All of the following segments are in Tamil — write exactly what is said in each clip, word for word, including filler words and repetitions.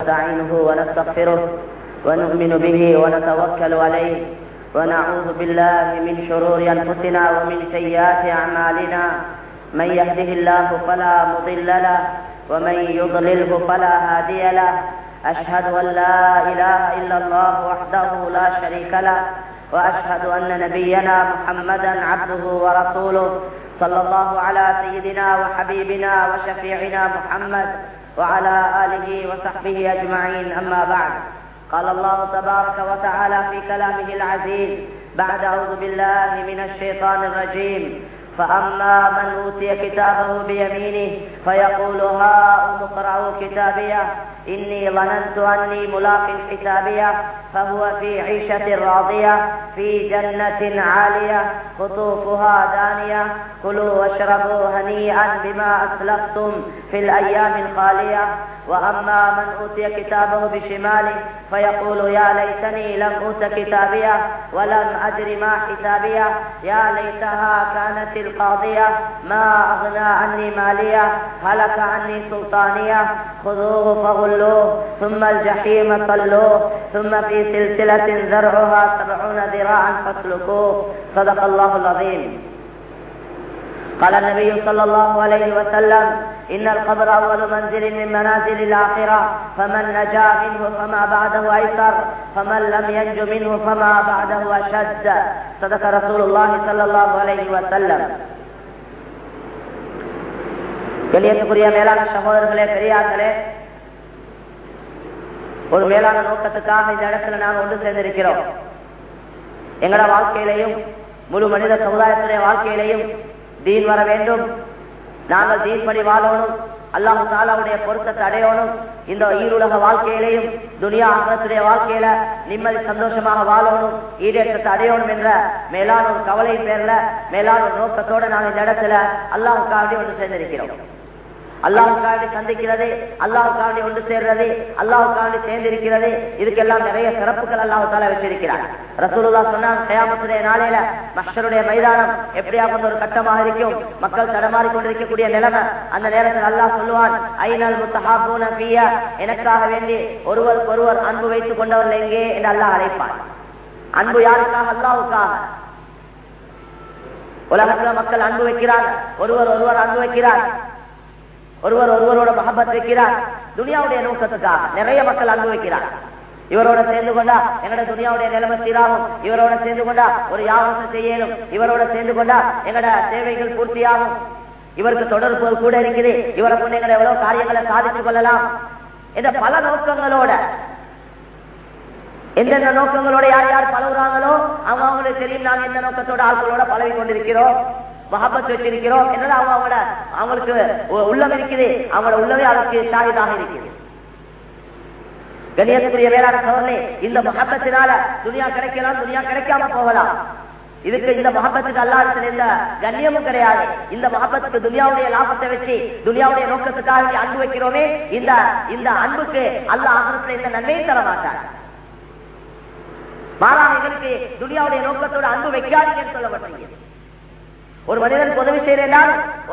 ونستعينه ونستغفره ونؤمن به ونتوكل عليه ونعوذ بالله من شرور أنفسنا ومن سيئات أعمالنا من يهده الله فلا مضل له ومن يضلله فلا هادي له أشهد أن لا إله إلا الله وحده لا شريك له وأشهد أن نبينا محمدا عبده ورسوله صلى الله على سيدنا وحبيبنا وشفيعنا محمد وعلى آله وصحبه أجمعين. أما بعد، قال الله تبارك وتعالى في كلامه العزيز بعد أعوذ بالله من الشيطان الرجيم: فأما من أوتي كتابه بيمينه فيقول هاؤم اقرءوا كتابيه إني ظننت أني ملاق حسابيه فهو في عيشة راضية في جنة عالية قطوفها دانية كلوا واشربوا هنيئا بما أسلفتم في الأيام الخالية. وأما من أوتي كتابه بشماله فيقول يا ليتني لم أوت كتابيه ولم أدر ما حسابيه يا ليتها كانت القاضية ما أغنى عني مالية هلك عني سلطانية خذوه فغلوه ثم الجحيم صلوه ثم في سلسلة ذرعها سبعون ذراعا فاسلكوه. صدق الله العظيم. قال النبي صلى الله عليه وسلم: إن القبر أول منزل من منازل الآخرة فمن نجا منه فما بعده أيسر فمن لم ينج منه فما بعده أشد. صدق رسول الله صلى الله عليه وسلم. கண்ணியத்துக்குரிய மேலான சகோதரர்களே, பெரியார்களே, ஒரு மேலான நோக்கத்துக்காக இந்த இடத்துல நாம் ஒன்று சேர்ந்திருக்கிறோம். எங்களோட வாழ்க்கையிலையும் முழு மனித சமுதாயத்துடைய வாழ்க்கையிலையும் தீன் வர வேண்டும். நாங்கள் தீன் படி வாழணும். அல்லாஹ் தஆலாவுடைய பொருத்தத்தை அடையணும். இந்த ஈருலக வாழ்க்கையிலையும் துனியா ஆகிரத்துடைய வாழ்க்கையில நிம்மதி சந்தோஷமாக வாழணும், ஈடேற்றத்தை அடையணும் என்ற மேலான ஒரு கவலை பேர்ல மேலான ஒரு நோக்கத்தோட நாங்கள் இந்த இடத்துல அல்லாஹ்வுக்காக ஒன்று சேர்ந்திருக்கிறோம். அல்லாஹ்வுக்காக சந்திக்கிறது, அல்லாஹ்வுக்காக ஒன்று சேர்றது, அல்லாஹ்வுக்காக சேர்ந்திருக்கிறது, இதுக்கெல்லாம் நிறைய சிறப்புகள் அல்லாஹ் தஆலா வச்சிருக்கிறார். ரசூலுல்லாஹ் சொன்னாங்க, கியாமத்துடைய நாளையில மஹ்ஷருடைய மைதானம் எப்படியா கொண்ட ஒரு கட்டமாக இருக்கும், மக்கள் தடமாறி கொண்டிருக்கக்கூடிய நிலைமை. அந்த நேரத்தில் அல்லாஹ் சொல்லுவான், ஐனல் முத்தஹாபூன ஃபியா, எனக்காக வேண்டி ஒருவருக்கு ஒருவர் அன்பு வைத்துக் கொண்டவர்கள் எங்கே என்று அல்லாஹ் அழைப்பான். அன்பு யாருக்காக? அல்லாஹ்வுக்காக. உலகத்துல மக்கள் அன்பு வைக்கிறார், ஒருவர் ஒருவர் அன்பு வைக்கிறார், ஒருவர் ஒருவரோட மஹப்பத் வைக்கிறார். துனியாவுடைய நோக்கத்துக்காக நிறைய மக்கள் அனுபவிக்கிறார். இவரோட சேர்ந்து கொண்டா எங்கட துனியாவுடைய நிலைமை சீராகும், இவரோட சேர்ந்து கொண்டா ஒரு யாவத்தை செய்யணும், இவரோட சேர்ந்து கொண்டா எங்கட தேவைகள் பூர்த்தியாகும், இவருக்கு தொடர்பு கூட இருக்குது, இவரை கொண்டு எங்களை எவ்வளவு காரியங்களை சாதித்துக் கொள்ளலாம் என்ற பல நோக்கங்களோட, எந்தெந்த நோக்கங்களோட யார் யார் பழகுறாங்களோ அவங்க அவங்களுக்கு தெரியும் நாங்க எந்த நோக்கத்தோட ஆட்களோட பழகி கொண்டிருக்கிறோம், மஹப்பத் வச்சிருக்கிறோம் என்னது அவங்க அவங்களோட அவங்களுக்கு உள்ளம் இருக்குது, அவங்களோட உள்ளமே அதற்கு ஷாஹிதாக இருக்குது. கண்ணியத்துக்குரிய வேளாண் சோழர்களே, இந்த மஹப்பத்தினால துனியா கிடைக்கலாம், துனியா கிடைக்காம போகலாம். இதுக்கு இந்த மஹப்பத்துக்கு அல்லாஹ்விடத்தில் எந்த கண்ணியமும் கிடையாது. இந்த மஹப்பத்துக்கு துனியாவுடைய லாபத்தை வச்சு துனியாவுடைய நோக்கத்துக்காக அன்பு வைக்கிறோமே, இந்த இந்த அன்புக்கு அல்லாஹ் ஆகிரத்தில் இந்த நன்மையை தர மாட்டார். மாறாக எங்களுக்கு துனியாவுடைய நோக்கத்தோட அன்பு வைக்காதீங்கன்னு சொல்லப்பட்டிருக்கிறது. ஒரு மனிதனுக்கு உதவி செய்யறால்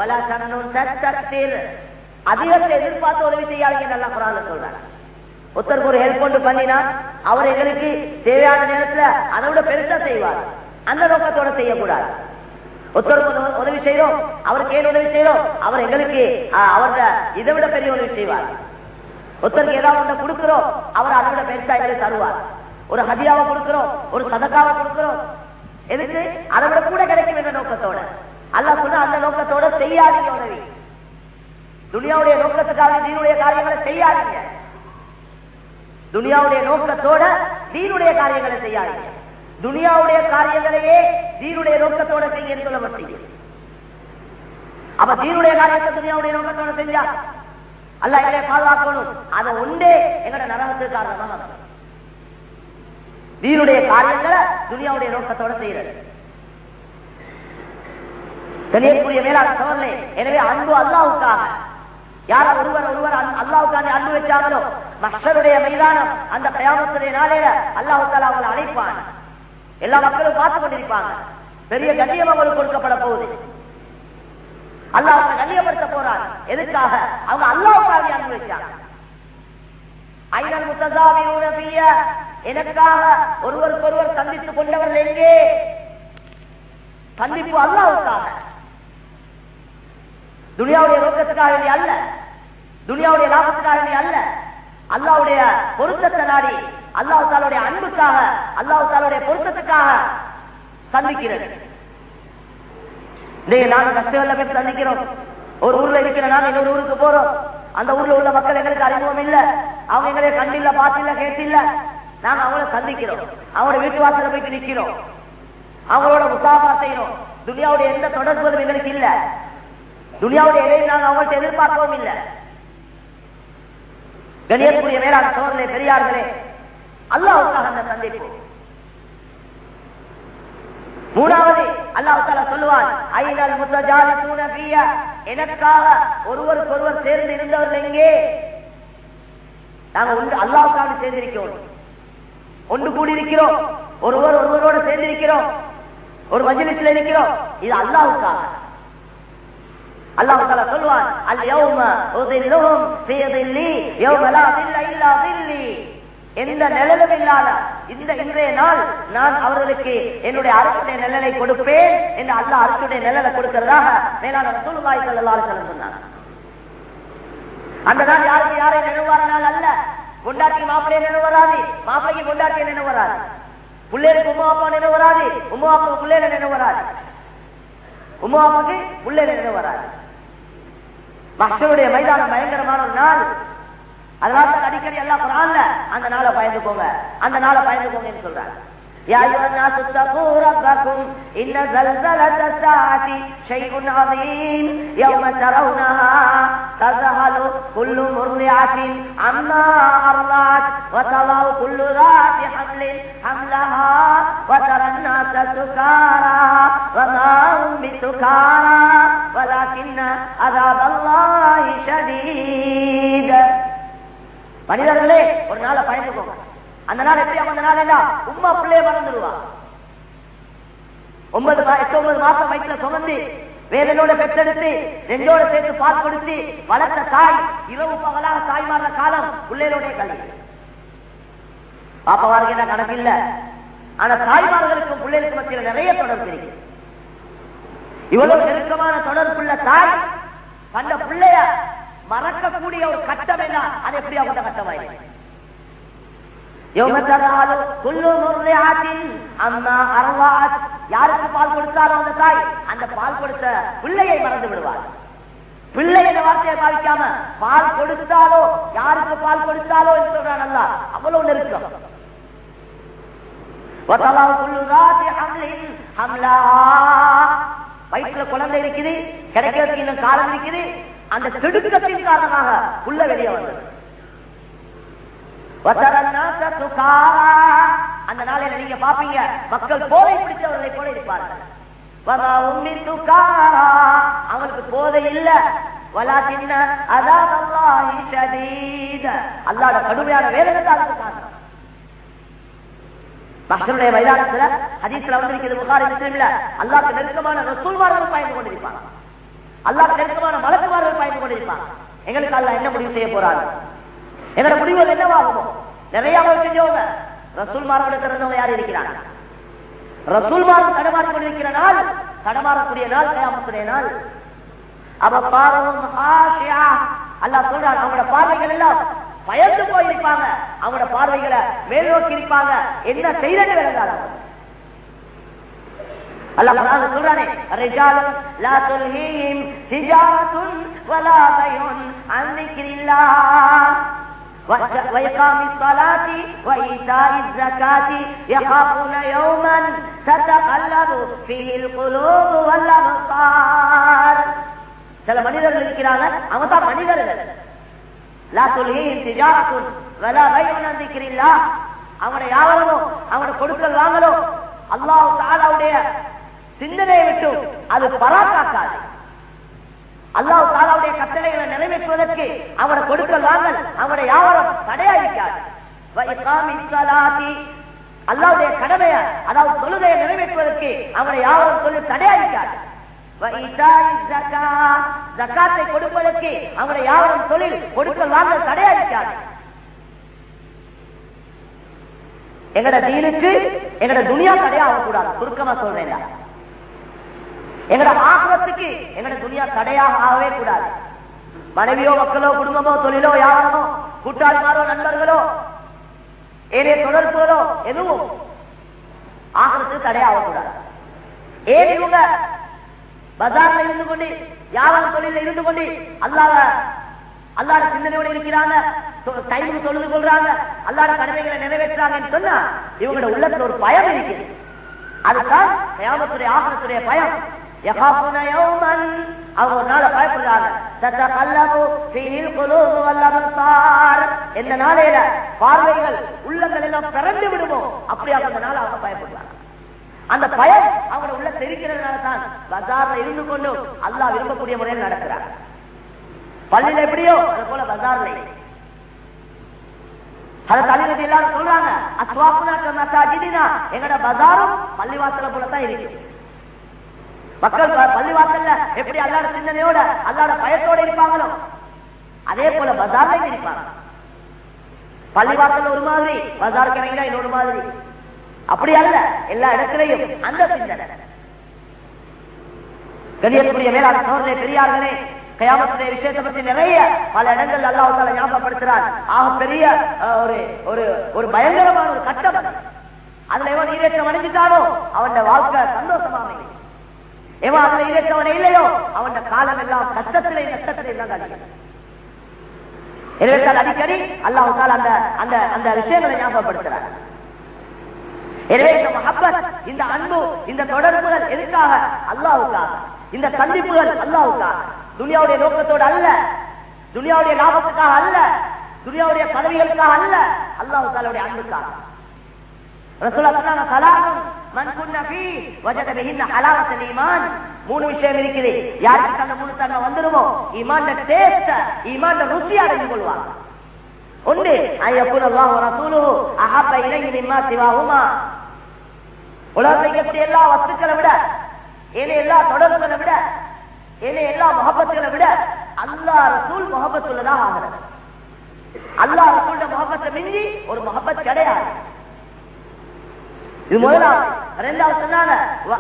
அதிகத்தை எதிர்பார்த்து உதவி செய்யாதீங்க நல்லா குரான்ல சொல்றாங்க. ஒருத்தருக்கு ஒரு ஹெல்ப் கொண்டு பண்ணினா அவர் எங்களுக்கு தேவையான நேரத்துல அதை விட பெருசா செய்வார். அந்த நோக்கத்தோட செய்யக்கூடாது. ஒருத்தருக்கு உதவி செய்யறோம், அவருக்கு ஏன் உதவி செய்யறோம், அவர் எங்களுக்கு அவரோட இதை விட பெரிய உதவி செய்வார். ஒருத்தருக்கு ஏதாவது ஒன்றை கொடுக்கிறோம், அவர் அதை விட பெருசா எங்களுக்கு தருவார். ஒரு ஹதியாவை கொடுக்கிறோம், ஒரு சதக்காவை கொடுக்கிறோம், எதுக்கு? அதை விட கூட கிடைக்கும் என்ற நோக்கத்தோட. அல்லாஹ் சொன்ன அந்த நோக்கத்தோட செய்யாதீங்க உதவி. துனியாவுடைய நோக்கத்துக்காக தீனுடைய காரியங்களை செய்யாதீங்க. துனியாவுடைய நோக்கத்தோட தீனுடைய காரியங்களை செய்யாதீங்க. துனியாவுடைய காரியங்களையே தீனுடைய நோக்கத்தோட செய்ய சொல்லப்பட்டீங்க. அப்ப தீனுடைய காரியத்தை துனியாவுடைய நோக்கத்தோட செஞ்சா அல்லாஹ் எங்களை பாதுகாக்கணும். அதை ஒன்றே எங்களோட நரகத்துக்கு காரணமாக தீனுடைய காரியங்களை துனியாவுடைய நோக்கத்தோட செய்யறது. கண்ணியத்துக்குரிய மேலான சோழர்களே, எனவே அன்பு அல்லாஹ்வுக்காக. யார ஒருவர் ஒருவர் அல்லாஹ்வுக்காக அன்பு வச்சாங்களோ மஹ்ஷருடைய மைதானம் அந்த கியாமத்துடைய நாளையில அல்லாஹ் தஆலா அவங்களை அழைப்பான். எல்லா மக்களும் பார்த்து கொண்டிருப்பாங்க. பெரிய கண்ணியம் அவங்களுக்கு கொடுக்கப்பட போகுது. அல்லாஹ் அவங்களை கண்ணியப்படுத்த போறார். எதுக்காக? அவங்க அல்லாஹ்வுக்காக அன்பு வச்சாங்க. முத்தஸாவிரூன ஃபிய, எனக்காக ஒருவருக்கொருவர் சந்தித்துக் கொண்டவர்கள் எங்கே? சந்திப்பு அல்லாஹ்வுக்காக, துனியாவுடைய நோக்கத்துக்காக வேண்டிய அல்ல, துனியாவுடைய லாபத்துக்காக வேண்டிய அல்ல, அல்லாஹ்வுடைய பொருத்தத்தை நாடி, அல்லாஹ் தஆலாவுடைய அன்புக்காக, அல்லாஹ் தஆலாவுடைய பொருத்தத்துக்காக சந்திக்கிறது. இன்றைய நாங்கள் கஷ்டங்கள்ல போய் சந்திக்கிறோம். ஒரு ஊர்ல இருக்கிற நாங்க இன்னொரு ஊருக்கு போறோம். அந்த ஊர்ல உள்ள மக்கள் எங்களுக்கு அறிமுகம் இல்ல, அவங்க எங்களை கண்டில்ல, பாத்தில்ல, கேட்டில்ல. நாங்க அவங்கள சந்திக்கிறோம், அவங்களோட வீட்டு வாசல போயிட்டு நிக்கிறோம், அவங்களோட முசாபா செய்யறோம். துனியாவுடைய எந்த தொடர்புகளும் எங்களுக்கு இல்ல, துனியாவுடைய இடையை நாங்கள் அவங்கள்ட்ட எதிர்பார்க்கவும் இல்லை. கணியக்கூடிய மேலான சோதனை பெரியார்களே, அல்லாஹ்வுக்காக அந்த சந்திப்பு. மூணாவது அல்லாஹ் தஆலா சொல்லுவான், ஐனல் முத்தஜாலிசூன ஃபிய, எனக்காக ஒருவருக்கு ஒருவர் சேர்ந்து இருந்தவர்கள் எங்கே? நாங்க ஒன்று அல்லாஹ்வுக்காக சேர்ந்திருக்கிறோம், ஒன்று கூடி இருக்கிறோம், ஒருவர் ஒருவரோடு சேர்ந்திருக்கிறோம், ஒரு மஜ்லிஸ்ல இருக்கிறோம், இது அல்லாஹ்வுக்காக. அல்லாஹ் தஆலா சொல்வான், அல் யௌம உதில்லுஹும் ஃபீ தில்லி யௌம லா தில்ல இல்லா தில்லி, எந்த நிழலும் இல்லாத இந்த இன்றைய நாள் நான் அவர்களுக்கு என்னுடைய அரசுடைய நிழலை கொடுப்பேன் என்று அல்லாஹ் அரசுடைய நிழலை கொடுக்கிறதாக மேலான ரசூலுல்லாஹி ஸல்லல்லாஹு அலைஹி வஸல்லம் சொன்னாங்க. அந்த நாள் யாருக்கு யாரை நினைவார நாள் அல்ல. கொண்டாட்டி மாப்பிள்ளையை நினைவு வராது, மாப்பிள்ளைக்கு கொண்டாட்டியை நினைவு வராது, பிள்ளைகளுக்கு உமா அப்பா நினைவு வராது, உமா அப்பா பிள்ளைகளை நினைவு வராது, உமா அப்பாக்கு பிள்ளைகளை நினைவு வராது. மஹ்ஷருடைய மைதானம் பயங்கரமான ஒரு நாள். அதனால அடிக்கடி எல்லாம் குர்ஆன்ல அந்த நாளை பயந்துக்கோங்க, அந்த நாளை பயந்துக்கோங்கன்னு சொல்றாங்க. யா அய்யுஹன் நாஸு தகூ ரப்பக்கும் இன்ன ஸல்ஸலத ஸாஅத்தி ஷைஉன் அஸீம் யௌம தரவுனஹா தஸஹலு குல்லு முர்லிஅத்தின் அம்மா அர்லாத் வ தலவு குல்லு ذات ஹம்லின் ஹம்லஹா வ தரன் நாஸ சுகாரா வ மா ஹும் பிசுகாரா வலக்கின்ன அஸாபல்லாஹி ஷதீத். மனிதர்களே, ஒரு நாளை பயந்துக்கோங்க. அந்த நாள் எப்படி அந்த நாள் என்ன? உம்மா பிள்ளைய மறந்துடுவா. ஒன்பது எட்டு ஒன்பது மாசம் வயிற்றுல சுமந்து வேதனோட பெற்றெடுத்து ரெண்டோட சேர்த்து பால் கொடுத்து வளர்த்த தாய் இரவு பகலாக தாய் மாற காலம் பிள்ளைகளோட கல்வி. பாப்பாவாருக்கு என்ன கணக்கு இல்ல. ஆனா தாய்மார்களுக்கும் பிள்ளைகளுக்கு மத்தியில் நிறைய தொடர்பு இருக்கு. இவ்வளவு நெருக்கமான தொடர்புள்ள தாய் அந்த பிள்ளைய மறக்கக்கூடிய ஒரு கட்டம் என்ன? அது எப்படி அவங்க கட்டமாயிருக்கு? யாருக்கு பால் கொடுத்தாலும் அந்த தாய் அந்த பால் கொடுத்த பிள்ளையை மறந்து விடுவார். பிள்ளை என்ற வார்த்தையை பாவிக்காம பால் கொடுத்தாலோ யாருக்கு பால் கொடுத்தாலோ என்று சொல்றான் அல்லாஹ். அவ்வளவு நெருக்கம். வயிற்றுல குழந்தை இருக்குது, கிடைக்கிறதுக்கு இன்னும் காலம் இருக்குது. அந்த திடுக்கத்தின் காரணமாக உள்ள வெளியே வந்தது. அந்த நாளையில நீங்க பாப்பீங்க, மக்கள் போதை பிடித்தவர்களை போல இருப்பார்கள். அவங்களுக்கு போதை இல்ல, அல்லாஹ்வுடைய கடுமையான வேதனை தான் அதுக்கு காரணம். மஹ்ஷருடைய மைதானத்துல ஹதீஸ்ல வந்திருக்கிறது, புகாரி முஸ்லிம்ல, அல்லாஹ்வுக்கு நெருக்கமான ரசூல்மார்கள் பயந்து கொண்டிருப்பாங்க, அல்லாஹ்வுக்கு நெருக்கமான மலக்குமார்கள் பயந்து கொண்டிருப்பாங்க. எங்களுக்கு அல்லாஹ் என்ன முடிவு செய்ய போறாங்க? எங்களோட முடிவு என்னவாகுமோ? நிறைய செஞ்சவங்க ரசூல்மாரோட திறந்தவங்க யார் இருக்கிறாங்க? ரசூல்மார்கள் தடமாறி கொண்டிருக்கிற நாள், தடமாறக்கூடிய நாள் கியாமத்துடைய நாள். அவ பாவம் ஹாஷியா, அல்லாஹ் சொல்றான், அவங்களோட பார்வைகள் எல்லாம் பயந்து போயிருப்பாங்க, அவங்களோட பார்வைகளை மேல் நோக்கி இருப்பாங்க. என்ன செய்யறது விளங்காத அல்லாஹ் குர்ஆன்ல சொல்றானே, ரிஜாலுன் லா துல்ஹீஹிம் திஜாரத்துன் வலா பைஉன் அன் ذிக்ரில்லாஹ் وإقام الصلاة وإيتاء الزكاة يخافون يوما تتقلب فيه القلوب والأبصار. சில மனிதர்கள் இருக்கிறாங்க, அவங்க தான் மனிதர்கள். லா துல்ஹீஹிம் திஜாரத்துன் வலா பைஉன் அன் ذிக்ரில்லாஹ், அவங்களோட வியாபாரமோ அவங்களோட கொடுக்கல் வாங்கலோ அல்லாஹ் தஆலாவுடைய சிந்தனையை விட்டு அது பராக்காக்காது. அல்லாஹ் தஆலாவுடைய கட்டளைகளை நிறைவேற்றுவதற்கு அவரை கொடுக்கல் வாங்கல் அவருடைய வியாபாரம் தடையாயிருக்காது. அல்லாஹ்வுடைய கடமையை, அதாவது தொழுகையை நிறைவேற்றுவதற்கு அவருடைய வியாபாரம் சொல்லி தடையாயிருக்காது. ஜகாத்தை கொடுப்பதற்கு அவருடைய வியாபாரம் தொழில் கொடுக்கல் வாங்கல் தடையாயிருக்காது. எங்கட தீனுக்கு எங்கட துனியா தடையாக கூடாது. சுருக்கமா சொல்றேன், எங்கட ஆகிரத்துக்கு எங்கட துனியா தடையாக ஆகவே கூடாது. மனைவியோ மக்களோ குடும்பமோ தொழிலோ யாரோ கூட்டாளிமாரோ நண்பர்களோ ஏனே தொடர்புகளோ எதுவும் ஆகிரத்துக்கு தடையாக கூடாது. ஏன் இவங்க பஜார்ல இருந்து கொண்டு வியாபார தொழில இருந்து கொண்டு அல்லாத அல்லாத சிந்தனையோட இருக்கிறாங்க, டைமுக்கு தொழுது கொள்றாங்க, அல்லாத கடமைகளை நிறைவேற்றாங்கன்னு சொன்னா இவங்களோட உள்ளத்துல ஒரு பயம் இருக்குது. அதுதான் கியாமத்துடைய ஆகிரத்துடைய பயம். அவங்க ஒரு நாளை பயப்படுறாங்க. எந்த நாளையில பார்வைகள் உள்ளங்கள் எல்லாம் பிறந்து விடுவோம், அப்படியா அந்த நாளை அவங்க பயப்படுறாங்க. அந்த பயம் அவங்க உள்ள தெரிக்கிறதுனால தான் பஜார்ல இருந்து கொண்டு அல்லாஹ் விரும்பக்கூடிய முறையில் நடக்கிறாங்க. பள்ளியில எப்படியோ அது போல பஜார்ல அதை தலைவர்கள் எல்லாரும் சொல்றாங்க, எங்கட பஜாரும் பள்ளிவாசல போலதான் இருக்கு. மக்கள் பள்ளிவாசல்ல எப்படி அல்லாட சிந்தனையோட அல்லாட பயத்தோட இருப்பாங்களோ அதே போல பஜார்ல இருப்பாங்க. பள்ளிவாசல் ஒரு மாதிரி, பஜார் கிடைக்கிறா இன்னொரு மாதிரி. அப்படி அல்ல, எல்லா இடத்திலையும் அந்த சிந்தனை. கண்ணியத்துக்குரிய மேலான சோதனை பெரியார்களே, கியாமத்துடைய விஷயத்தை பற்றி நிறைய பல இடங்கள் அல்லாஹ் தஆலா ஞாபகப்படுத்துறார். ஆக பெரிய ஒரு ஒரு ஒரு பயங்கரமான ஒரு கட்டம். அதுல எவன் ஈரேற்றம் அடைஞ்சிட்டானோ அவன் வாழ்க்கை சந்தோஷமாக, எவன் அதுல ஈரேற்றவன் இல்லையோ அவன் காலம் எல்லாம் கஷ்டத்திலே நஷ்டத்திலே தான் கழியும். எனவே அடிக்கடி அல்லாஹ் தஆலா அந்த அந்த அந்த விஷயங்களை ஞாபகப்படுத்துறார். எனவே இந்த மஹப்பத், இந்த அன்பு, இந்த தொடர்புகள் எதுக்காக? அல்லாஹ்வுக்காக. இந்த சந்திப்புகள் அல்லாஹ்வுக்காக, துனியாவுடைய நோக்கத்தோடு அல்ல, துனியாவுடைய லாபத்துக்காக அல்ல, துனியாவுடைய பதவிகளுக்காக அல்ல, அல்லாஹ் தஆலாவுடைய அன்புக்காக. ரசூலுல்லாஹ் சொன்னாங்க, ஸலாத்துன் மன் குன்ன ஃபீ வஜத பிஹின்ன ஹலாவத்துல் ஈமான். மூணு விஷயம் இருக்குது, யாருக்கு அந்த மூணு தன்மை வந்துருமோ ஈமான்ட டேஸ்ட், ஈமான்ட ருசி அடைந்து கொள்வாங்க. ஒன்று, அய்யகுன அல்லாஹ் வ ரசூலுஹு அஹப்ப இலைஹி மிம்மா சிவாஹுமா. உலகத்தை எல்லா வஸ்துக்களை விட, ஏனே எல்லா தொடர்புகளை விட, ஏனே எல்லா முஹப்பத்துகளை விட அல்லாஹ் ரசூல் முஹப்பத்துள்ளதாக ஆகிறது. அல்லாஹ் ரசூலுடைய முஹப்பத்தை மிஞ்சி ஒரு முஹப்பத் கிடையாது. இது முதலாவது. இரண்டாவது சொன்னாங்க,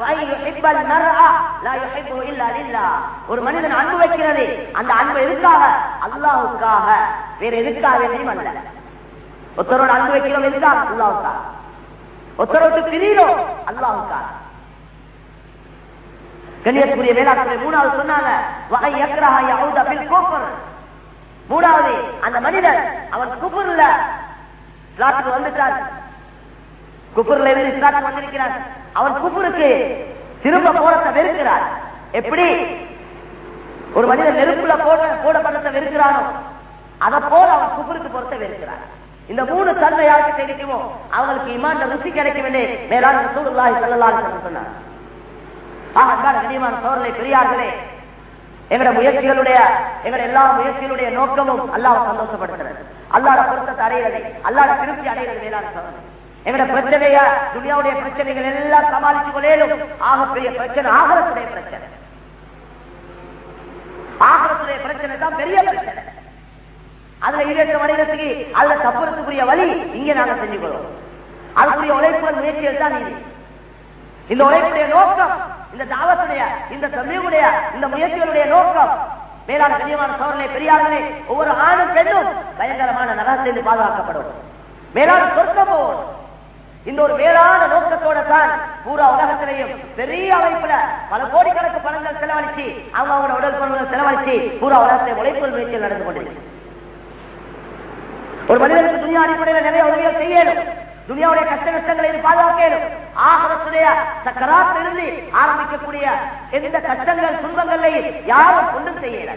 ஒரு மனிதன் அன்பு வைக்கிறது, அந்த அன்பு எதுக்காக? அல்லாஹ்வுக்காக, வேற எதுக்காக வேண்டியும் அல்ல. ஒருத்தரோட அன்பு வைக்கிறோம் எதுக்காக? அல்லாஹ்வுக்காக. ஒருத்தரோடு பிரிகிறோம் அல்லாஹ்வுக்காக. கண்ணியத்துக்குரிய வேளாண்மை மூணாவது சொன்னாங்க, மூணாவது அந்த மனிதன் அவன் குஃப்ர்ல இஸ்லாத்துக்கு வந்துட்டான், குஃப்ர்ல இருந்து இஸ்லாத்துக்கு வந்திருக்கிறான், அவன் குஃப்ருக்கு திரும்ப போறத வெறுக்கிறான். எப்படி ஒரு மனிதன் நெருப்புல போட போடப்படத்தை வெறுக்கிறானோ அதை போல அவன் குஃப்ருக்கு போறத வெறுக்கிறான். இந்த மூணு தன்மை யாருக்கு கிடைக்குமோ அவங்களுக்கு ஈமான் ருசி கிடைக்கும் என்று மேலான ரசூலுல்லாஹி ஸல்லல்லாஹு அலைஹி வஸல்லம் சொன்னார். ஆக கண்ணியமான சோதனை பெரியார்களே, எங்களுடைய முயற்சிகளுடைய எங்களுடைய எல்லா முயற்சிகளுடைய நோக்கமும் அல்லாஹ்வை சந்தோஷப்படுத்துறது, அல்லாஹ்வுடைய பொருத்தத்தை அடைகிறது, அல்லாஹ்வுடைய திருப்தி அடைகிறது. மேலான சோதனை எங்களுடைய பிரச்சனைய துனியாவுடைய பிரச்சனைகள் எல்லாம் சமாளித்துக் கொள்ளேலும் ஆகப்பெரிய பிரச்சனை ஆகிரத்துடைய பிரச்சனை. ஆகிரத்துடைய பிரச்சனை தான் பெரிய பிரச்சனை. அதுல ஈரேற்ற மனிதத்துக்கு அதுல தப்புறதுக்குரிய வழி இங்கே நாங்கள் செஞ்சு கொள்வோம். அதுக்குரிய உழைப்புகள் முயற்சிகள் தான் இது. இந்த உழைப்புடைய நோக்கம், இந்த தாவத்துடைய, இந்த தமிழுடைய, இந்த முயற்சிகளுடைய நோக்கம் மேலான கண்ணியமான சோழர்களே பெரியார்களே, ஒவ்வொரு ஆணும் பெண்ணும் பயங்கரமான நரகத்திலிருந்து பாதுகாக்கப்படும், மேலான சொர்க்கம் போகும். இந்த ஒரு மேலான நோக்கத்தோட தான் பூரா உலகத்திலையும் பெரிய அமைப்புல பல கோடிக்கணக்கு பணங்கள் செலவழிச்சு அவங்க அவங்களோட உடல் பொருள்கள் செலவழிச்சு பூரா உலகத்தை உழைப்பு முயற்சிகள் நடந்து கொண்டிருக்கு. ஒரு மனிதனுக்கு துனியா அடிப்படையில் நிறைய உதவிகள் செய்யணும், துனியாவுடைய கஷ்ட நஷ்டங்களை பாதுகாக்கணும். ஆகிரத்துடைய சக்கராத்திலிருந்து ஆரம்பிக்கக்கூடிய எந்த கஷ்டங்கள் துன்பங்களையும் யாரும் கொண்டு செய்யல.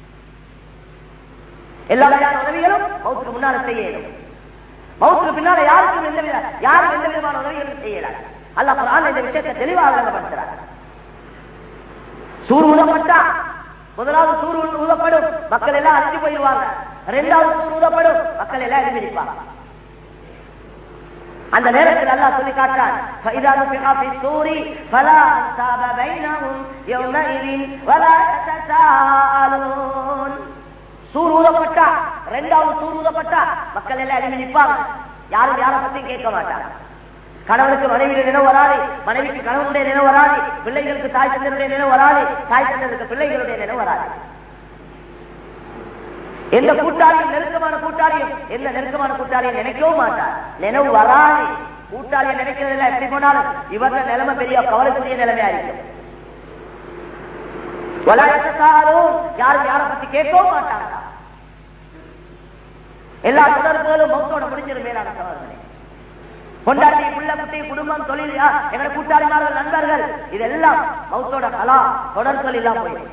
எல்லா வகையான உதவிகளும் மௌத்துக்கு முன்னால செய்யணும். மௌத்துக்கு பின்னால யாருக்கும் எந்த வித யாரும் எந்த விதமான உதவிகளும் செய்யல. அல்லாஹ் குர்ஆன்ல இந்த விஷயத்தை தெளிவாக விளங்கப்படுத்துறார். சூர் ஊதப்பட்டா முதலாவது சூர் ஊதப்படும், மக்கள் எல்லாம் அழிஞ்சு போயிடுவாங்க. இரண்டாவது சூர் ஊதப்படும், மக்கள் எல்லாம் எழுந்திருப்பாங்க. அந்த நேரத்தில் அல்லாஹ் சொல்லி காட்டான், فَإِذَا نُفِخَ فِي الصُّورِ فَلَا أَنْسَابَ بَيْنَهُمْ يَوْمَئِذٍ وَلَا يَتَسَاءَلُونَ. சூர் ஊதப்பட்டா, இரண்டாவது சூர் ஊதப்பட்டா மக்கள் எல்லாம் எழுப்பி நிற்பாங்க. யாரும் யாரை பத்தியும் கேட்க மாட்டாங்க. கணவனுக்கு மனைவியுடைய நினைவு வராது, மனைவிக்கு கணவனுடைய நினைவு வராது, பிள்ளைகளுக்கு தாய் தந்தருடைய நினைவு வராது, தாய் தந்தருக்கு பிள்ளைகளுடைய நினைவு வராது. எந்த கூட்டாளியும் நெருக்கமான கூட்டாளியும் எந்த நெருக்கமான கூட்டாளியும் நினைக்கவும் மாட்டார், நினைவு வராது. கூட்டாளியை நினைக்கிறதுல எப்படி போனாலும் இவர நிலைமை பெரிய கவலைக்குரிய நிலைமையா இருக்கும். யாரும் யாரை பத்தி கேட்கவும் மாட்டாங்க. எல்லா தொடர்புகளும் மௌத்தோட முடிஞ்சிடும். மேலான சகோதரர்களே, கொண்டாட்டி புள்ள குட்டி குடும்பம் தொழில் எங்களை கூட்டாளிமார்கள் நண்பர்கள் இதெல்லாம் மௌத்தோட கலா தொடர்புகள் இல்லாம போயிடும்.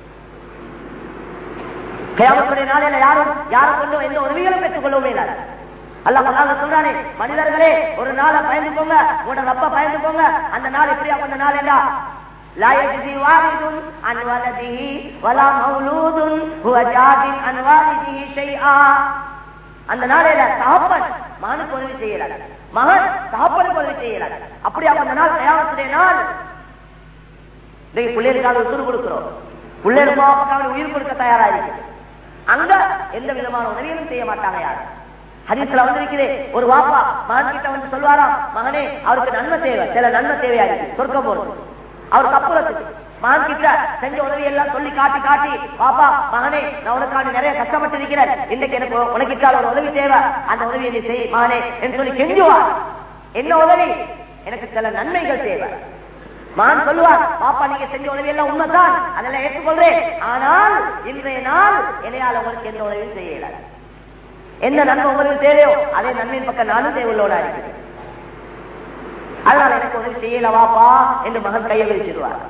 கியாமத்துடைய நாளையில யாரும் யாரை கொண்டும் எந்த உதவிகளும் பெற்றுக் கொள்ளவும் இல்லை. அல்லாஹ் சொல்றானே, மனிதர்களே ஒரு நாளை பயந்துக்கோங்க, உங்களோட ரப்ப பயந்துக்கோங்க. அந்த நாள் எப்படியா அந்த நாள் என்ன? லா யஜ்ஸி வாலிதுன் அன் வலதிஹி வலா மௌலூதுன் ஹுவ ஜாஸின் அன் வாலிதிஹி ஷைஆ. அந்த நாளையில தகப்பன் மகனுக்கு உதவி செய்யல, மகன் தகப்பனுக்கு உதவி செய்யல. அப்படியா அந்த நாள் கியாமத்துடைய நாள். பிள்ளைகளுக்காக உயிர் கொடுக்கிறோம், பிள்ளைகளுக்காக உயிர் கொடுக்க தயாரா இருக்கு. அங்க எந்த விதமான உதவியும் செய்ய மாட்டாங்க யாரும். ஹதீஸ்ல வந்திருக்கிறே, ஒரு வாப்பா மகன் கிட்ட வந்து சொல்வாராம், மகனே அவருக்கு நன்மை தேவை, சில நன்மை தேவையா இருக்கு, சொர்க்கம் போறது அவருக்கு அப்புறத்துக்கு. மகன் கிட்ட செஞ்ச உதவி எல்லாம் சொல்லி காட்டி காட்டி, பாப்பா மகனே நான் உனக்கான நிறைய கஷ்டப்பட்டு இருக்கிறேன், இன்னைக்கு எனக்கு உனக்கு ஒரு உதவி தேவை, அந்த உதவியை நீ செய் மகனே என்று சொல்லி கெஞ்சுவார். என்ன உதவி? எனக்கு சில நன்மைகள் தேவை. மகன் சொல்லுவார், பாப்பா நீங்க செஞ்ச உதவி எல்லாம் உண்மைதான், அதெல்லாம் ஏற்றுக்கொள்றேன், ஆனால் இன்றைய நாள் என்னையால் உங்களுக்கு எந்த உதவியும் செய்யல. எந்த நன்மை உங்களுக்கு தேவையோ அதே நன்மையின் பக்கம் நானும் தேவையோட இருக்கிறேன், அதனால எனக்கு உதவி செய்யல வாப்பா என்று மகன் கையை விரிச்சிடுவார்.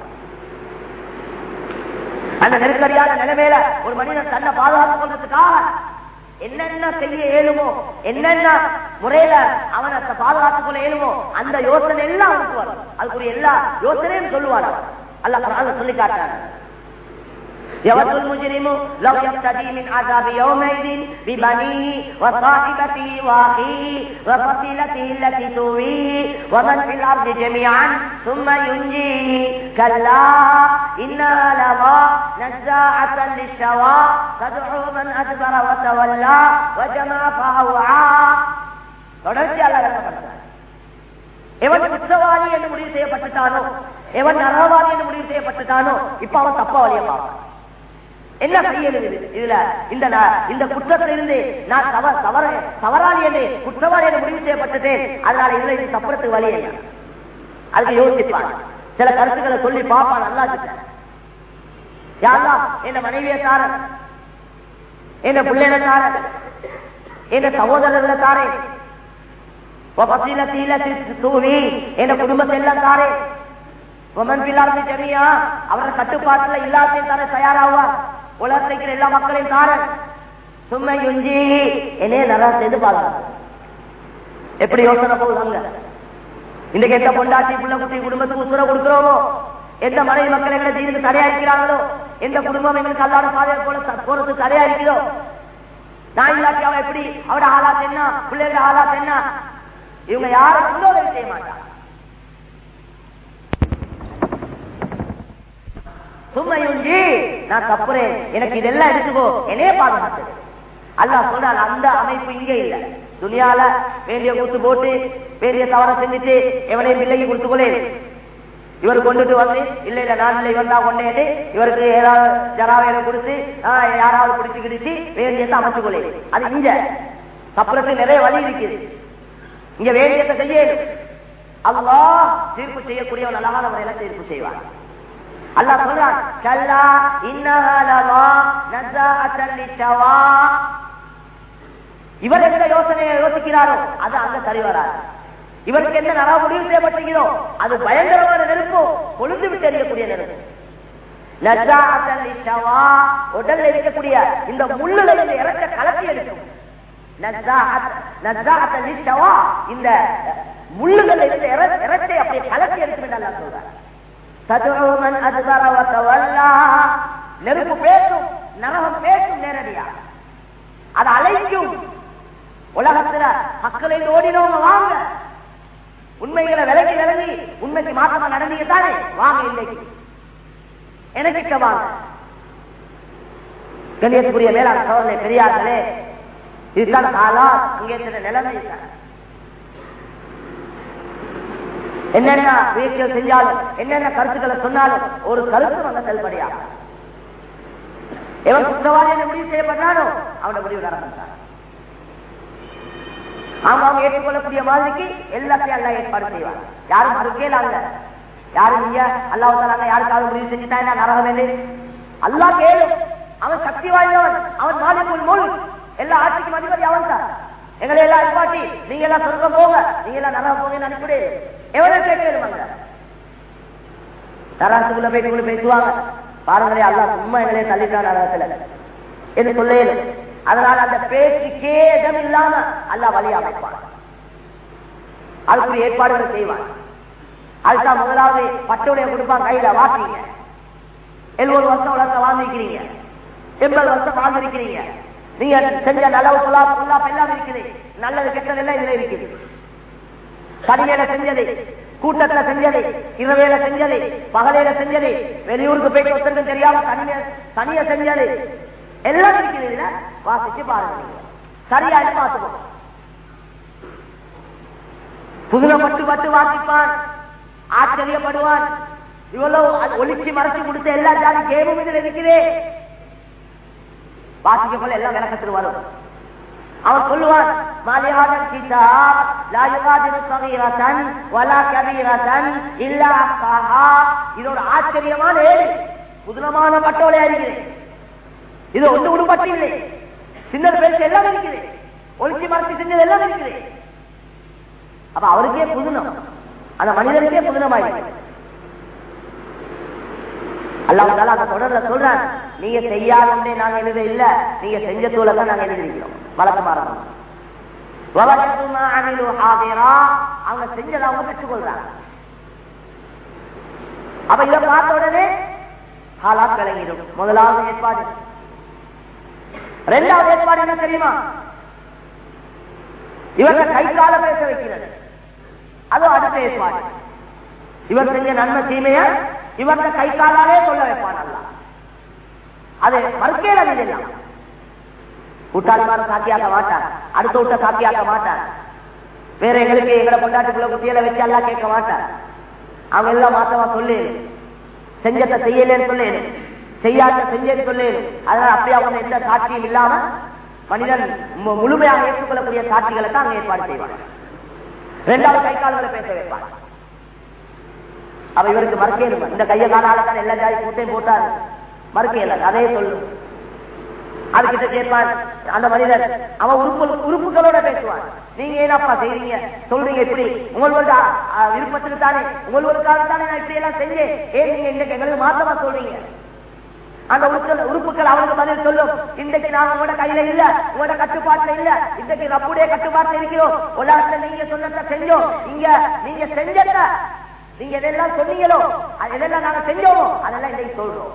அந்த நெருக்கடியான நிலைமையில ஒரு மனிதன் தன்னை பாதுகாத்துக் கொள்றதுக்காக என்னென்ன செய்ய இயலுமோ, என்னென்ன முறையில அவனை பாதுகாத்துக் கொள்ள இயலுமோ அந்த யோசனை எல்லாம் அவனுக்கு வரும். அதுக்குரிய எல்லா யோசனையும் சொல்லுவார். அல்லாஹ் குர்ஆன்ல சொல்லி காட்டுறார், يود المجرم لو يفتدي من عذاب يومئذ ببنيه وصاحبته واخيه وفصيلته التي تؤويه ومن في الارض جميعا ثم ينجيه كلا انها لظى نزاعة للشوى تدعو من ادبر وتولى وجمع فاوعى. தொடர்ச்சியாக அல்லாஹ் எவன் குற்றவாளி என்று முடிவு செய்யப்பட்டுட்டானோ, எவன் நரகவாளி என்று முடிவு செய்யப்பட்டுட்டானோ, இப்ப அவன் தப்பா வழியை பார்ப்பான். என்ன செய்யறது இதுல? இந்த இந்த குற்றத்திலிருந்து நான் தவறு தவறு தவறாளி என்று குற்றவாளி என்று முடிவு செய்யப்பட்டதேன், அதனால இதுல இது தப்புறத்துக்கு வழி என்ன? அதுக்கு யோசிப்பான், சில கருத்துக்களை சொல்லி பார்ப்பான். அல்லா கிட்ட, யா அல்லாஹ் என் மனைவியை தார, என் பிள்ளைகளை தார, என் சகோதரர்களை தாரே, என் குடும்பத்தை எல்லாம் தாரே, அவர கட்டுப்பாட்டுல எல்லாத்தையும் தானே தயாராவார், உலகத்தில் எல்லா மக்களையும் தாரன், சும்மை யுஞ்சி என்னைய நல்லா செய்து பாருங்க. எப்படி யோசனை போகுதாங்க? இன்னைக்கு எந்த பொண்டாட்டி புள்ள குட்டி குடும்பத்துக்கு உசுர கொடுக்கிறோமோ, எந்த மனைவி மக்கள் எங்களை தீர்ந்து தடையா இருக்கிறாங்களோ, எந்த குடும்பம் எங்களுக்கு அல்லாத பாதையை போல போறதுக்கு தடையா இருக்கிறதோ, நான் இல்லாட்டி அவ எப்படி, அவட ஆளாத் என்ன, பிள்ளைகளோட ஆளாத் என்ன, இவங்க யாரும் உதவி செய்ய மாட்டாங்க. சும்மையுஞ்சி நான் தப்புறேன், எனக்கு இதெல்லாம் எடுத்துக்கோ, என்னையே பாதுகாத்து. அல்லாஹ் சொல்றான், அந்த அமைப்பு இங்கே இல்ல. துனியால வேண்டிய கூத்து போட்டு வேண்டிய தவற செஞ்சுட்டு எவனையும் பிள்ளைக்கு கொடுத்துக்கொள்ளே, இவர் கொண்டுட்டு வந்து இல்ல இல்ல நான் இல்லை இவன் தான் கொண்டேட்டு இவருக்கு ஏதாவது ஜராவேல கொடுத்து யாராவது பிடிச்சு கிடிச்சு வேண்டியத்தை அமைச்சு கொள்ளே. அது இங்க தப்புறத்துக்கு நிறைய வழி இருக்குது. இங்க வேண்டியத்தை செய்ய அல்லாஹ் தீர்ப்பு செய்யக்கூடியவன் அழகான முறையில தீர்ப்பு செய்வார். அல்லாஹ் சொல்றான், கல்லா இன்னஹா லமா நஸாஅத்தன் லிஷவா. இவர் எந்த யோசனையை யோசிக்கிறாரோ அது அங்க சரி வராது. இவருக்கு என்ன நரக முடிவு செய்யப்பட்டிருக்கிறோ அது பயங்கரமான நெருப்பு, கொழுந்து விட்டு எறியக்கூடிய நெருப்பு. நஸாஅத்தன் லிஷவா, உடல்ல இருக்கக்கூடிய இந்த முள்ளுகளை இறக்க கலத்தி எடுக்கும். நஸாஅத்தன் லிஷவா, இந்த முள்ளுகளை இறச்சை அப்படியே கலத்தி எடுக்கும் என்று அல்லாஹ் சொல்றார். நெருப்பு பேசும், நரகம் பேசும் நேரடியா, அது அழைக்கும். உலகத்துல மக்களை ஓடினவங்க வாங்க, உண்மைகளை விலகி விலகி உண்மைக்கு மாற்றமா நடந்தீங்க தானே, வாங்க இன்னைக்கு எனக்கு வாங்க. கண்ணியத்துக்குரிய மேலான சோதனை பெரியார்களே, இதுதான் காலா, அங்கே நிலைமை. என்னென்ன முயற்சிகள் செஞ்சாலும் என்னென்ன கருத்துக்களை சொன்னாலும் ஒரு கருத்து வந்து செல்படியாக எவன் குற்றவாளி முடிவு செய்யப்பட்டானோ அவனோட முடிவு நடந்தார். அவங்க அவங்க ஏற்றுக்கொள்ளக்கூடிய மாதிரிக்கு எல்லாத்தையும் எல்லாம் ஏற்பாடு செய்வாங்க. யாரும் மறுக்கேலாங்க, யாரும் இல்லையா அல்லாஹ் தஆலா யாருக்காவது முடிவு செஞ்சுட்டா என்ன நரகம் வேண்டு அல்லாஹ் கேளும். அவன் சக்தி வாய்ந்தவன், அவன் மாலிகுல் முல்க், எல்லா ஆட்சிக்கும் அதிபதி அவன் தான். எங்களை எல்லாம் அனுப்பாட்டி நீங்க எல்லாம் சொர்க்கம் போங்க, நீங்க எல்லாம் நரகம் போங்கன்னு அனுப்பிடு எவ்வளவு கேட்கலுமாங்க. நரகத்துக்குள்ள போய் பேசுவாங்க, பாருங்களே அல்லாஹ் சும்மா எங்களே தள்ளிட்டான் நரகத்துல என்று சொல்லேன். அதனால அந்த பேச்சுக்கே இடம் இல்லாம அல்லாஹ் வழி அமைப்பான், அதுக்குரிய ஏற்பாடுகள் செய்வான். அதுதான் முதலாவது பட்டுடைய கொடுப்பான், கையில வாக்கிங்க. எழுபது வருஷம் உலகத்தை வாழ்ந்திருக்கிறீங்க, எண்பது வருஷம் வாழ்ந்திருக்கிறீங்க, நீங்க செஞ்ச நலவு எல்லாம் இருக்குது, நல்லது கெட்டதெல்லாம் இதுல இருக்குது. தனிமையில செஞ்சது, கூட்டத்துல செஞ்சது, இரவேல செஞ்சது, பகலையில செஞ்சது, வெளியூருக்கு போயிட்டு ஒருத்தருக்கும் தெரியாம தனிமைய தனிய செஞ்சது எல்லாம் இருக்குது. இதுல வாசிச்சு பாருங்க, சரியா பார்த்துக்கோங்க. புதுல பட்டு பட்டு வாசிப்பான், ஆச்சரியப்படுவான். இவ்வளவு ஒளிச்சு மறைச்சு கொடுத்த எல்லா ஜாதி கேமும் இதுல இருக்குது. வாசிக்க போல எல்லாம் விளக்கத்தில் வரும். அவன் சொல்லுவான், மாலிஹாதல் கிதாப் லா யுகாதிரு ஸகீரத்தன் வலா கபீரத்தன் இல்லா அஹ்ஸாஹா. இது ஒரு ஆச்சரியமான ஏடு, புதுனமான பட்டோலையா இருக்குது. இது ஒன்று உடுபட்டு இல்லை, சின்ன பேச்சு எல்லாம் இருக்குது, ஒளிச்சு மறைச்சு செஞ்சது எல்லாம் இருக்குது. அப்ப அவருக்கே புதுனம், அந்த மனிதனுக்கே புதுனமாயிருக்கு. அல்லாஹ் தஆலா அந்த தொடர்ல சொல்றான், நீங்க செய்யாதே நாங்க எழுத இல்ல, நீங்க செஞ்ச தூளை தான் நாங்க எழுதிருக்கிறோம். வழக்கமாக அவங்க செஞ்சதை அவங்க பெற்றுக்கொள்றாங்க. அப்ப இதை பார்த்த உடனே ஹாலாத் விளங்கிடும். முதலாவது ஏற்பாடு. இரண்டாவது ஏற்பாடு என்ன தெரியுமா? இவங்க கை கால பேச வைக்கிறது, அதுவும் அடுத்த ஏற்பாடு. இவர் செஞ்ச நன்மை தீமைய இவங்க கை காலாலே சொல்ல வைப்பான் அல்லாஹ். அது மறுக்கேல இல்லை. கூட்டாளிமார சாத்தியாக்க மாட்டார், அடுத்த விட்ட சாத்தியாக்க மாட்டார், வேற எங்களுக்கு எங்களை பொண்டாட்டுக்குள்ள குட்டியில வச்சு எல்லாம் கேட்க மாட்டார். அவங்க எல்லாம் மாத்தமா சொல்லு, செஞ்சத்தை செய்யலன்னு சொல்லு, செய்யாத செஞ்சேன்னு சொல்லு. அதனால அப்படியே அவங்க எந்த சாட்சியும் இல்லாம மனிதன் முழுமையாக ஏற்றுக்கொள்ளக்கூடிய சாட்சிகளை தான் அங்க ஏற்பாடு செய்வாங்க. இரண்டாவது கை கால்களை பேச வைப்பாங்க. அவ இவருக்கு மறுக்கேன், இந்த கைய காலால தான் எல்லா ஜாதி கூட்டையும் போட்டாரு, மறுக்கல அதே சொல்லு. அதுக்கிட்ட கேட்பான் அந்த மனிதர், அவன் உறுப்பு உறுப்புகளோட பேசுவான். நீங்க ஏனாப்பா செய்றீங்க சொல்றீங்க இப்படி, உங்களோட விருப்பத்துக்கு தானே உங்களுக்காக தானே நான் இப்படி எல்லாம் செஞ்சேன், ஏன் நீங்க இன்னைக்கு எங்களுக்கு மாத்தமா சொல்றீங்க? அந்த உறுப்புகள் அவனுக்கு பதில் சொல்லும், இன்றைக்கு நாங்க உங்களோட கையில இல்ல, உங்களோட கட்டுப்பாட்டுல இல்ல, இன்றைக்கு ரப்புடைய கட்டுப்பாட்டுல இருக்கிறோம். உலகத்துல நீங்க சொன்னதை செஞ்சோம், இங்க நீங்க செஞ்சத நீங்க எதெல்லாம் சொன்னீங்களோ எதெல்லாம் நாங்க செஞ்சோமோ அதெல்லாம் இன்றைக்கு சொல்றோம்.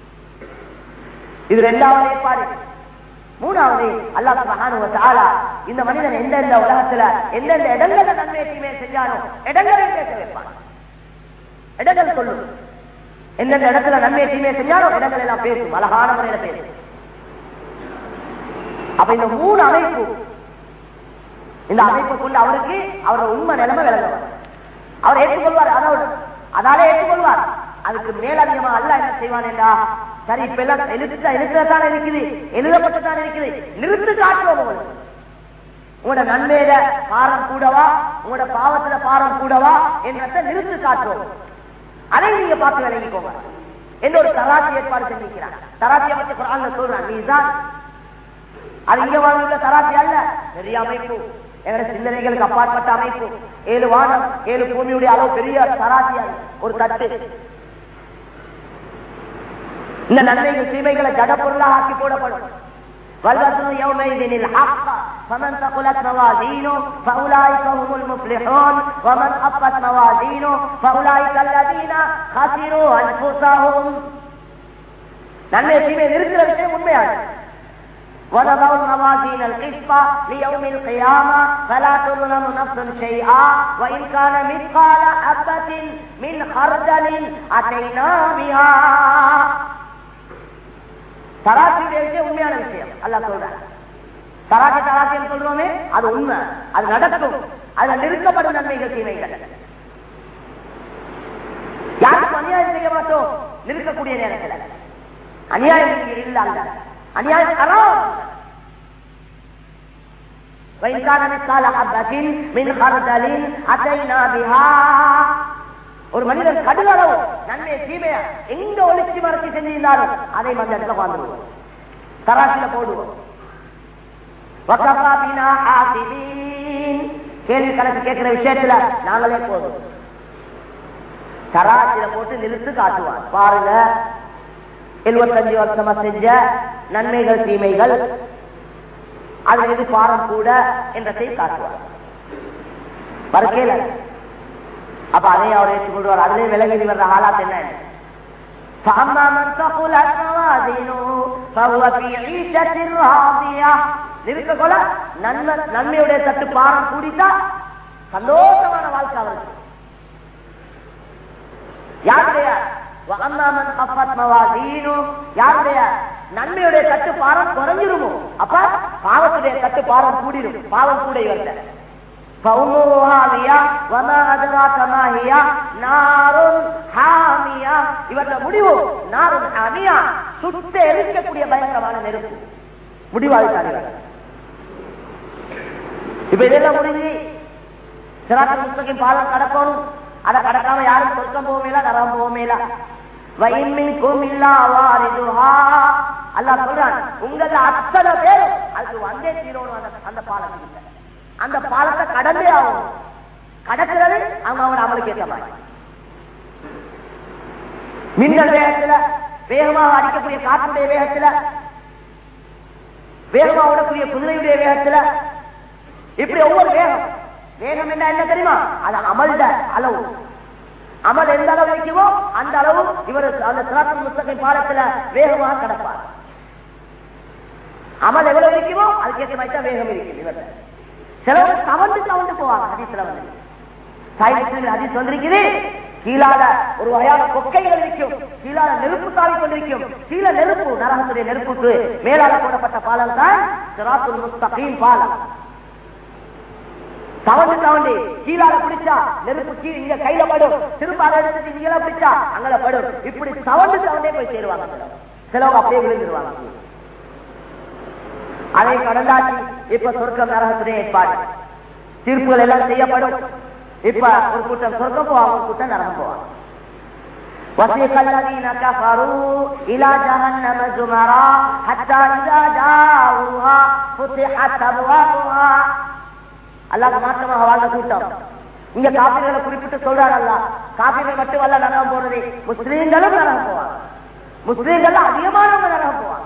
இது இரண்டாவது ஏற்பாடு. மூணாவது, அல்லாஹ் சுப்ஹானஹு வ தஆலா இந்த மனிதன் எந்தெந்த உலகத்துல எந்தெந்த இடங்கள்ல நன்மை தீமை செஞ்சானோ இடங்களை பேச வைப்பான். இடங்கள் சொல்லும், எந்தெந்த இடத்துல நன்மை தீமை செஞ்சாலும் இடங்கள் எல்லாம் பேசும், அழகான முறையில பேசும். அப்ப இந்த மூணு அமைப்பு, இந்த அமைப்பை கொண்டு அவருக்கு அவரோட உண்மை நிலைமை விளங்குவார். அவர் ஏற்றுக்கொள்வார், அதோடு அதாலே ஏற்றுக்கொள்வார். அதுக்கு மேலதிகமா அல்ல என்ன செய்வான் என்றா, சரி இப்ப எல்லாம் எழுத்து எழுத்துதான் இருக்குது, எழுதப்பட்டுதான் இருக்குது, நிறுத்து காட்டுவோம். உங்களுக்கு உங்களோட நன்மையில பாரம் கூடவா உங்களோட பாவத்துல பாரம் கூடவா என்ற நிறுத்து காட்டுவோம். அதை நீங்க பார்த்து விளங்கிக்கோங்க என்ற ஒரு தராசி ஏற்பாடு செஞ்சிருக்கிறான். தராசியை பற்றி குர்ஆன்ல சொல்றான், நீதான் அது இங்க வாழ்ந்துள்ள தராசி அல்ல, பெரிய அமைப்பு, எங்க சிந்தனைகளுக்கு அப்பாற்பட்ட அமைப்பு, ஏழு வானம் ஏழு பூமியுடைய அளவு பெரிய தராசியால் ஒரு தட்டு. இந்த நன்மைகள் தீமைகளை ஜட பொருளாக ஆக்கி போடப்படும். والوزن يومئذ الحق فمن ثقلت موازينه فأولئك هم المفلحون ومن خفت موازينه فأولئك الذين خسروا أنفسهم. நன்மை தீமை இருக்கிற விஷயம் உண்மையான وَنَضَعُ الْمَوَازِينَ الْقِسْطَ لِيَوْمِ الْقِيَامَةِ فَلَا تُظْلَمُ نَفْسٌ شَيْئًا وَإِنْ كَانَ مِثْقَالَ حَبَّةٍ مِنْ خَرْدَلٍ أَتَيْنَا بِهَا. தராசியுடைய விஷயம் உண்மையான விஷயம் அல்லாஹ் சொல்றார். தராசி தராசின்னு சொல்றோமே அது உண்மை, அது நடக்கும், அதுல நிறுத்தப்படும் நன்மைகள் தீமைகள். யாருக்கும் அநியாயம் செய்ய மாட்டோம் நிற்கக்கூடிய நேரத்தில். அநியாயம் இல்ல, அல்ல அநியாயம் ஹராம். وإن كان مثقال حبة من خردل أتينا بها. ஒரு மனிதன் கடல் அளவு நன்மை தீமையா எங்க ஒளிச்சு மறைச்சு செஞ்சிருந்தாலும் அதை மந்த இடத்துல வாழ்ந்துருவோம், தராசில போடுவோம். கேள்வி கணக்கு கேட்கிற விஷயத்துல நாங்களே போதும், தராசில போட்டு நிறுத்து காட்டுவான். பாருங்க, எழுபத்தஞ்சு வருஷமா செஞ்ச நன்மைகள் தீமைகள் அது எது பாரம் கூட என்றதை காட்டுவார். பறக்கேல அப்ப அதையும் அவர் ஏற்றுக்கொள்வார். அதிலே விலகி வர்ற ஆளாத் என்ன? நன்மையுடைய சத்து பாரம் கூடித்தா சந்தோஷமான வாழ்க்கை அவருக்கு. யாருடைய யாருடைய நன்மையுடைய கட்டுப்பாரம் குறைஞ்சிருமோ அப்ப பாவத்துடைய கட்டுப்பாரம் கூடிடும். பாவம் கூட இவர்கிட்ட இவற்ற முடிவு நாரும் ஹாமியா, சுட்ட எரிக்கக்கூடிய பயங்கரமான நெருப்பு முடிவாதித்தார்கள். இப்ப இதெல்லாம் முடிஞ்சு சிராத்துல் முஸ்தகீம் பாலம் கடக்கணும். அதை கடக்காம யாரும் சொர்க்கம் போவேலா நரகம் போவேலா. அல்லாஹ் சொல்றான், உங்கள அத்தனை பேரும் அதுக்கு வந்தே தீரணும். அந்த பாலத்துக்கு அந்த பாலத்தை கடந்தே ஆகும். கடக்கிறது அவங்க அவங்க அமலுக்கு ஏற்ற மாதிரி. மின்னல் வேகத்துல வேகமாக அடிக்கக்கூடிய காற்றுடைய வேகத்துல, வேகமாக ஓடக்கூடிய குதிரையுடைய வேகத்துல, இப்படி ஒவ்வொரு வேகம் வேகம் என்ன என்ன தெரியுமா? அது அமல்த அளவு. அமல் எந்த அளவு வைக்குமோ அந்த அளவு இவர் அந்த சிராத்துல் முஸ்தகீம் பாலத்துல வேகமாக கடப்பார். அமல் எவ்வளவு வைக்குமோ அதுக்கேற்ற மாதிரி வேகம் இருக்கு. இவர் சிலவங்க தவண்டு தவண்டு போவாங்க. ஹதீஸ்ல வந்து சாயிஸ்ல ஹதீஸ் வந்திருக்குது, கீழால ஒரு வகையான கொக்கைகள் இருக்கும், கீழால நெருப்பு தாவி கொண்டிருக்கும். கீழே நெருப்பு, நரகத்துடைய நெருப்புக்கு மேலால போடப்பட்ட பாலம் தான் சிராத்துல் முஸ்தகீம் பாலம். தவண்டு தவண்டி கீழால பிடிச்சா நெருப்பு கீழே இங்க கையில படும், திரும்ப அதை எடுத்துட்டு இங்கே பிடிச்சா அங்கே படும். இப்படி தவண்டு தவண்டே போய் சேருவாங்க. சிலவங்க அப்படியே விழுந்துருவாங்க. அதை கடந்தாச்சு. இப்ப சொர்க்கம் நரகத்துடைய ஏற்பாடு, தீர்ப்புகள் எல்லாம் செய்யப்படும். இப்ப ஒரு கூட்டம் சொர்க்கம் போவாங்க, ஒரு கூட்டம் நரகம் போவாங்க. وَسِيقَ الَّذِينَ كَفَرُوا إِلَى جَهَنَّمَ زُمَرًا حَتَّى إِذَا جَاءُوهَا فُتِحَتْ أَبْوَابُهَا. அல்லாஹ் மாற்றமாக வாழ்ந்த கூட்டம். இங்க காபீர்களை குறிப்பிட்டு சொல்றாரு அல்லாஹ். காபீர்கள் மட்டும் அல்ல நரகம் போறது, முஸ்லீம்களும் நரகம் போவாங்க. முஸ்லீம்கள் அதிகமானவங்க நரகம் போவாங்க.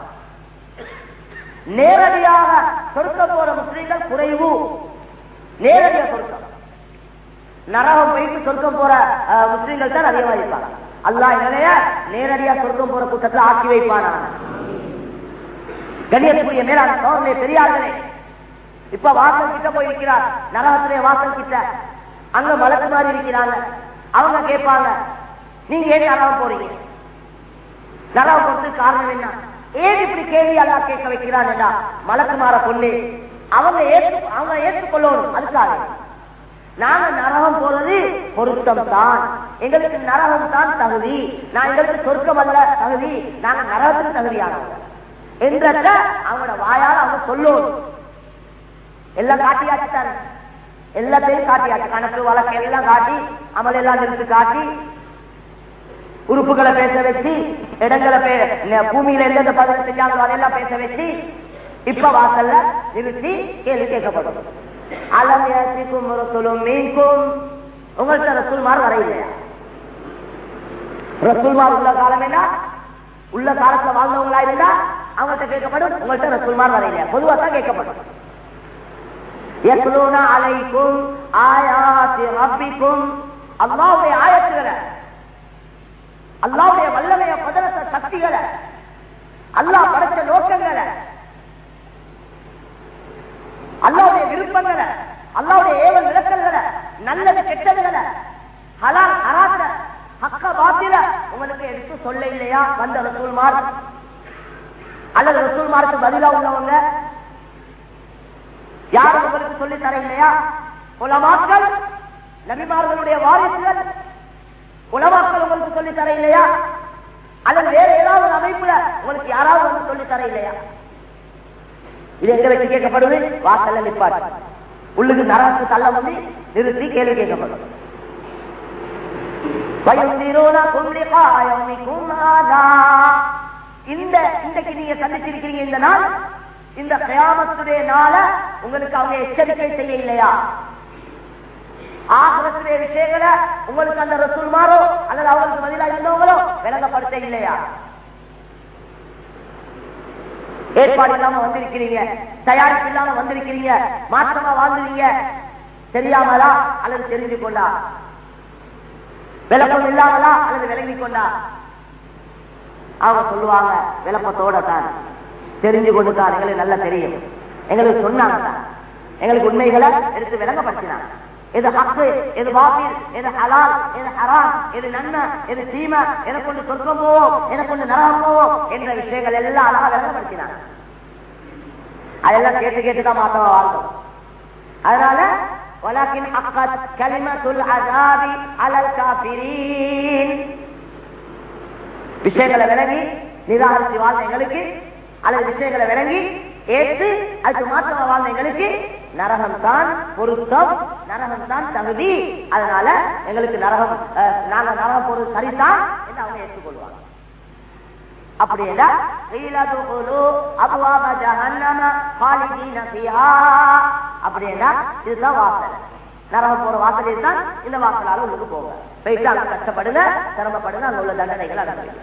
நேரடியாக சொர்க்கம் போற முஸ்லீம்கள் குறைவு. நேரடியாக சொர்க்கம், நரகம் போயிட்டு சொர்க்கம் போற முஸ்லீம்கள் தான் அதிகமாக இருப்பாங்க. அல்லாஹ் என்னைய நேரடியாக சொர்க்கம் போற கூட்டத்தில் ஆக்கி வைப்பானா. கண்ணியத்துக்குரிய மேலான சோதனை பெரியார்களே, இப்ப வாசல் கிட்ட போயிருக்கிறார், நரகத்துடைய வாசல் கிட்ட. அங்க மலக்கு மாதிரி இருக்கிறாங்க. அவங்க கேட்பாங்க, நீங்க ஏன் நரகம் போறீங்க? நரகம் போறதுக்கு காரணம் என்ன? ஏன் இப்படி கேள்வி எல்லாம் கேட்க வைக்கிறான்டா? மலக்குமார கொண்டு அவங்க ஏற்று அவங்க ஏற்றுக்கொள்ளணும். அதுக்காக நாங்க நரகம் போறது பொருத்தம் தான், எங்களுக்கு நரகம் தான் தகுதி, நான் எங்களுக்கு சொர்க்கம் அல்ல தகுதி, நாங்க நரகத்துக்கு தகுதியானவங்க என்ற அவங்களோட வாயால் அவங்க சொல்லணும். எல்லாம் காட்டியாச்சுட்டாங்க, எல்லாத்தையும் காட்டியாச்சு. கணக்கு வழக்கு எல்லாம் காட்டி, அமல் எல்லாம் நிறுத்து காட்டி, உறுப்புகளை பேச வச்சு, இடங்களை பூமியில எந்தெந்த பதவி செஞ்சாங்களோ அதெல்லாம் பேச வச்சு, இப்ப வாசல்ல நிறுத்தி கேள்வி கேட்கப்படும். அலம் யாசிக்கும் ரசூலும் மீன்கும், உங்கள்கிட்ட ரசூல்மார் வர இல்லையா? ரசூல்மார் உள்ள காலம் என்ன, உள்ள காலத்துல வாழ்ந்தவங்களா இருந்தா அவங்கள்ட்ட கேட்கப்படும். உங்கள்கிட்ட ரசூல்மார் வர இல்லையா? பொதுவாக தான் கேட்கப்படும். யத்லூன அலைக்கும் ஆயாத்தி ரப்பிக்கும், அல்லாஹ்வுடைய ஆயத்துகளை, அல்லாஹ்வுடைய வல்லமைய பதரத்த சக்திகளை, அல்லாஹ் படைத்த நோக்கங்களை, அல்லாஹ்வுடைய விருப்பங்களை, அல்லாஹ்வுடைய ஏவல் விளக்கல்களை, நல்லது கெட்டதுகளை, ஹலால் ஹராத்த ஹக்க பாத்தில உங்களுக்கு எடுத்து சொல்ல இல்லையா வந்த ரசூல்மார்? அல்லது ரசூல்மாருக்கு பதிலா உள்ளவங்க யாரும் உங்களுக்கு சொல்லி தர இல்லையா? உலமாக்கள், நபிமார்களுடைய வாரிசுகள், உலமாக்கள் உங்களுக்கு சொல்லி தர இல்லையா? அல்லது வேற ஏதாவது ஒரு அமைப்புல உங்களுக்கு யாராவது வந்து சொல்லி தர இல்லையா? இது எங்க வச்சு கேட்கப்படுது? வாசல்ல நிப்பாட்டு உள்ளுக்கு நரகத்து தள்ள வந்து நிறுத்தி கேள்வி கேட்கப்படும். இந்த இன்றைக்கு நீங்க சந்திச்சிருக்கிறீங்க இந்த நாள், இந்த கியாமத்துடைய நாள உங்களுக்கு அவங்க எச்சரிக்கை செய்ய இல்லையா? ஆகிரத்துடைய விஷயங்களை உங்களுக்கு அந்த ரசூல்மாரோ அல்லது அவங்களுக்கு பதிலா இருந்தவங்களோ விளங்கப்படுத்த இல்லையா? ஏற்பாடு இல்லாம வந்திருக்கிறீங்க, தயாரிப்பு இல்லாம வந்திருக்கிறீங்க, மாற்றமா வாழ்ந்துறீங்க, தெரியாமலா அல்லது தெரிஞ்சு கொண்டா, விளக்கம் இல்லாமலா அல்லது விளங்கி கொண்டா? அவங்க சொல்லுவாங்க விளக்கத்தோட தான், தெரிஞ்சு கொண்டு தான், எங்களுக்கு நல்லா தெரியும், எங்களுக்கு சொன்னாங்க தான், எங்களுக்கு உண்மைகளை எடுத்து விளங்கப்படுத்தினாங்க. எது ஹக்கு, எது பாத்தில், எது ஹலால், எது ஹராம், எது நன்மை, எது தீமை, எதை கொண்டு சொர்க்கம் போவோம், எதை கொண்டு நரகம் போவோம் என்ற விஷயங்கள் எல்லாம் அழகா விளங்கப்படுத்தினாங்க. அதெல்லாம் கேட்டு கேட்டுதான் மாத்தவா வாழ்ந்தோம். அதனால வலக்கின் ஹக்கத் கலிமத்துல் அஸாபி அலல் காஃபிரீன், விஷயங்களை விளங்கி நிராகரித்து வாழ்ந்த எங்களுக்கு அல்லது விஷயங்களை விளங்கி ஏற்று அதுக்கு மாற்றமா வாழ்ந்த எங்களுக்கு நரகம் தான் பொருத்தம், நரகம் தான் தகுதி. அதனால எங்களுக்கு நரகம், நாங்க நரகம் பொருள் சரிதான் என்று அவங்க ஏற்றுக்கொள்வாங்க. அப்படி அப்படின்னா இதுதான் வாசல், நரகம் போற வாசலில் தான் இந்த வாசலால உங்களுக்கு போங்க, போயிட்டு அங்க கஷ்டப்படுங்க, சிரமப்படுங்க, அங்க உள்ள தண்டனைகள் அடங்குங்க.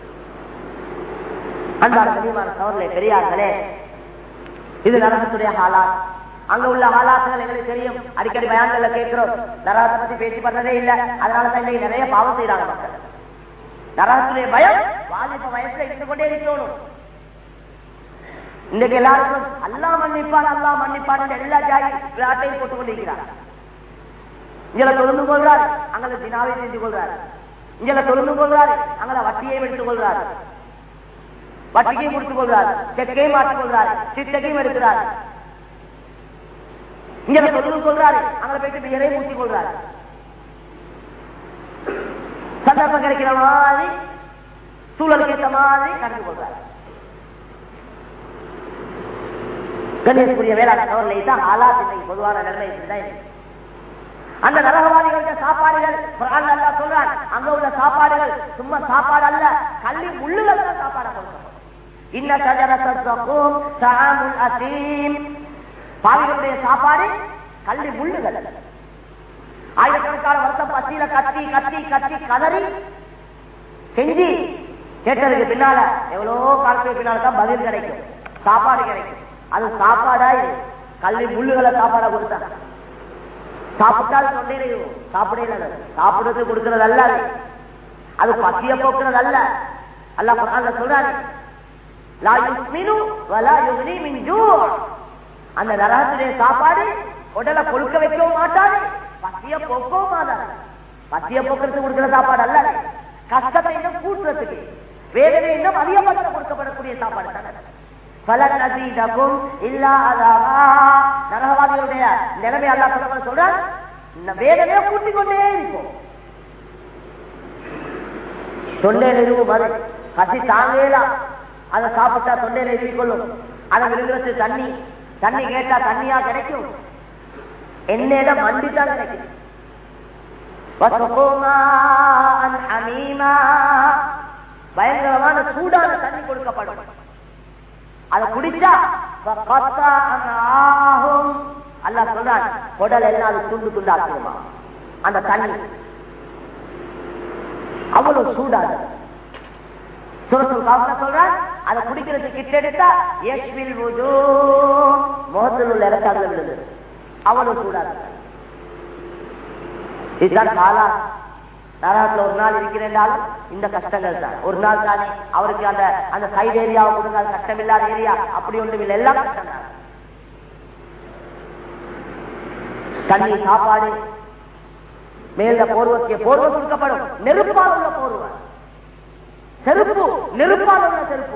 அன்பான கண்ணியமான சகோதரர்களே, பெரியார்களே, இது நரகத்துடைய ஹாலாத். அங்க உள்ள ஹாலாத்துகள் எங்களுக்கு தெரியும், அடிக்கடி பயான்கள்ல கேட்கிறோம். நரகத்தை பத்தி பேசி பண்ணதே இல்லை, அதனாலதான் இன்னைக்கு நிறைய பாவம் செய்யறாங்க மக்கள். நரகத்துடைய பயம் வாலிப வயசுல இருந்து கொண்டே இருக்கணும். இன்னைக்கு எல்லாருக்கும் அல்லா மன்னிப்பான் அல்லா மன்னிப்பான் எல்லா ஜாதி விளையாட்டையும் போட்டுக் கொண்டிருக்கிறார். இங்களை தொழுந்து கொள்றாரு, அங்கே தினாவை செஞ்சு கொள்றாரு, இங்களை தொழுந்து கொள்றாரு, அங்கே வட்டியை எடுத்துக் கொள்றாரு, வட்டிக்கையும் முடித்துக் கொள்றாரு, செக்கையும் மாற்றிக் கொள்றாரு, சிட்டையும் எடுக்கிறாரு, இங்க தொழுது கொள்றாரு, அங்க போயிட்டு பியரையும் ஊற்றிக் கொள்றாரு. சந்தர்ப்பம் கிடைக்கிற மாதிரி சூழலுக்கு ஏற்ற மாதிரி நடந்து கொள்றாரு. கணேசக்குரிய வேளாண் சோழலை தான் ஆலாத் இன்னைக்கு பொதுவான நிலைமை தான். அந்த நரகவாதிகள சாப்பாடுகள் அல்லாஹ் சொல்றான், அங்க உள்ள சாப்பாடுகள் சும்மா சாப்பாடு அல்ல, கள்ளி முள்ளுகள் தான் சாப்பாடு கொடுக்கணும். இன்ன ஷஜரத்துக்கும் தஆமுல் அஸீம், பாவிகளுடைய சாப்பாடு கள்ளி முள்ளுகள். ஆயிரக்கணக்கான வருஷம் பசியில கத்தி கத்தி கத்தி கதறி செஞ்சு கேட்டதுக்கு பின்னால எவ்வளவோ காலத்துக்கு பின்னால தான் பதில் கிடைக்கும், சாப்பாடு கிடைக்கும். அது சாப்பாடாய் கள்ளி முள்ளுகளை சாப்பாடா கொடுத்தாங்க. சாப்பிட்டால் சொன்னேன், சாப்பிடல, சாப்பிடுறது கொடுக்கிறது அல்ல, அது பசிய போக்குறது அல்ல. அல்லாஹ் குர்ஆன்ல சொல்றாரு, லா யுஸ்மினு வலா யுக்னி மின் ஜூ, அந்த நரகத்துடைய சாப்பாடு உடலை கொழுக்க வைக்கவும் மாட்டாது, பசிய போக்கவும் மாட்டாது. பசிய போக்குறதுக்கு கொடுக்கிற சாப்பாடு அல்ல, கஷ்டத்தை இன்னும் கூட்டுறதுக்கு, வேதனை இன்னும் அதிகமாக கொடுக்கப்படக்கூடிய சாப்பாடு தானே. நரகவாதிகளுடைய நிலைமை அல்லாஹ் சொல்ல சொல்றார், இந்த வேதனையை கூட்டிக் கொண்டே இருக்கும். தொண்டையில இருக்கும் அது பசி தாங்கலாம், அதை சாப்பிட்டா தொண்டையில எதிர்கொள்ளும். அதை விழுகிறது தண்ணி, தண்ணி கேட்டா தண்ணியா கிடைக்கும், என்னையில மண்டித்தான் கிடைக்கும். பயங்கரமான சூடான தண்ணி கொடுக்கப்படும், அதை குடிச்சா அல்லாஹ் சொல்றான், குடல் எல்லாம் துண்டு துண்டாக்குமா அந்த தண்ணி, அவ்வளவு சூடாது. சூரத்துல் கஹ்ஃப்ல சொல்றான், அதை குடிக்கிறதுக்கு கிட்ட எடுத்தா யஷ்வில் வுஜூ, முகத்தில் உள்ள இரத்தாடுல விழுது, அவ்வளவு சூடாது. இதுதான் காலா. நரகத்துல ஒரு நாள் இருக்கிறேன், இந்த கஷ்டங்கள் தான் ஒரு நாள் தானே. அவருக்கு அந்த அந்த சைடு ஏரியாவை கொடுங்க, கஷ்டம் இல்லாத ஏரியா அப்படி ஒன்றும் இல்லை, எல்லாம் கஷ்டம் தான். தண்ணி, சாப்பாடு, மேல போர்வத்திய போர்வை கொடுக்கப்படும், நெருப்பால் உள்ள போர்வை, செருப்பு நெருப்பால் உள்ள செருப்பு,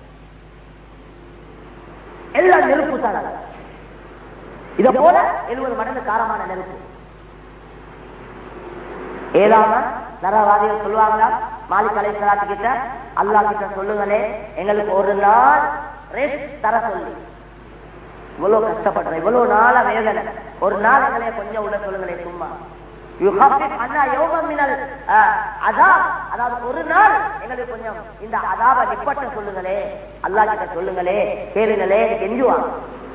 எல்லாம் நெருப்பு தான். இத போல எழுபது மடங்கு காரமான நெருப்பு. ஏழாம நரவாதிகள் சொல்லுவாங்க மாலிக் அலைஹிஸ்ஸலாத்து கிட்ட, அல்லாஹ் கிட்ட சொல்லுங்களே எங்களுக்கு ஒரு நாள் ரெஸ்ட் தர சொல்லி. இவ்வளவு கஷ்டப்படுறேன், இவ்வளவு நாள வேதனை, ஒரு நாள் எங்களைய கொஞ்சம் உள்ள சொல்லுங்களே சும்மா. அதாவது ஒரு நாள் எங்களுக்கு கொஞ்சம் இந்த அதாப நிப்பட்ட சொல்லுங்களே, அல்லாஹ் கிட்ட சொல்லுங்களே, கேளுங்களே, கெஞ்சுவாங்க.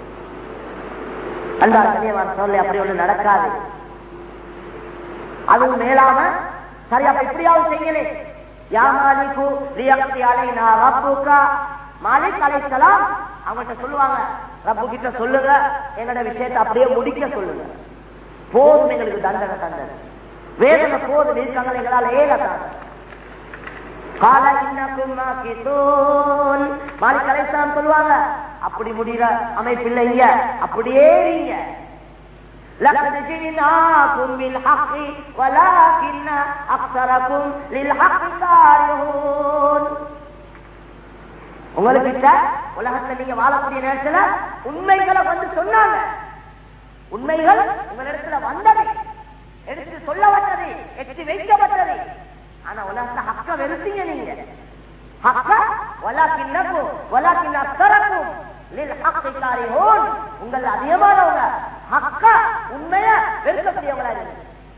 அல்லா கண்ணியமான சொல்ல அப்படி ஒண்ணு நடக்காது. அதுவும் மேலாம சரி அப்ப இப்படியாவது செய்யலே. யா மாலிகு லியக்தி அலைனா ரப்புகா, மாலிக் அலைஹிஸ்ஸலாம் அவங்கள்ட்ட சொல்லுவாங்க, ரப்பு கிட்ட சொல்லுங்க எங்களோட விஷயத்தை அப்படியே முடிக்க சொல்லுங்க, போதும் எங்களுக்கு தண்டனை தண்டனை வேதனை போதும் இருக்காங்க எங்களால் ஏலதான். கால இன்னக்கும் மாகிதூன், மாலிக் அலைஹிஸ்ஸலாம் சொல்லுவாங்க அப்படி முடிகிற அமைப்பில்லை, இங்க அப்படியே நீங்க لقد جئناكم بالحق ولكن أكثركم للحق كارهون. உங்களுக்கு உலகத்துல நீங்க வாழக்கூடிய நேரத்துல உண்மைகளை வந்து சொன்னாங்க, உண்மைகள் உங்களிடத்துல வந்தது, எடுத்து சொல்ல வந்தது, எடுத்து வைக்கப்பட்டது. ஆனா உலகத்துல ஹக்க வெறுத்தீங்க நீங்க. ஹக்க வலாக்கின்னகும் வலாக்கின் அக்ஸரகும் லில்ஹக் காரிஹூன். உங்கள் அதிகமானவங்க ஹக்க உண்மைய வெறுக்கக்கூடியவங்களா இருக்கு.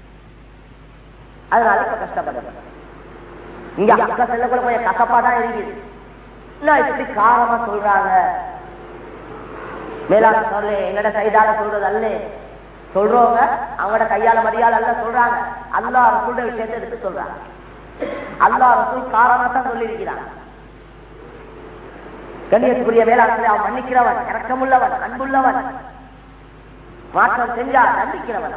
அதனால இப்ப கஷ்டப்படுது. இங்க ஹக்க செல்லக்குள்ள கொஞ்சம் கசப்பாதான் இருக்குது. நான் இப்படி காரமா சொல்றாங்க, மேலாக சொல்ல எங்கட கைதால சொல்றது அல்ல, சொல்றவங்க அவங்களோட கையால மரியாதை அல்ல சொல்றாங்க, அல்லாஹ் ரசூலுடைய விஷயத்தை எடுத்து சொல்றாங்க. அல்லாஹ் ரசூல் காரமா தான் சொல்லி இருக்கிறாங்க. கண்ணியத்துக்குரிய மேலாளர்களே, அவன் மன்னிக்கிறவன், இரக்கமுள்ளவன், அன்புள்ளவன், மாற்றம் செஞ்சா தண்டிக்கிறவன்.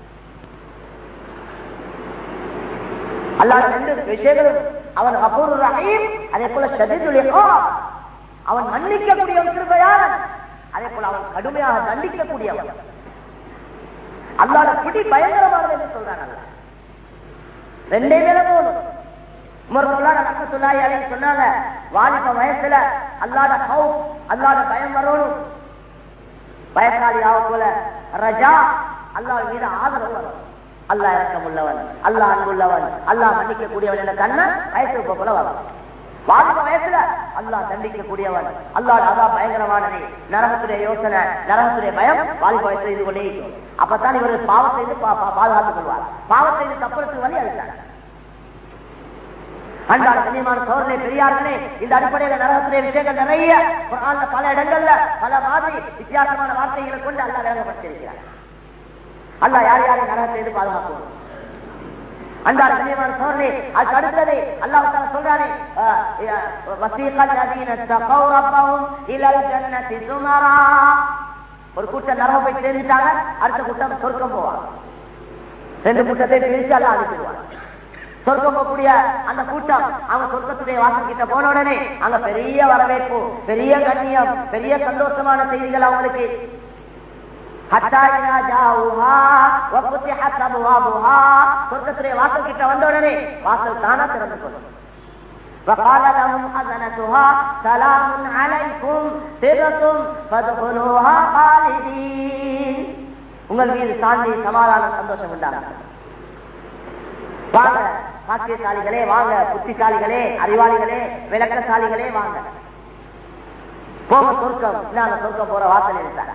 அல்லாஹ் ரெண்டு விஷயங்களும், அவன் கஃபூர் ரஹீம், அதே போல ஷதீதுல் இகாப், அவன் மன்னிக்கக்கூடியவன், கிருபையாளன், அதே போல அவன் கடுமையாக தண்டிக்கக்கூடியவன். அல்லாஹ்வுடைய பிடி பயங்கரமானது என்று சொல்றாங்க. ரெண்டே வேலை போதும். உமர் ரஹ்மத்துல்லாஹி அலைஹி சொன்னாங்க, வாலிப வயசுல அல்லாஹ்வுடைய கௌஃப், அல்லாஹ்வுடைய பயம் வரணும். வயசாலியாக போல ரஜா, அல்லாஹ் மீது ஆதரவு வரும். அல்லாஹ் இரக்கமுள்ளவன், அல்லாஹ் அன்புள்ளவன், அல்லாஹ் மன்னிக்க கூடியவன் என்ற கண்ணை வயசுக்கு போல வரும். வாலிப வயசுல அல்லாஹ் தண்டிக்க கூடியவன், அல்லாஹ் அதான் பயங்கரமானது, நரகத்துடைய யோசனை, நரகத்துடைய பயம் வாலிப வயசுல இது கொண்டே இருக்கும். அப்பதான் இவர் பாவத்தை இருந்து பாதுகாத்துக் கொள்வார். பாவத்தை இருந்து தப்புறதுக்கு வழி அதுதான். அன்பான கண்ணியமான சோதனை பெரியார்களே, இந்த அடிப்படையில் நரகத்துடைய விஷயங்கள் நிறைய குர்ஆன்ல பல இடங்கள்ல பல மாதிரி வித்தியாசமான வார்த்தைகளை கொண்டு அல்லாஹ் விளங்கப்படுத்தியிருக்கிறார். அல்லாஹ் யார் யாரை நரகத்தை இருந்து பாதுகாக்கும். அன்பான கண்ணியமான சோதனை அதுக்கு அடுத்தது அல்லாஹ் தஆலா சொல்றானே, வஸீகல் லதீன தகவ் ரப்பஹும் இலல் ஜன்னதி ஸுமரா. ஒரு கூட்டம் நரகம் போய் சேர்ந்துட்டாங்க, அடுத்த கூட்டம் சொர்க்கம் போவாங்க. ரெண்டு கூட்டத்தை பிரிச்சு அல்லாஹ் அனுப்பிடுவாங்க. சொர்க்கம் போகக்கூடிய அந்த கூட்டம் அவங்க சொர்க்கத்துடைய வாசல் கிட்ட போன உடனே அங்க பெரிய வரவேற்பு, பெரிய கண்ணியம், பெரிய சந்தோஷமான செய்திகள் அவங்களுக்கு. சொர்க்கத்துடைய வாசல் கிட்ட வந்த உடனே வாசல் தானா திறந்து கொள்ளும். وقال لهم خزنتها سلام عليكم طبتم فادخلوها خالدين. உங்கள் மீது சாந்தி, சமாதானம், சந்தோஷம் உண்டாகும். வாங்க பாக்கியசாலிகளே, வாங்க புத்திசாலிகளே, அறிவாளிகளே, விளக்கசாலிகளே, வாங்க போக சொர்க்கம். நாங்க சொர்க்கம் போற வாசல் இருந்தாங்க.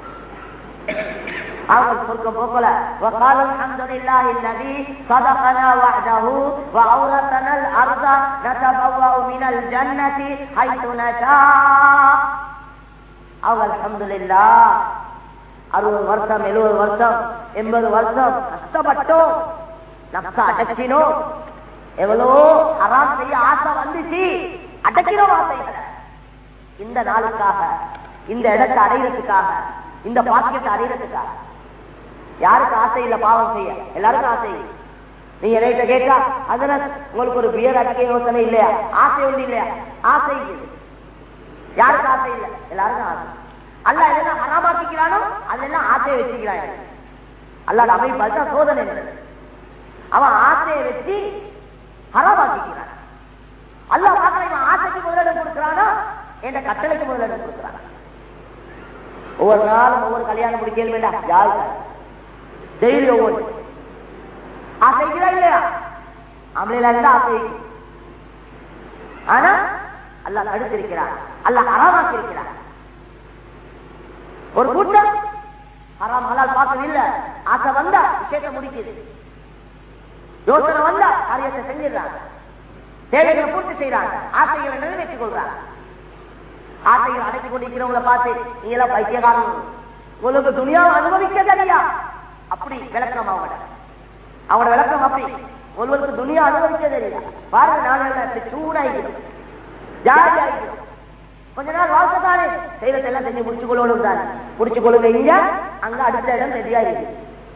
அவங்க சொர்க்கம் போகல. وقالوا الحمد لله الذي صدقنا وعده وأورثنا الأرض نتبوأ من الجنة حيث نشاء. அவங்க அல்ஹம்துலில்லாஹ் அறுபது வருஷம், எழுபது வருஷம், எண்பது வருஷம் கஷ்டப்பட்டோம், நப்ச அடக்கினோம், எவ்வளோ ஹராம் செய்ய ஆசை வந்துச்சு, அடக்கினோம் ஆசைகளை. இந்த நாளுக்காக, இந்த இடத்தை அடையிறதுக்காக, இந்த பாக்கியத்தை அடையிறதுக்காக. யாருக்கு ஆசை இல்ல பாவம் செய்ய? எல்லாருக்கும் ஆசை. நீங்க என்ன கேட்டா அதனால உங்களுக்கு ஒரு பியர் அடிக்க யோசனை இல்லையா? ஆசை ஒண்ணு இல்லையா? ஆசை இல்லை. யாருக்கு ஆசை இல்லை? எல்லாருக்கும் ஆசை. அல்லாஹ் எதெல்லாம் ஹராமாக்கிக்கிறானோ அதெல்லாம் ஆசையை வச்சுக்கிறாங்க. அல்லாஹ் அமைப்பு அதுதான் சோதனை. அவன் ஆசையை வச்சு ஹராமாக்கிக்கிறான். அல்லாஹ் பார்க்கல இவன் ஆசைக்கு முதலிடம் கொடுக்கிறானா என்ற கட்டளைக்கு முதலிடம் கொடுக்கிறான். ஒவ்வொரு நாளும் ஒவ்வொரு கல்யாணம் முடிக்க வேண்டாம், யாரு டெய்லி ஒவ்வொரு ஆசைக்கிறா இல்லையா? ஆம்பளையில இருந்தா ஆசை. ஆனா அல்லாஹ் தடுத்திருக்கிறார், அல்லாஹ் ஹராமாக்கி இருக்கிறார். ஒரு கூட்டம் ஹராம் ஹலால் பார்க்கறது இல்ல, ஆசை வந்தா விஷயத்தை முடிக்குது, யோசனை வந்தா காரியத்தை செஞ்சிடறாங்க, தேவைகளை பூர்த்தி செய்யறாங்க, ஆசைகளை நிறைவேற்றிக் கொள்றாங்க. ஆசைகளை அடைத்துக் கொண்டிருக்கிறவங்களை பார்த்து நீ எல்லாம் பைத்தியகாரம், உங்களுக்கு துணியாவை அனுபவிக்க தெரியா, அப்படி விளக்கம் அவங்களோட அவங்களோட விளக்கம் அப்படி, ஒருவருக்கு துணியா அனுபவிக்க தெரியல. பாருங்க நாங்கள் சூடாயிருக்கிறோம், ஜாலி ஆகிக்கிறோம், கொஞ்ச நாள் வாழ்க்கை தானே செய்யறதை எல்லாம் செஞ்சு முடிச்சு கொள்ளணும் தானே, முடிச்சு கொள்ளுங்க இங்க அங்க அடுத்த இடம் ரெடியா இருக்கு.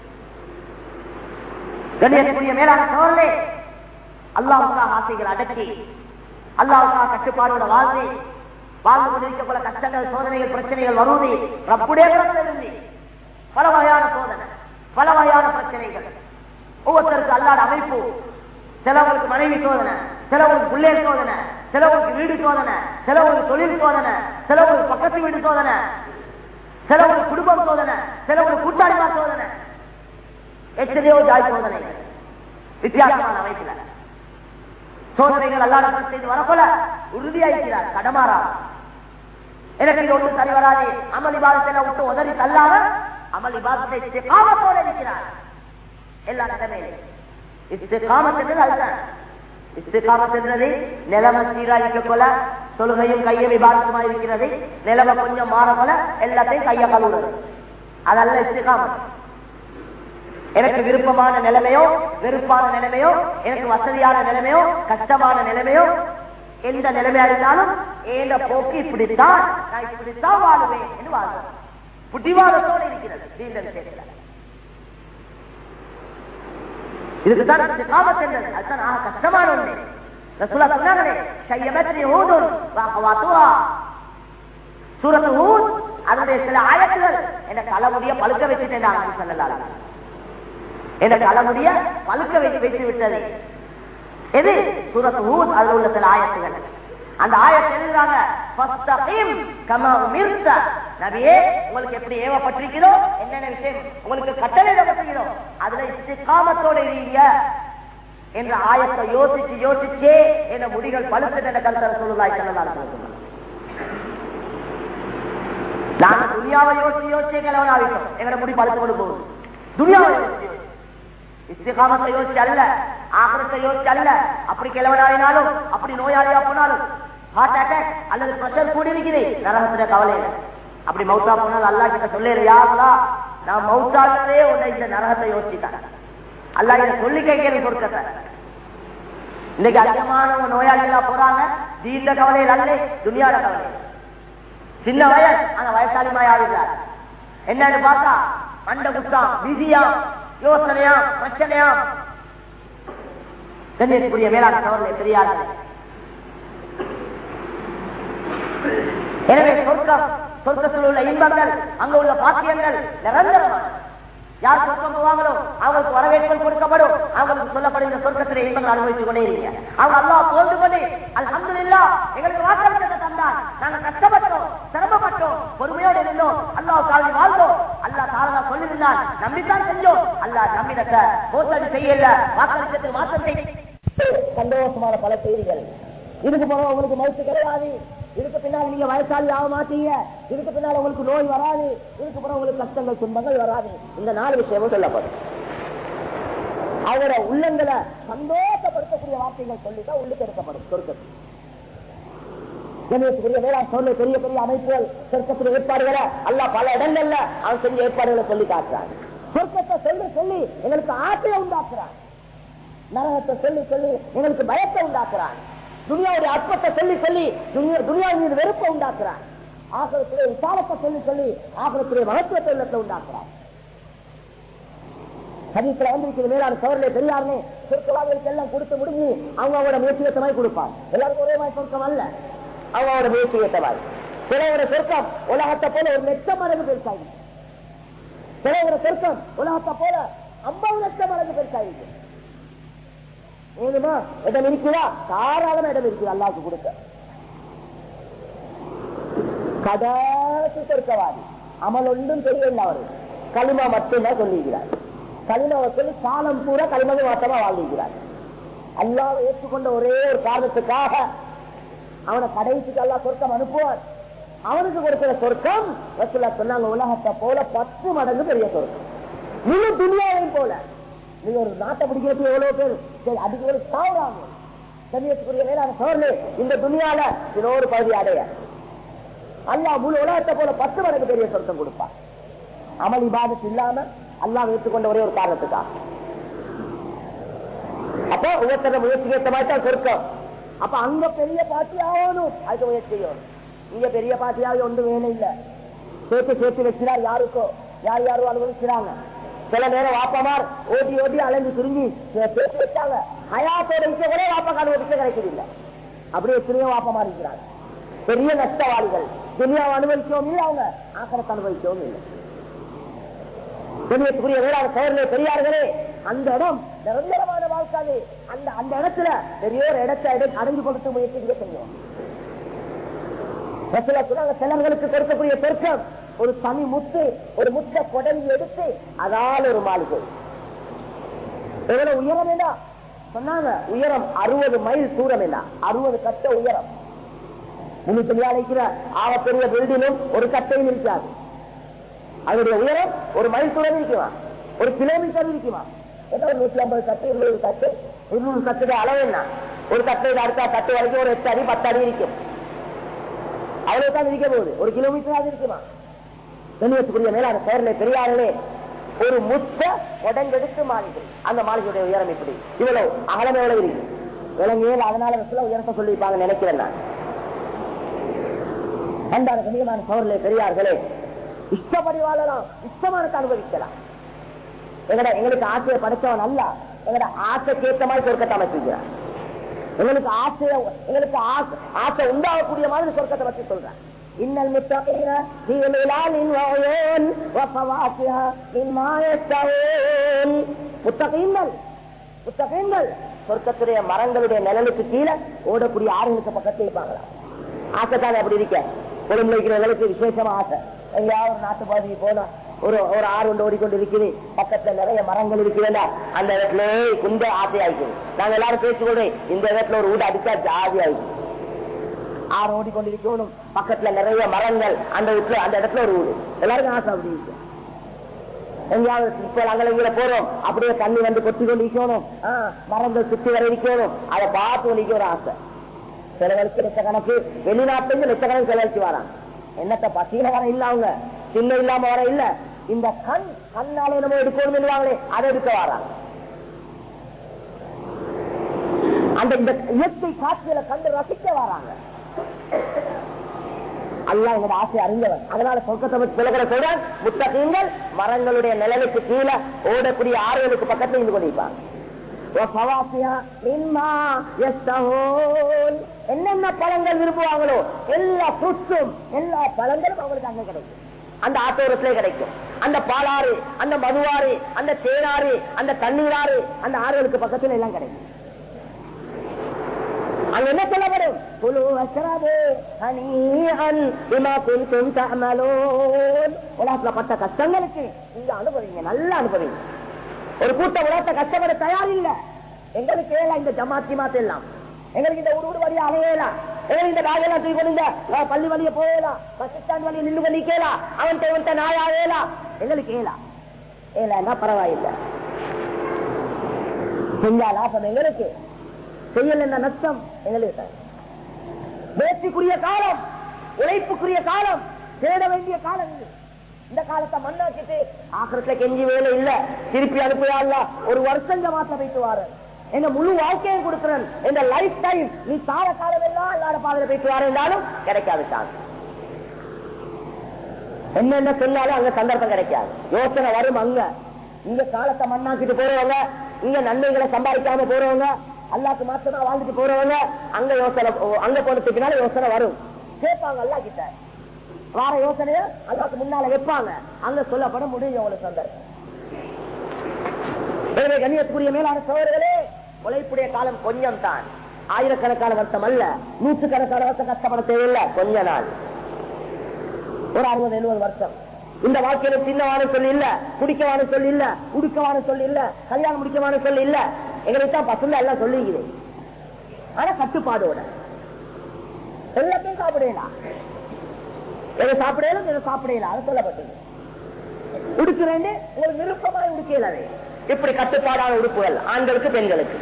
கண்ணியத்துக்குரிய மேலான சோழனே, அல்லாஹ்வுக்காக ஆசைகள் அடக்கி அல்லாஹ்வுக்காக கட்டுப்பாடோட வாழ்ந்து வாழ்ந்து கொண்டிருக்கக்கூட கஷ்டங்கள் சோதனைகள் பிரச்சனைகள் வருவது ரப்புடைய புறத்திலிருந்து பல வகையான சோதனை பல வகையான பிரச்சனைகள். ஒவ்வொருத்தருக்கு அல்லாத அமைப்பு, சிலவங்களுக்கு மனைவி சோதனை, சிலவங்களுக்கு பிள்ளைகள் சோதனை, சிலவங்களுக்கு வீடு சோதனை, சிலவங்களுக்கு தொழில் சோதனை, சிலவங்களுக்கு பக்கத்து வீடு சோதனை, சிலவங்களுக்கு குடும்பம் சோதனை, சிலவங்களுக்கு கூட்டாளிமா சோதனை, எத்தனையோ ஜாய் சோதனை வித்தியாசமான அமைப்புல சோதனைகள் அல்லாத செய்து வரப்போல உறுதியாகிறார் கடமாறா. எனக்கு இது ஒன்று சரி வராது, அமல் இபாதத்தை விட்டு உதறி தள்ளாம அமல் இபாதத்தை இஸ்திகாமத்தோட இருக்கிறார். எல்லா நிலைமையிலும் இஸ்திகாமத் என்றது அதுதான். இஸ்திகாமத் என்றது நிலைமை சீராக கொள்ள தொழுகையும் கையும் இபாதத்துமா இருக்கிறது, நிலைமை கொஞ்சம் மாற போல எல்லாத்தையும் கைய கழுவுறது, அதல்ல இஸ்திகாமத். எனக்கு விருப்பமான நிலைமையோ வெறுப்பான நிலைமையோ, எனக்கு வசதியான நிலைமையோ கஷ்டமான நிலைமையோ, எந்த நிலைமையா இருந்தாலும் ஏந்த போக்கு இப்படித்தான், நான் இப்படித்தான் வாழுவேன் என்று வாழ்வேன். புத்திவாதத்தோடு இருக்கிறது இந்த விஷயத்தில். இதுக்குதான் இஸ்திகாமத் என்றது, அதுதான் ஆக கஷ்டமான ஒன்று. ரசூலுல்லாஹ் சொன்னாங்களே, ஷய்யபத்னி ஹூதுன் வ அஹ்வாத்துஹா, சூரத்து ஹூத் அதனுடைய சில ஆயத்துகள் என்ன தலைமுடிய பழுக்க வச்சுட்டேன் நபி ஸல்லல்லாஹு அலைஹி வஸல்லம், என்ன தலைமுடிய பழுக்க வைத்து வைத்து விட்டது. எது? சூரத்து ஹூத் அதுல உள்ள சில ஆயத்துகள். அந்த ஆயத்தை எழுதுறாங்க, ஃபஸ்தகீம் கமா உமிர்த, நபியே உங்களுக்கு எப்படி ஏவப்பட்டிருக்கிறோ, என்னென்ன விஷயம் உங்களுக்கு கட்டளையிடப்பட்டிருக்கிறோ அதுல இஸ்திகாமத்தோட இருங்க என்ற ஆயத்தை யோசிச்சு யோசிச்சே என்ன முடிகள் பழுத்து என்ற கருத்தை ரசூலுல்லாஹி ஸல்லல்லாஹு அலைஹி வஸல்லம். நாங்க துனியாவை யோசிச்சு யோசிச்சே கிளவனாவிட்டோம், எங்களை முடி பழுத்து கொண்டு போகுது. துனியாவை யோசிச்சு இஸ்திகாமத்தை யோசிச்சு அல்ல, ஆகிரத்தை யோசிச்சு அல்ல. அப்படி கிளவனாயினாலும் அப்படி நோயாளியா போனாலும் ஹார்ட் அட்டாக் அல்லது பிரஷர் கூடி இருக்குது நரகத்துல கவலை இல்லை. அப்படி மௌத்தா போனால் அல்லாஹ் கிட்ட சொல்லேரு, யா அல்லாஹ் நான் மௌத்தாலே உன்னை இந்த நரகத்தை யோசிச்சுட்டேன், அல்லாஹ் இதை சொல்லி கேட்கிறேன் சொர்க்கத்தை. இன்னைக்கு அதிகமானவங்க நோயாளிகளா போறாங்க, தீண்ட கவலையில் அல்ல துனியாட கவலை. சின்ன வயசு ஆனா வயசாலிமாய் ஆகிறார். என்னன்னு பார்த்தா மண்ட குத்தம், பிஸியா, யோசனையா, பிரச்சனையா. கண்ணியத்துக்குரிய மேலாண் சோழர்களே பெரியார்களே, எனவே சொர்க்கம், சொர்க்கத்தில் உள்ள இன்பங்கள், அங்க உள்ள பாக்கியங்கள் நிரந்தரமான. யார் சொர்க்கம் போவாங்களோ அவங்களுக்கு வரவேற்பு கொடுக்கப்படும், அவங்களுக்கு சொல்லப்படுகிற சொர்க்கத்திலே இன்பங்கள் அனுபவித்துக் கொண்டே இருக்க. அவங்க அல்லாஹ் புகழ்ந்து கொண்டு அல்ஹம்துலில்லாஹ் எங்களுக்கு வாக்களித்ததை தந்தார், நாங்க கஷ்டப்பட்டோம், சிரமப்பட்டோம், பொறுமையோடு இருந்தோம், அல்லாஹ் காலி வாழ்ந்தோம், அல்லாஹ் தாரா சொல்லியிருந்தான், நம்பித்தான் செஞ்சோம், அல்லாஹ் நம்பினத்தை மோசடி செய்யல, வாக்களித்தது மாற்றம் செய்ய. சந்தோஷமான பல செய்திகள். இதுக்கு போன உங்களுக்கு மவுத்து கிடையாது, இதுக்கு பின்னால் நீங்க வயசாளி ஆக மாட்டீங்க, இதுக்கு பின்னால் உங்களுக்கு நோய் வராது, இதுக்கு பிறகு உங்களுக்கு கஷ்டங்கள் துன்பங்கள் வராது. இந்த நாலு விஷயமும் சொல்லப்படும். அவரோட உள்ளங்களை சந்தோஷப்படுத்தக்கூடிய வார்த்தைகள் சொல்லிதான் உள்ளுக்கு எடுக்கப்படும் சொர்க்கத்தில். கண்ணியத்துக்குரிய வேளாண் சொல்ல பெரிய பெரிய அமைப்புகள் சொர்க்கத்தில் ஏற்பாடுகளை அல்லாஹ் பல இடங்கள்ல அவன் செஞ்ச ஏற்பாடுகளை சொல்லி காட்டுறான். சொர்க்கத்தை சொல்லி சொல்லி எங்களுக்கு ஆசையை உண்டாக்குறான், நரகத்தை சொல்லி சொல்லி எங்களுக்கு பயத்தை உண்டாக்குறான், துனியாவுடைய அற்பத்தை சொல்லி சொல்லி துனியாவின் மீது வெறுப்பை உண்டாக்குறான், ஆகலத்துடைய விசாலத்தை சொல்லி சொல்லி ஆகலத்துடைய மகத்துவத்தை உள்ளத்தை உண்டாக்குறான். ஹதீஸ்ல வந்திருக்கிற மேலான சோழர்களே பெரியாருமே சொர்க்கவாதிகளுக்கு எல்லாம் கொடுத்து முடிஞ்சு அவங்க அவங்களோட முயற்சியத்தமாய் கொடுப்பாங்க. எல்லாருக்கும் ஒரே மாதிரி சொர்க்கம் அல்ல, அவங்களோட முயற்சியத்தமாய். சிலவர சொர்க்கம் உலகத்தை போல ஒரு லட்சம் மடங்கு பெருசாகி, சிலவர சொர்க்கம் உலகத்தை போல ஐம்பது லட்சம் மடங்கு பெருசாகி. ஏதுமா இடம் இருக்குதா? தாராளமா இடம் இருக்குது அல்லாஹ்வுக்கு கொடுக்க. கடைசி சொர்க்கவாதி அமல் ஒன்றும் தெரியல, அவரு களிமா மட்டும்தான் சொல்லிக்கிறார். களிமாவை சொல்லி காலம் பூரா களிமாவை மாத்தமா வாழ்ந்துக்கிறார். அல்லாஹ் ஏற்றுக்கொண்ட ஒரே ஒரு காரணத்துக்காக அவனை கடைசிக்கு அல்லாஹ் சொர்க்கம் அனுப்புவார். அவனுக்கு கொடுக்கிற சொர்க்கம் ரசூலுல்லாஹ் சொன்னாங்க, உலகத்தை போல பத்து மடங்கு பெரிய சொர்க்கம். நீங்க துனியாவையும் போல. நீங்க ஒரு நாட்டை பிடிக்கிறதுக்கு எவ்வளவு பேர் அதுக்கு சாவுறாங்க. சமயத்துக்குரிய மேலான சோர்லே இந்த துனியால இன்னொரு பகுதி அடைய அல்லாஹ் முழு உலகத்தை போல பத்து மடங்கு பெரிய சொர்க்கம் கொடுப்பார். அமல் இபாதத் இல்லாம அல்லாஹ் ஏற்றுக்கொண்ட ஒரே ஒரு காரணத்துக்காக. அப்போ ஒவ்வொருத்தர முயற்சிக்கு ஏற்ற மாதிரி தான் சொர்க்கம். அப்ப அங்க பெரிய பாட்டி ஆகணும், அதுக்கு முயற்சி செய்யணும். இங்க பெரிய பாட்டியாக ஒன்று வேணும் இல்ல, சேர்த்து சேர்த்து வச்சுனா யாருக்கோ யார் யாரும் அனுபவிக்கிறாங்க. சில நேரம் வாப்பமார் ஓட்டி ஓட்டி அலைஞ்சு திரும்பி சேர்த்து வச்சாங்க. ஹயாத்தோட விஷயம் கூட வாப்பாக்கு அனுபவிக்க கிடைக்கிறது இல்லை. அப்படியே எத்தனையோ வாப்பமா இருக்கிறாங்க, பெரிய நஷ்டவாளிகள். துனியாவை அனுபவிக்கவும் இல்லை, அவங்க ஆக்கரத்தை அனுபவிக்கவும் இல்லை. பெரியத்துக்குரிய வேளாண் செயலே பெரியார்களே, அந்த இடம் நிரந்தரமான வாழ்க்காது. அந்த அந்த இடத்துல பெரிய ஒரு இடத்தை அடைஞ்சு கொடுத்து முயற்சி செய்யும். சிலர்களுக்கு கொடுக்கக்கூடிய சொர்க்கம் ஒரு தனி முத்து, ஒரு முத்தை கொடங்கி எடுத்து அதால் ஒரு மாளிகை. எவ்வளவு உயரம் என்ன சொன்னாங்க? உயரம் அறுபது மைல் தூரம் என்ன, அறுபது கட்ட உயரம். முன்னூத்தி அழைக்கிற ஆக பெரிய பில்டிங்கும் ஒரு கட்டையில் இருக்காது. அதனுடைய உயரம் ஒரு மைல் தூரம் இருக்குமா, ஒரு கிலோமீட்டர் இருக்குமா? ஏதோ நூத்தி ஐம்பது கட்டு இருநூறு கட்டு இருநூறு கட்டுடைய அளவு என்ன? ஒரு கட்டை அடுத்த கட்டு வரைக்கும் ஒரு எட்டு அடி பத்து அடி இருக்கும். அவ்வளவுதான் இருக்க போகுது. ஒரு கிலோமீட்டராக இருக்குமா? கண்ணியத்துக்குரிய மேலான பெயர்ல பெரியார்களே, ஒரு முத்த உடஞ்செடுத்து மாளிகை. அந்த மாளிகையுடைய உயரம் இப்படி இவ்வளவு அகலம் எவ்வளவு இருக்கு விலங்கியல். அதனால உயரத்தை சொல்லிப்பாங்க நினைக்கிறேன் நான். அன்றாட கண்ணியமான சோழர்களே பெரியார்களே, இஷ்டப்படி வாழலாம், இஷ்டமானத்தை அனுபவிக்கலாம். எங்கட எங்களுக்கு ஆசையை படைச்சவன் அல்ல, எங்கட ஆசைக்கு ஏற்ற மாதிரி சொர்க்கத்தை அமைச்சிருக்கிறான். எங்களுக்கு ஆசைய எங்களுக்கு ஆசை உண்டாகக்கூடிய மாதிரி சொர்க்கத்தை பற்றி சொல்றேன். இன்னல் முத்தகீன ஃபீ லிலாலின் வ உயூன் வ ஃபவாகிஹ மிம்மா யஸ்தஹூன். முத்தகீன்கள் முத்தகீன்கள் சொர்க்கத்துடைய மரங்களுடைய நிழலுக்கு கீழே ஓடக்கூடிய ஆறுகளுக்கு பக்கத்தில் இருப்பாங்களா? ஆசை தானே அப்படி இருக்க. குடும்பம் இருக்கிறவங்களுக்கு விசேஷமா ஆசை. எங்கேயாவது ஒரு நாட்டு பகுதிக்கு போனா ஒரு ஒரு ஆறு ஒன்று ஓடிக்கொண்டு இருக்குது, பக்கத்துல நிறைய மரங்கள் இருக்குதுல்ல, அந்த இடத்துல குந்த ஆசை ஆயிக்குது. நாங்க எல்லாரும் பேசிக்கொண்டேன், இந்த இடத்துல ஒரு வீடு அடிச்சா ஜாதி ஆயிடுச்சு. ஆறு ஓடிக்கொண்டு இருக்கணும், பக்கத்துல நிறைய மரங்கள், அந்த வீட்டுல அந்த இடத்துல ஒரு வீடு. எல்லாருக்கும் ஆசை அப்படி இருக்கு. எங்கேயாவது இப்போ அங்கே போறோம், அப்படியே தண்ணி வந்து கொத்தி கொண்டு இருக்கணும், மரங்கள் சுற்றி வர இருக்கணும், அதை பார்த்து நிக்க ஒரு ஆசை. செலவழிச்சு லட்சக்கணக்கு, வெளிநாட்டுல லட்சக்கணக்கு செலவழிச்சு வரான். என்னத்த பசியில வர இல்ல, அவங்க சின்ன இல்லாம வர இல்ல, இந்த கண் கண்ணாலே நம்ம எடுக்கணும், அதை எடுக்க வராங்க. அந்த இந்த இயற்கை காட்சியில கண்டு ரசிக்க வராங்க. அல்லாஹ் எங்களோட ஆசை அறிந்தவன். அதனால சொர்க்கத்தை விலகிற சொல்றான், முத்தகீன்கள் மரங்களுடைய நிழலுக்கு கீழே ஓடக்கூடிய ஆறுகளுக்கு பக்கத்தில் இருந்து கொண்டிருப்பாங்க. என்னென்ன பழங்கள் விரும்புவாங்களோ எல்லா ஃப்ரூட்ஸும் எல்லா பழங்களும் அவங்களுக்கு அங்க கிடைக்கும். அந்த ஆத்தோரத்திலே கிடைக்கும். அந்த பாலாறு, அந்த மதுவாறு, அந்த தேனாறு, அந்த தண்ணீராறு, அந்த ஆறுகளுக்கு பக்கத்தில் எல்லாம் கிடைக்கும். அங்க என்ன சொல்லப்படும்? உலகத்துல பட்ட கஷ்டங்களுக்கு நீங்க அனுபவிங்க, நல்லா அனுபவிங்க. ஒரு கூட்டம் உலகத்தை கஷ்டப்பட தயார் இல்ல. எங்களுக்கு ஏலா இந்த ஜமாத்தி மாத்த எல்லாம், எங்களுக்கு இந்த உருவடு வழியா அலையலாம், எங்களுக்கு இந்த டாகெல்லாம் தூக்கி கொண்டு பள்ளி வழிய போயலாம், பஸ் ஸ்டாண்ட் வழியை நின்று கொண்டு கேளா, அவன் தேவன் நாயா ஏலா, எங்களுக்கு ஏலா ஏலா பரவாயில்லை. செஞ்சா லாபம் எங்களுக்கு, செய்யல என்ன நஷ்டம் எங்களுக்கு. வேட்சிக்குரிய காலம், உழைப்புக்குரிய காலம், தேட வேண்டிய காலம் இது. இந்த காலத்தை மண்ணாக்கிட்டு ஆக்கிரத்துல கெஞ்சி வேலை இல்ல, திருப்பி அனுப்புவாங்க. ஒரு வருஷம் மாத்த போயிட்டு வாரு, என்ன முழு வாழ்க்கையும் கொடுக்கிறேன், இந்த லைஃப் டைம் நீ கால காலம் எல்லாம் எல்லார பாதையில போயிட்டு வார இருந்தாலும் கிடைக்காது சான்ஸ். என்னென்ன சொன்னாலும் அங்க சந்தர்ப்பம் கிடைக்காது. யோசனை வரும் அங்க. இங்க காலத்தை மண்ணாக்கிட்டு போறவங்க, இங்க நன்மைகளை சம்பாதிக்காம போறவங்க, அல்லாக்கு மாத்தமா வாழ்ந்துட்டு போறவங்க, அங்க யோசனை அங்க போனதுக்கு பின்னால யோசனை வரும். கேட்பாங்க அல்லா கிட்ட, வார யோசனைய அல்லாக்கு முன்னால வைப்பாங்க, அங்க சொல்லப்பட முடியும் ஒரு சந்தர்ப்பம். கண்ணியத்துக்குரிய மேலான சோழர்களே, உழைப்புடைய காலம் கொஞ்சம் தான், ஆயிரக்கணக்கான வருஷம் அல்ல, நூற்றுக்கணக்கான வருஷம் கஷ்டப்பட தேவையில்லை, கொஞ்ச நாள், ஒரு அறுபது எழுபது வருஷம். இந்த வாழ்க்கையில சின்னவான சொல்லி இல்ல, குடிக்கவான சொல்லி இல்ல, உடுக்கவான சொல்லி இல்ல, கல்யாணம் முடிக்கவான சொல்லி இல்ல, எங்களுக்கு தான் பசுல எல்லாம் சொல்லிக்கிறேன். ஆனா கட்டுப்பாடோட எல்லாத்தையும் சாப்பிடலாம், எதை சாப்பிடலாம் எதை சாப்பிடலாம் அது சொல்லப்பட்டது. உடுக்கிறேன் உங்களுக்கு விருப்பமா உடுக்கலாது. இப்படி கட்டுப்பாடான உடுப்புகள் ஆண்களுக்கு பெண்களுக்கு.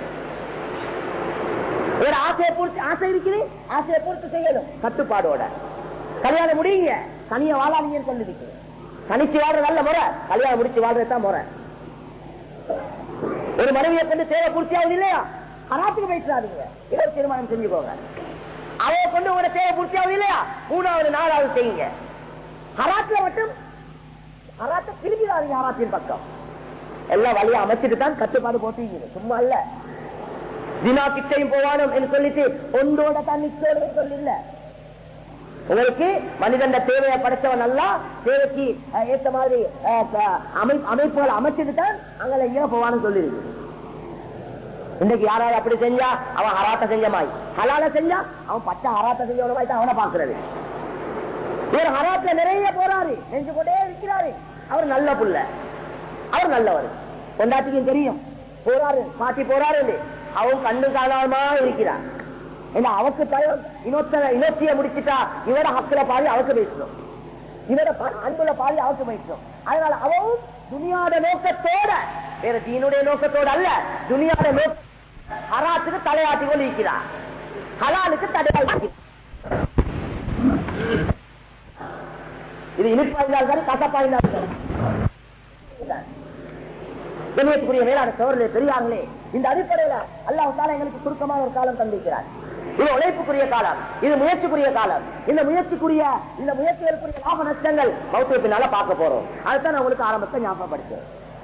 ஒரு ஆசையை பூர்த்தி ஆசை இருக்குது, ஆசையை பூர்த்தி செய்யணும் கட்டுப்பாடோட. கல்யாணம் முடியுங்க, தனியா வாழாதீங்கன்னு சொல்லிருக்கு. தனிச்சு வாழ்றது நல்ல முறை, கல்யாணம் முடிச்சு வாழ்றதுதான் முறை. ஒரு மனைவியை கொண்டு தேவை பூர்த்தி ஆகுது இல்லையா, ஹராத்துக்கு பேசாதீங்க, இரவு திருமணம் செஞ்சுக்கோங்க. அவ கொண்டு உங்களோட தேவை பூர்த்தி ஆகுது இல்லையா, மூணாவது நாலாவது செய்யுங்க. ஹராத்துல மட்டும் ஹராத்தை திரும்பிடாதீங்க. ஹராத்தின் பக்கம் எல்லாம் வழியை அமைச்சிட்டு தான் கட்டுப்பாடு போட்டீங்க, சும்மா இல்ல. தினா கிட்டையும் போவானும் என்று சொல்லிட்டு ஒன்றோட தான் நிச்சயோட சொல்ல. உங்களுக்கு மனிதன் தேவையை படைச்சவன் அல்ல, தேவைக்கு ஏற்ற மாதிரி அமைப்புகள் அமைச்சிட்டு தான் அங்கே எங்கேயோ போவான்னு சொல்லிருக்கு. இன்னைக்கு யாராவது அப்படி செஞ்சா அவன் ஹராத்த செஞ்ச மாதிரி, ஹலால செஞ்சா அவன் பச்சை ஹராத்த செஞ்சவன மாதிரி தான் அவனை பாக்குறது. இவர் ஹராத்துல நிறைய போறாரு, நெஞ்சு கொண்டே இருக்கிறாரு. அவர் நல்ல புள்ள, அவர் நல்லவர், கொண்டாட்டிக்கும் தெரியும். போறாரு பாட்டி போறாரு, அவன் கண்ணு காணாம இருக்கிறான். ஏன்னா அவருக்கு பயம், இன்னொத்த இன்னொத்திய முடிச்சுட்டா இவர ஹக்குல பாதி அவருக்கு பேசணும், இவர அன்புல பாதி அவருக்கு பேசணும். அதனால அவன் துனியாட நோக்கத்தோட, வேற தீனுடைய நோக்கத்தோட அல்ல, துனியாட நோக்க ஹராத்துக்கு தலையாட்டி கொண்டு இருக்கிறான், ஹலாலுக்கு தடையாட்டி. இது இனிப்பாய்ந்தால் சரி, கசப்பாய்ந்தால் சரி. கண்ணியத்துக்குரிய மேலான சோழர்களே, பெரியார்களே, இந்த அடிப்படையில அல்லாஹ் தஆலா எங்களுக்கு சுருக்கமான ஒரு காலம் தந்திருக்கிறார். இது உழைப்புக்குரிய காலம், இது முயற்சிக்குரிய காலம். இந்த முயற்சிக்குரிய இந்த முயற்சிகளுக்குரிய லாப நஷ்டங்கள் மௌத்துக்கு பின்னால பார்க்க போறோம். அதுதான் நான் உங்களுக்கு ஆரம்பத்தை ஞாபகப்படுத்தேன்.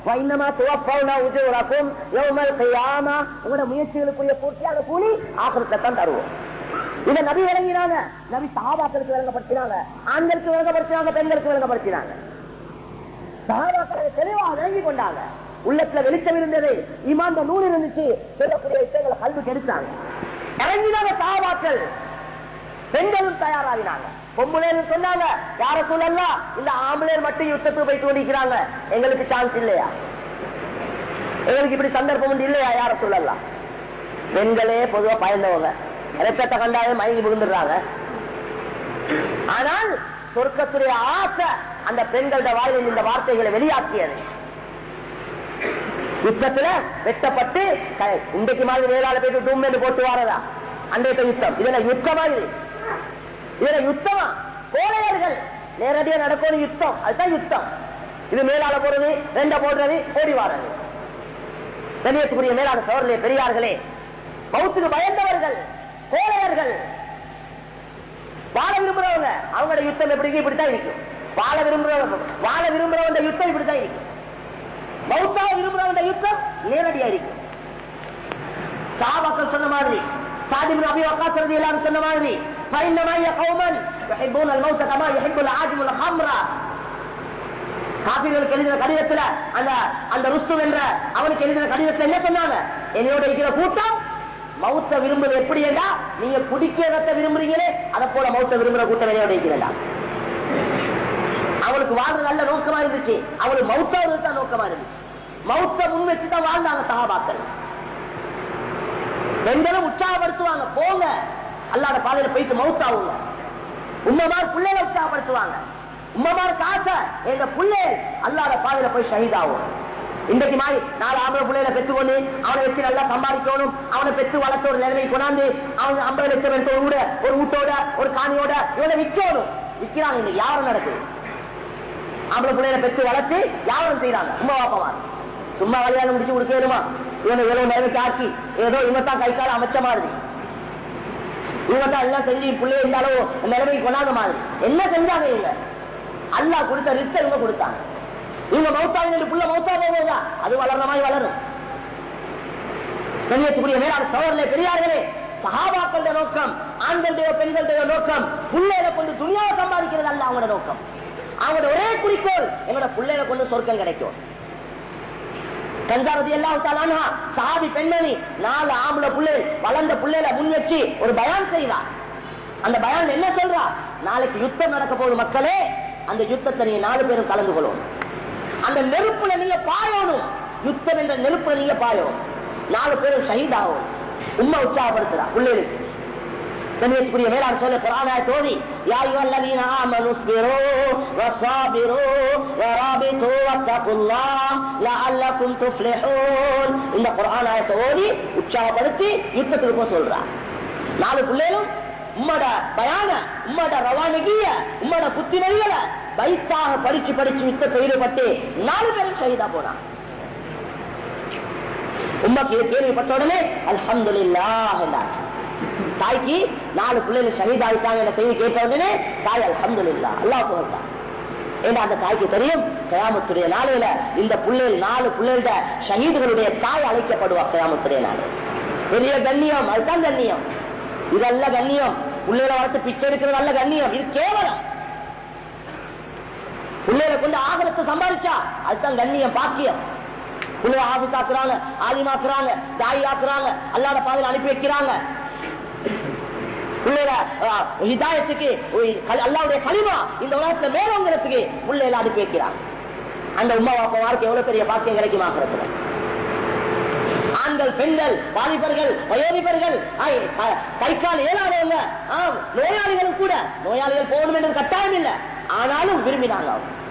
உங்களோட முயற்சிகளுக்குரிய பூர்த்தியான கூலி ஆகிரத்தை தான் தருவோம். இதை நபி விளங்கினாங்க, நபி சஹாபாக்களுக்கு விளங்கப்படுத்தினாங்க, ஆண்களுக்கு விளங்கப்படுத்தினாங்க, பெண்களுக்கு விளங்கப்படுத்தினாங்க. சஹாபாக்களை தெளிவாக விளங்கி கொண்டாங்க. உள்ளத்துல வெளிச்சம் இருந்தது, ஈமான் நூல் இருந்துச்சு, சொல்லக்கூடிய விஷயங்களை கல்வி கெடுத்தாங்க. இறங்கினாங்க சஹாபாக்கள், பெண்களும் தயாராகினாங்க. பொம்பளைன்னு சொன்னாங்க, யார சொல்லலாம், இந்த ஆம்பளையர் மட்டும் யுத்தத்துக்கு போயிட்டு கொண்டிருக்கிறாங்க, எங்களுக்கு சான்ஸ் இல்லையா, எங்களுக்கு இப்படி சந்தர்ப்பம் இல்லையா, யார சொல்லலாம். பெண்களே பொதுவா பயந்தவங்க, ரத்தத்தை கண்டாலும் மயங்கி விழுந்துடுறாங்க. ஆனால் சொர்க்கத்துடைய ஆசை அந்த பெண்களோட வாழ்வில் இந்த வார்த்தைகளை வெளியாக்கியது. யுத்தத்துல வெட்டப்பட்டு இன்றைக்கு மாதிரி வேளாள போயிட்டு டூம் என்று போட்டு வாரதா அன்றைய யுத்தம். இதுல யுத்தமா இது, இதுல யுத்தமா கோழையர்கள் நேரடியா நடக்கும் யுத்தம், அதுதான் யுத்தம். இது மேலால போறது, ரெண்ட போடுறது, ஓடி வாரது. கண்ணியத்துக்குரிய மேலான சோழர்களே, பெரியார்களே, மௌத்துக்கு பயந்தவர்கள், கோழையர்கள், வாழ விரும்புறவங்க, அவங்களோட யுத்தம் எப்படி இப்படித்தான் இருக்கும். வாழ விரும்புறவங்க வாழ விரும்புறவங்க யுத்தம் இப்படித்தான் இருக்கும். மௌத்தாக விரும்புறவங்க யுத்தம் நேரடியா இருக்கும். சஹாபாக்கள் சொன்ன மாதிரி, சாத் இப்னு அபீ வக்காஸ் ரலியல்லாஹு அன்ஹு சொன்ன மாதிரி, ஃபைன்னமா கௌமன் யுஹிப்பூன அல்-மௌத கமா யுஹிப்புல் ஆஜிமுல் ஹம்ரா. காபிர்களுக்கு எழுதின கடிதத்துல அந்த அந்த ருஸ்தும் என்ற அவனுக்கு எழுதின கடிதத்துல என்ன சொன்னாங்க, என்னோட இருக்கிற கூட்டம் மௌத்த விரும்புறது எப்படி என்றா, நீங்க குடிக்கிறத விரும்புறீங்களே அதை போல மௌத்த விரும்புற கூட்டம் என்னோட இருக்கிறதா. அவளுக்கு வாழ்ற நல்ல நோக்கமா இருந்துச்சு, அவளுக்கு மௌத்தாவது தான் நோக்கமா இருந்துச்சு. மௌத்த முன் வச்சுதான் வாழ்ந்தாங்க சஹாபாக்கள். பெண்களும் உற்சாகப்படுத்துவாங்க, போங்க அல்லாஹ்வுடைய பாதையில போயிட்டு மௌத்தாவுங்க. உம்மமார் பிள்ளைகளை உற்சாகப்படுத்துவாங்க, உம்மமார் காசை எங்க பிள்ளை அல்லாஹ்வுடைய பாதையில போய் ஷஹீதாகும். இன்றைக்கு மாதிரி நாலு ஆம்பளை பிள்ளைகளை பெற்றுக்கொண்டு அவனை வச்சு நல்லா சம்பாதிக்கணும், அவனை பெற்று வளர்த்த ஒரு நிலைமை கொண்டாந்து அவங்க ஐம்பது லட்சம் எடுத்த ஒரு ஒரு வீட்டோட ஒரு காணியோட இவனை விற்கணும். விற்கிறாங்க, இன்னைக்கு யாரும் நடக்குது. ஆம்பளை பிள்ளைகளை பெற்று வளர்த்து யாரும் செய்யறாங்க. உமா பாப்பமா சும்மா கல்யாணம் முடிச்சு கொடுக்கணுமா, இவனை எவ்வளவு நிலைமைக்கு ஆக்கி ஏதோ இவத்தான் கை கால அமைச்ச மாதிரி, இவத்தான் எல்லாம் செஞ்சு பிள்ளைய இந்த அளவு நிலைமைக்கு கொண்டாந்த மாதிரி. என்ன செஞ்சாங்க இவங்க? அல்லாஹ் கொடுத்த ரிஸ்க் இவங்க கொடுத்தாங்க. இவங்க மௌத்தாங்க புள்ள மௌத்தா போவதா, அது வளர்ற மாதிரி வளரும். கண்ணியத்துக்குரிய மேலான சகோதரர்களே, பெரியார்களே, சஹாபாக்களுடைய நோக்கம், ஆண்களுடைய பெண்களுடைய நோக்கம் புள்ளையில கொண்டு துணியாவை சம்பாதிக்கிறது அல்ல அவங்களோட நோக்கம். அவங்களோட ஒரே குறிக்கோள் எங்களோட பிள்ளைகளை கொண்டு சொர்க்கம் கிடைக்கும். கஞ்சாவதி எல்லாம் சாதி பெண்மணி நாலு ஆம்பளை பிள்ளை வளர்ந்த பிள்ளைல முன் வச்சு ஒரு பயான் செய்வார். அந்த பயான் என்ன சொல்றா, நாளைக்கு யுத்தம் நடக்க போகுது மக்களே, அந்த யுத்தத்தை நீங்க நாலு பேரும் கலந்து கொள்ளணும், அந்த நெருப்புல நீங்க பாயணும், யுத்தம் என்ற நெருப்புல நீங்க பாயணும். நாலு பேரும் ஷஹீதாகும். உம்மா உற்சாகப்படுத்துறா பிள்ளைகளுக்கு. கண்ணியத்துக்குரிய மேலாண் சொல்ல குர்ஆனை தோதி யா அய்யுஹல்லதீன ஆமனு ஸ்பிரு வஸாபிரு வராபிது வத்தகுல்லாஹ் லஅல்லகும் துஃப்லிஹூன். இந்த குர்ஆன் ஆயத்தை ஓதி உற்சாகப்படுத்தி யுத்தத்துக்கு போக சொல்றா. நாலு பிள்ளைகளும் உம்மட பயான உம்மட ரவானகிய உம்மட புத்திமதிகளை பைத்தாக படிச்சு படிச்சு யுத்தத்தை ஈடுபட்டு நாலு பேரும் ஷஹீதா போனான். உம்மக்கு கேள்விப்பட்ட உடனே அல்ஹம்துலில்லாஹ் என்றார். தாய்க்கு நாலு பிள்ளைகள் ஷஹீதாயிட்டாங்க என்ற செய்தி கேட்ட உடனே தாய் அல்ஹம்துலில்லாஹ் அல்லாஹ் புகழ்ந்தார். ஏன்னா அந்த தாய்க்கு தெரியும் கியாமத்துடைய நாளையில இந்த பிள்ளைகள் நாலு பிள்ளைகள ஷஹீதுகளுடைய தாய் அழைக்கப்படுவா. கியாமத்துடைய நாள் பெரிய கண்ணியம், அதுதான் கண்ணியம். இதல்ல கண்ணியம். பிள்ளைகளை வளர்த்து பிச்சை எடுக்கிறது அல்ல கண்ணியம், இது கேவலம். பிள்ளைகளை கொண்டு ஆகலத்தை சம்பாதிச்சா அதுதான் கண்ணியம், பாக்கியம். பிள்ளைய ஆபீஸ் ஆக்குறாங்க, ஆலிமாக்குறாங்க, தாய் ஆக்குறாங்க, அல்லாத பாதையில் அனுப்பி வைக்கிறாங்க. பிள்ளைகளை ஹிதாயத்துக்கு அல்லாவுடைய கலிமா இந்த உலகத்துல மேலோங்கிறதுக்கு பிள்ளைகளை அனுப்பி வைக்கிறாங்க. அந்த உம்மா பாப்பா வாழ்க்கை எவ்வளவு பெரிய பாக்கியம் கிடைக்குமாக்குறதுல ஆண்கள், பெண்கள், வாலிபர்கள், வயோதிபர்கள், கைக்கால் ஏழாதவங்க, நோயாளிகளும் கூட நோயாளிகள் போகணும் என்ற கட்டாயம் இல்லை, ஆனாலும் விரும்பினாங்க.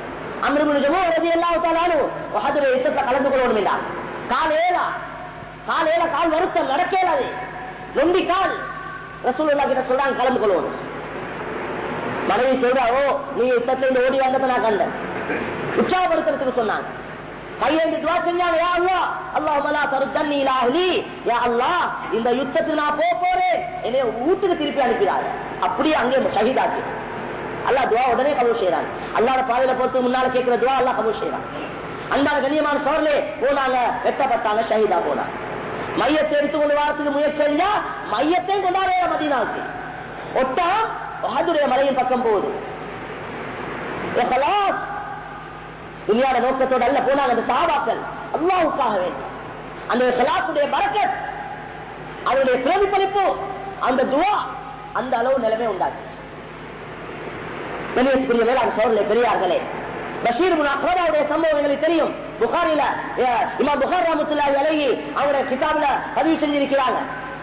கலந்து கொள்ளணும். கால் ஏழா கால் ஏழா கால் வருத்தம் நடக்கலாது நொண்டி கால் ரசூலுல்லாஹ் கிட்ட சொல்றாங்க கலந்து கொள்ளணும். மனைவி சொல்றா, ஓ நீ யுத்தத்தை ஓடி வந்தப்ப நான் கண்டேன். உற்சாகப்படுத்துறதுக்கு சொன்னாங்க. கையேந்தி துவா செஞ்சாங்க, யா அல்லாஹ் அல்லாஹும்ம லா தருத்தன்னி இலா அஹ்லி, யா அல்லாஹ் இந்த யுத்தத்துக்கு நான் போக போறேன், என்னை வீட்டுக்கு திருப்பி அனுப்பிடாத. அப்படியே அங்கே ஷஹீதாக்கு அல்லாஹ் துவா உடனே கபூல் செய்யறான். அல்லாஹ்வோட பாதையில போறதுக்கு முன்னால கேட்கிற துவா அல்லாஹ் கபூல் செய்யறான். அந்த கண்ணியமான சோர்லே போனாங்க, வெட்டப்பட்டாங்க, ஷஹீதா போனாங்க. மையத்தை எடுத்து கொண்டு வரத்துக்கு முயற்சி செஞ்சா மையத்தையும் கொண்டாட மதீனாவுக்கு ஒட்டாம் பஹதுடைய மலையின் பக்கம் போகுது. துனியாட நோக்கத்தோடு அல்ல போனாங்க அந்த சஹாபாக்கள், அல்லாஹ்வுக்காக வேண்டும். அந்த இஹ்லாஸுடைய பரக்கத், அதனுடைய பிரதிபலிப்பு, அந்த துஆ அந்த அளவு நிலைமை உண்டாச்சு. பெரியத்துக்குரிய மேலான சோழர்களே, பெரியார்களே, பஷீர் இப்னு அக்ரபாவுடைய சம்பவம் எங்களுக்கு தெரியும். புகாரில இமாம் புகாரி ரஹ்மத்துல்லாஹி அலைஹி அவருடைய கிதாபுல பதிவு செஞ்சிருக்கிறாங்க.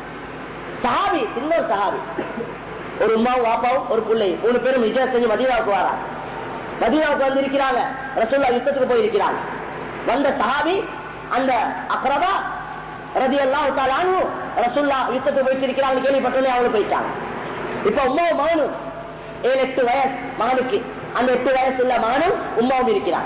சஹாபி, இன்னொரு சஹாபி, ஒரு உம்மாவும் வாப்பாவும் ஒரு பிள்ளை, மூணு பேரும் ஹிஜ்ரத் செஞ்சு மதீனாவுக்கு வராங்க. மதீனாவுக்கு வந்து இருக்கிறாங்க, ரசூலுல்லாஹ் யுத்தத்துக்கு போயிருக்கிறாங்க. வந்த சஹாபி அந்த அக்ரபா ரலியல்லாஹு தஆலா அன்ஹு ரசூலுல்லாஹ் யுத்தத்துக்கு போயிட்டு இருக்கிறாங்க கேள்விப்பட்டோன்னே அவங்க போயிட்டாங்க. இப்ப உம்மாவும் மகனும் ஏழு எட்டு வயசு மகனுக்கு, அந்த எட்டு வயசு உள்ள மகனும் உம்மாவும் இருக்கிறார்.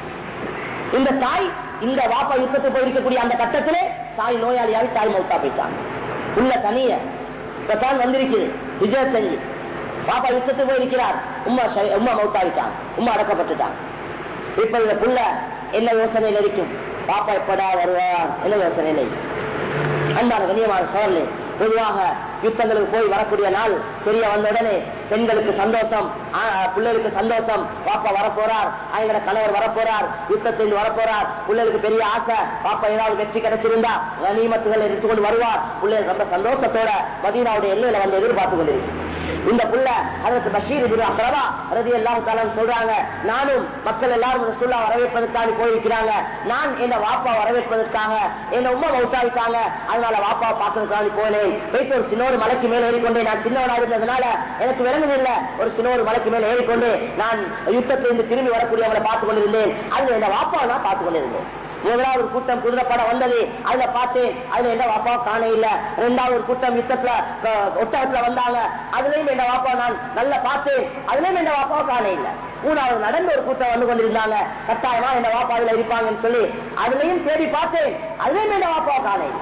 இந்த தாய் இந்த வாப்பா யுத்தத்துக்கு போயிருக்கக்கூடிய அந்த கட்டத்திலே தாய் நோயாளியாகி தாய் மௌத்தா போயிட்டாங்க. உள்ள தனிய இப்பதான் வந்திருக்குது ஹிஜ்ரத் செஞ்சு பாப்பா யுத்தத்துக்கு போயிருக்கிறார். உம்மா உம்மா மௌத்தாவிட்டாங்க, உம்மா அடக்கப்பட்டுட்டாங்க. இப்ப இந்த புள்ள என்ன யோசனையில் இருக்கும், பாப்பா எப்படா வருவார் என்ன யோசனையில். அன்பான கண்ணியமான சோழர்களே, பொதுவாக யுத்தங்களுக்கு போய் வரக்கூடிய நாள் தெரிய வந்த உடனே பெண்களுக்கு சந்தோஷம், பிள்ளைகளுக்கு சந்தோஷம், பாப்பா வரப்போறார், அவங்களோட கணவர் வரப்போறார், யுத்தத்தில் வரப்போறார். பிள்ளைகளுக்கு பெரிய ஆசை, பாப்பா ஏதாவது வெற்றி கிடைச்சிருந்தா கனிமத்துகளை எடுத்துக்கொண்டு வருவார். பிள்ளைகள் ரொம்ப சந்தோஷத்தோட மதீனாவுடைய எல்லையில வந்து எதிர்பார்த்து கொண்டிருக்கு. இந்த புள்ள ஹஜ்ரத் பஷீர் இப்னு அக்ரபா ரலியல்லாஹு தஆலா சொல்றாங்க, நானும் மக்கள் எல்லாரும் ரசூலுல்லாஹ் வரவேற்பதற்காக போயிருக்கிறாங்க. நான் என்ன வாப்பா வரவேற்பதற்காக, என்ன உம்மா மௌத்தாவிட்டாங்க, அதனால வாப்பா பார்க்கறதுக்காக போனேன். போயிட்டு ஒரு சின்னோரு மலைக்கு மேல ஏறிக்கொண்டே, நான் சின்னவனா இருந்ததுனால எனக்கு விளங்குதில்லை, ஒரு சின்னோரு மலைக்கு மேல ஏறிக்கொண்டு நான் யுத்தத்திலிருந்து திரும்பி வரக்கூடியவங்களை பார்த்துக் கொண்டிருந்தேன். அதுல என்ன வாப்பா நான் பார்த்துக் கொண்டிருந்தேன். முதலாவது ஒரு கூட்டம் குதிரைப்பட வந்தது, அதுல பார்த்தேன், அதுல எந்த வாப்பா காண இல்ல. இரண்டாவது ஒரு கூட்டம் யுத்தத்துல ஒட்டகத்துல வந்தாங்க, அதுலயும் எந்த வாப்பா நான் நல்லா பார்த்தேன், அதுலயும் எந்த வாப்பா காண இல்ல. மூணாவது நடந்து ஒரு கூட்டம் வந்து கொண்டிருந்தாங்க, கட்டாயமா எந்த வாப்பா அதுல இருப்பாங்கன்னு சொல்லி அதுலயும் தேடி பார்த்தேன், அதுலயும் எந்த வாப்பா காண இல்ல.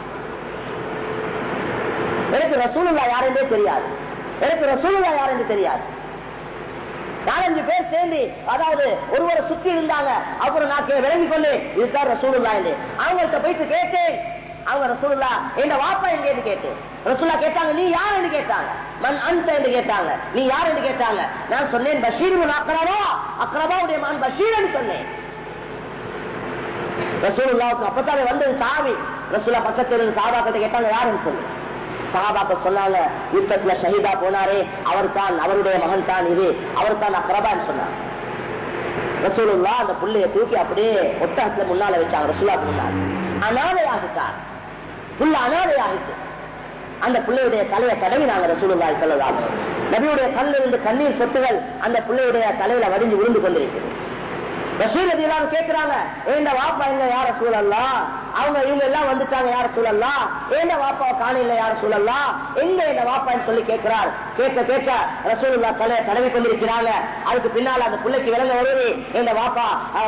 எனக்கு ரசூலுல்லாஹ் யாருன்னே தெரியாது, எனக்கு ரசூலுல்லாஹ் யாருன்னு தெரியாது. நாலஞ்சு பேர் சேர்ந்து, அதாவது ஒருவரை சுத்தி இருந்தாங்க. அப்புறம் நான் விளங்கி கொண்டேன், இதுதான் ரசூலுல்லாஹ் என்று. அவங்கள்ட்ட போயிட்டு கேட்டேன், அவங்க ரசூலுல்லாஹ் என்ன வாப்பா எங்கேன்னு கேட்டேன். ரசூலுல்லாஹ் கேட்டாங்க, நீ யார் என்று கேட்டாங்க. மன் அன்த என்று கேட்டாங்க, நீ யார் என்று கேட்டாங்க. நான் சொன்னேன், பஷீர் இப்னு அக்ரபா, அக்ரபாவுடைய மகன் பஷீர் என்று சொன்னேன். ரசூலுல்லாஹ்வுக்கு அப்பத்தாலே வந்தது சாமி. ரசூலுல்லாஹ் பக்கத்தில் இருந்து சாபாக்கிட்ட கேட்டாங்க, யாருன்னு சொல்லு. சஹாபாக்கள் சொன்னாங்க, யுத்தத்துல ஷஹீதா போனாரே அவர் தான், அவருடைய மகன் தான் இது, அவர் தான் அக்ரபான்னு சொன்னாங்க. ரசூலுல்லாஹ் அந்த புள்ளைய தூக்கி அப்படியே ஒட்டகத்துல முன்னால வச்சாங்க, ரசூலுல்லாஹ்க்கு முன்னால. அனாதை ஆகிட்டார். புள்ள அனாதையாயிடுச்சு. அந்த பிள்ளையுடைய தலையை தடவினாங்க ரசூலுல்லாஹி ஸல்லல்லாஹு அலைஹி வஸல்லம். நபியுடைய கண்ணில் இருந்து கண்ணீர் சொட்டுகள் அந்த பிள்ளையுடைய தலையில வடிஞ்சு விழுந்து கொண்டிருக்கிறது. ரசூல் ரலியல்லாஹு கேட்கிறாங்க, ஏண்ட வாப்பா எங்க யார சூழல்லா, அவங்க இவங்க எல்லாம் வந்துட்டாங்க யார சூழல்லா, ஏண்ட வாப்பா காணையில யார சூழல்லா, எங்க எங்க வாப்பான்னு சொல்லி கேட்கிறார். கேட்க கேட்க ரசூலுல்லாஹ் தலையை தடவி கொண்டிருக்கிறாங்க. அதுக்கு பின்னால் அந்த பிள்ளைக்கு விளங்க வருது, எங்க வாப்பா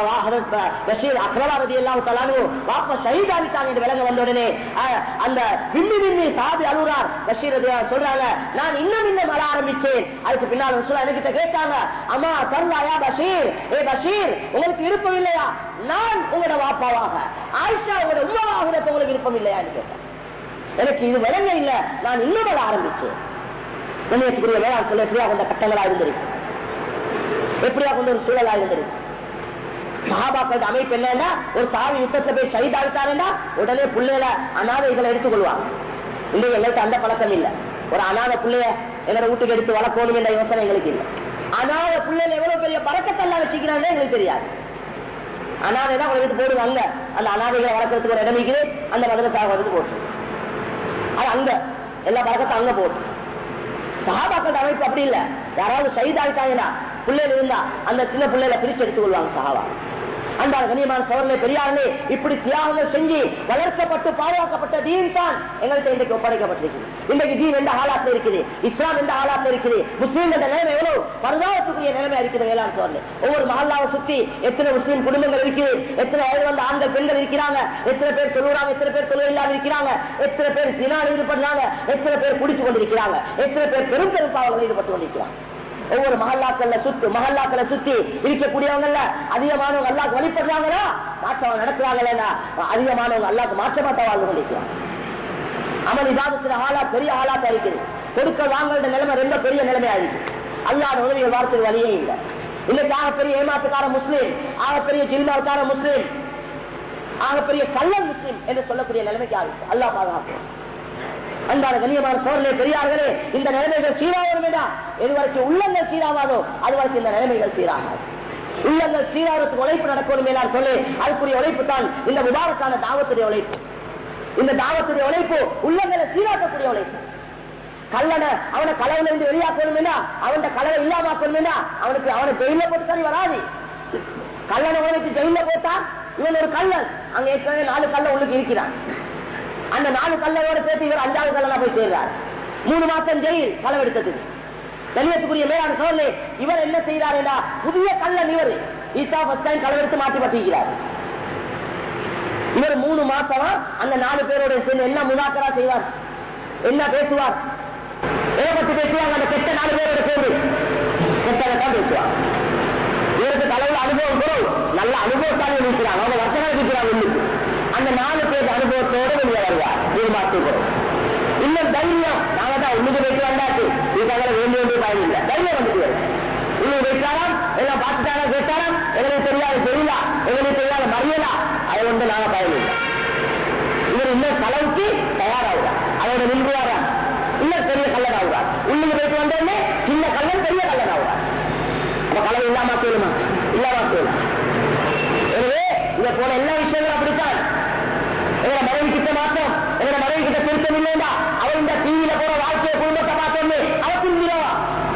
பஷீர் அக்ரமா ரலியல்லாஹு தஆலா அன்ஹு வாப்பா ஷஹீத் ஆகிட்டாங்க என்று விளங்க வந்த உடனே அந்த விம்மி விம்மி சாபி அழுறார். பஷீர் ரலியல்லாஹு சொல்றாங்க, நான் இன்னும் இன்னும் அழ ஆரம்பிச்சேன். அதுக்கு பின்னால் ரசூலுல்லாஹ் என்கிட்ட கேட்டாங்க, அம்மா தர்லாயா பஷீர், ஏ பஷீர் உங்களுக்கு விருப்பம் இல்லையா நான் உங்களோட வாப்பாவாக, ஆயிஷா உங்களோட உம்மாவாக உங்களுக்கு விருப்பம் இல்லையா கேட்டேன். எனக்கு இது விளங்க இல்ல, நான் இன்னும் வர ஆரம்பிச்சேன். கண்ணியத்துக்குரிய வேளாண் சொல்ல எப்படியா கொண்ட கட்டங்களா இருந்திருக்கு, எப்படியா கொண்ட ஒரு சூழலா இருந்திருக்கு. சஹாபாக்களோட அமைப்பு என்னன்னா, ஒரு சாவி யுத்தத்துல போய் ஷஹீத் ஆகிட்டாருன்னா உடனே பிள்ளைல அனாதைகளை எடுத்துக்கொள்வாங்க. இன்றைக்கு எங்கள்கிட்ட அந்த பழக்கம் இல்ல. ஒரு அனாத பிள்ளைய என்னோட வீட்டுக்கு எடுத்து வளர்க்கணும் என்ற யோசனை எங்களுக்கு இல்லை. அனாத பிள்ளைல எவ்வளவு பெரிய பறக்கத்தெல்லாம் வச்சுக்கிறாங்க எங்களுக்கு தெரியாது. அனாதை தான் எடுத்து போடுவாங்க. அந்த அனாதைகளை வளர்க்கறதுக்கு ஒரு இடம் இருக்குது, அந்த மதரசாக வந்து போட்டு அது அங்க எல்லா பறக்கத்தை அங்க போட்டு. சஹாபாக்கள் அமைப்பு அப்படி இல்ல. யாராவது ஷஹீத் ஆகிட்டாங்கன்னா பிள்ளைகள் இருந்தா அந்த சின்ன பிள்ளைகளை பிரிச்சு எடுத்துக் கொள்வாங்க சஹாபா. அந்த கண்ணியமான சோழர்களே பெரியார்களே, இப்படி தியாகங்கள் செஞ்சு வளர்க்கப்பட்டு பாதுகாக்கப்பட்ட தீன் தான் எங்கள்கிட்ட இன்றைக்கு ஒப்படைக்கப்பட்டிருக்குது. இன்றைக்கு தீன் எந்த ஆளாத்துல இருக்குது, இஸ்லாம் எந்த ஆளாத்துல இருக்குது, முஸ்லீம் என்ற நிலைமை எவ்வளவு பரதாபத்துக்குரிய நிலைமை இருக்குது. வேளாண் சோழர்களே, ஒவ்வொரு மஹல்லாவை சுத்தி எத்தனை முஸ்லீம் குடும்பங்கள் இருக்குது, எத்தனை வயது வந்த ஆண்கள் பெண்கள் இருக்கிறாங்க, எத்தனை பேர் தொழுறாங்க, எத்தனை பேர் தொழில் இல்லாமல் இருக்கிறாங்க, எத்தனை பேர் தினால் ஈடுபடுறாங்க, எத்தனை பேர் குடிச்சு கொண்டிருக்கிறாங்க, எத்தனை பேர் பெரும் பெரும் பாவங்கள் ஈடுபட்டு கொண்டிருக்கிறாங்க. ஒவ்வொரு மஹல்லாக்களை சுத்து மஹல்லாக்களை சுத்தி இருக்கக்கூடியவங்க அதிகமானவங்க அல்லாஹ்க்கு வழிபடுறாங்களா, மாற்றம் நடக்கிறாங்களா, அதிகமானவங்க அல்லாஹ்க்கு மாற்றமாட்ட வாழ்ந்து கொண்டிருக்கிறாங்க. அமல் இபாதத்துல ஆளா பெரிய ஆளாத்தா இருக்குது. கொடுக்க வாங்கல நிலைமை ரொம்ப பெரிய நிலைமையா இருக்கு. அல்லாஹ் உதவிகள் வார்த்தைக்கு வழியே இல்லை. இன்னைக்கு ஆகப்பெரிய ஏமாத்துக்கார முஸ்லீம், ஆகப்பெரிய ஜில்மாவுக்கார முஸ்லீம், ஆகப்பெரிய கள்ளன் முஸ்லீம் என்று சொல்லக்கூடிய நிலைமைக்கு ஆகுது. அல்லாஹ் பாதுகாப்பு. அன்பான கண்ணியமான சோழர்களே பெரியார்களே, இந்த நிலைமைகள் சீராகும் வேண்டாம். எதுவரைக்கும் உள்ளங்கள் சீராகாதோ அதுவரைக்கும் இந்த நிலைமைகள் சீராகாது. உள்ளங்கள் சீராகிறதுக்கு உழைப்பு நடக்கணும் மேலார் சொல்லி அதுக்குரிய உழைப்பு தான் இந்த முபாரக்கான தாவத்துடைய உழைப்பு. இந்த தாவத்துடைய உழைப்பு உள்ளங்களை சீராக்கக்கூடிய உழைப்பு. கல்லனை அவனை கலவுல இருந்து வெளியாக்கணும், அவன் கலவை இல்லாமக்கணும், அவனுக்கு அவனை ஜெயில போட்டு தனி வராது. கல்லனை உனக்கு ஜெயில போட்டா இவன் ஒரு கல்லன், அங்க ஏற்கனவே நாலு கல்ல உள்ளுக்கு இருக்கிறான். அந்த நாலு கல்லோட சேர்த்து இவர் அஞ்சாவது கல்லா போய் சேர்றார். மூணு மாசம் ஜெயில் களவெடுத்தது. கண்ணியத்துக்குரிய மேலான சோழனே, இவர் என்ன செய்யறார் என்றா புதிய கல்லன் இவர் ஈசா ஃபர்ஸ்ட் டைம் களவெடுத்து மாற்றி பற்றிக்கிறார். இவர் மூணு மாசமா அந்த நாலு பேரோட சேர்ந்து என்ன முதாக்கரா செய்வார், என்ன பேசுவார், எதை பற்றி பேசுவாங்க, அந்த கெட்ட நாலு பேரோட சேர்ந்து கெட்டதான் பேசுவார். இவருக்கு தலைவர் அனுபவம் குறவு, நல்ல அனுபவத்தாலே இருக்கிறாங்க, அவங்க வருஷங்கள் இருக்கிறாங்க. உள்ளுக்கு அந்த நாலு பேர் அனுபவத்தோடு வெளியே வருவார். ஒரு மாசத்துக்கு இன்னும் தைரியம், நாங்க தான் உள்ளுக்கு போயிட்டு வந்தாச்சு, இதுக்காக வேண்டிய வேண்டிய பயன் இல்லை, தைரியம் வந்துட்டு வரும். உள்ளுக்கு போயிட்டாராம், எல்லாம் பார்த்துட்டாரா கேட்டாராம், எங்களுக்கு தெரியாது தெரியலா, எங்களுக்கு தெரியாத மறியலா, அதை வந்து நாங்க பயன் இல்லை. இவர் இன்னும் செலவுக்கு தயாராகிறார், அதோட நின்றுவாரா, இன்னும் பெரிய கல்லன் ஆகுறார். உள்ளுக்கு போயிட்டு வந்தோடனே சின்ன கல்லன் பெரிய கல்லன் ஆகுறார். அப்ப கலவை இல்லாம கேளுமா, இல்லாம கேளும். எனவே இத போல எல்லா விஷயங்களும் அப்படித்தான். எங்களை மனைவி கிட்ட மாற்றம், எங்களை மனைவி கிட்ட திருத்தம் இல்லையா, அவன் இந்த டிவியில போற வாழ்க்கையை குடும்பத்தை பார்த்தோன்னு அவ திரும்பிடுவா,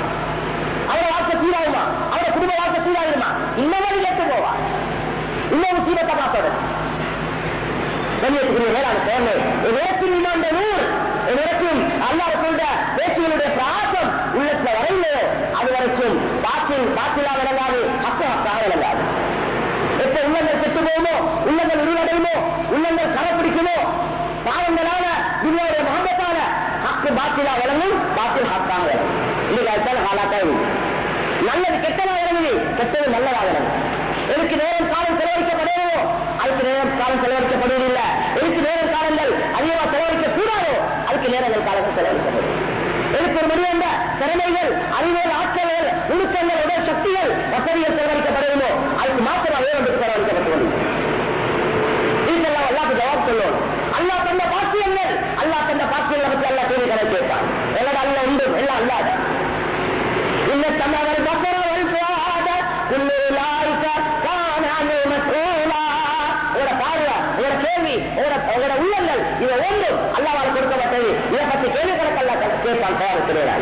அவரோட வாழ்க்கை சீராகுமா, அவரோட குடும்ப வாழ்க்கை சீராகுமா, இன்னொரு கேட்டு போவா, இன்னொரு சீரத்தை பார்த்தோட வெளியேற்றுக்குரிய மேலான சோழனை எதற்கும் இன்னொன்ற நூல் எதற்கும் அல்லாஹ் சொல்ற பேச்சுகளுடைய பிராசம் உள்ளத்துல வரையிலோ அது வரைக்கும் பாத்தில் பாத்திலா விளங்காது, ஹக்க ஹக்காக விளங்காது. எப்ப உள்ளங்கள் கெட்டு போகுமோ, உள்ளங்கள் இருளடையுமோ, உள்ளங்கள் கடைப்பிடிக்குமோ, பாவங்களான துன்யாவுடைய மகத்தான ஹக்கு பாத்திலா விளங்கும், பாத்தில் ஹக்காக விளங்கும். இன்னைக்கு அதுதான் ஹாலாக்கா இருக்கு. நல்லது கெட்டதா விளங்குது, கெட்டது நல்லதா விளங்கும். எனக்கு நேரம் காலம் செலவழிக்கப்படையவோ அதுக்கு நேரம் காலம் செலவழிக்கப்படுவதில்லை. எனக்கு நேரம் காலங்கள் அதிகமாக செலவழிக்க கூடாதோ அதுக்கு நேரங்கள் காலங்கள் செலவழிக்கப்படும். எனக்கு ஒரு மனித திறமைகள், அறிவியல், ஆற்றல்கள், நுணுக்கங்கள், உடல் சக்திகள், வசதிகள் செலவழிக்கப்படுவதோ அதுக்கு மாத்திரம் வேறு செலவழிக்கப்பட்டுள்ளது. இதெல்லாம் அல்லாஹ்வுக்கு ஜவாப் சொல்லணும். அல்லாஹ் தந்த பாக்கியங்கள், அல்லாஹ் தந்த பாக்கியங்களை பற்றி அல்லாஹ் கேள்வி கணக்கு கேட்பான். எல்லாம் அல்ல உண்டு, எல்லாம் அல்லாத இல்ல தந்தவர் பக்கர வல்பாத உள்ளாய்க்க காணாமே மசூலா. உங்களோட பார்வை, உங்களோட கேள்வி, உங்களோட உள்ளங்கள் இதை ஒன்றும் அல்லாஹ்வால் கொடுக்கப்பட்டது. இதை பற்றி கேள்வி கணக்கல்ல கேட்பான் கிடையாது.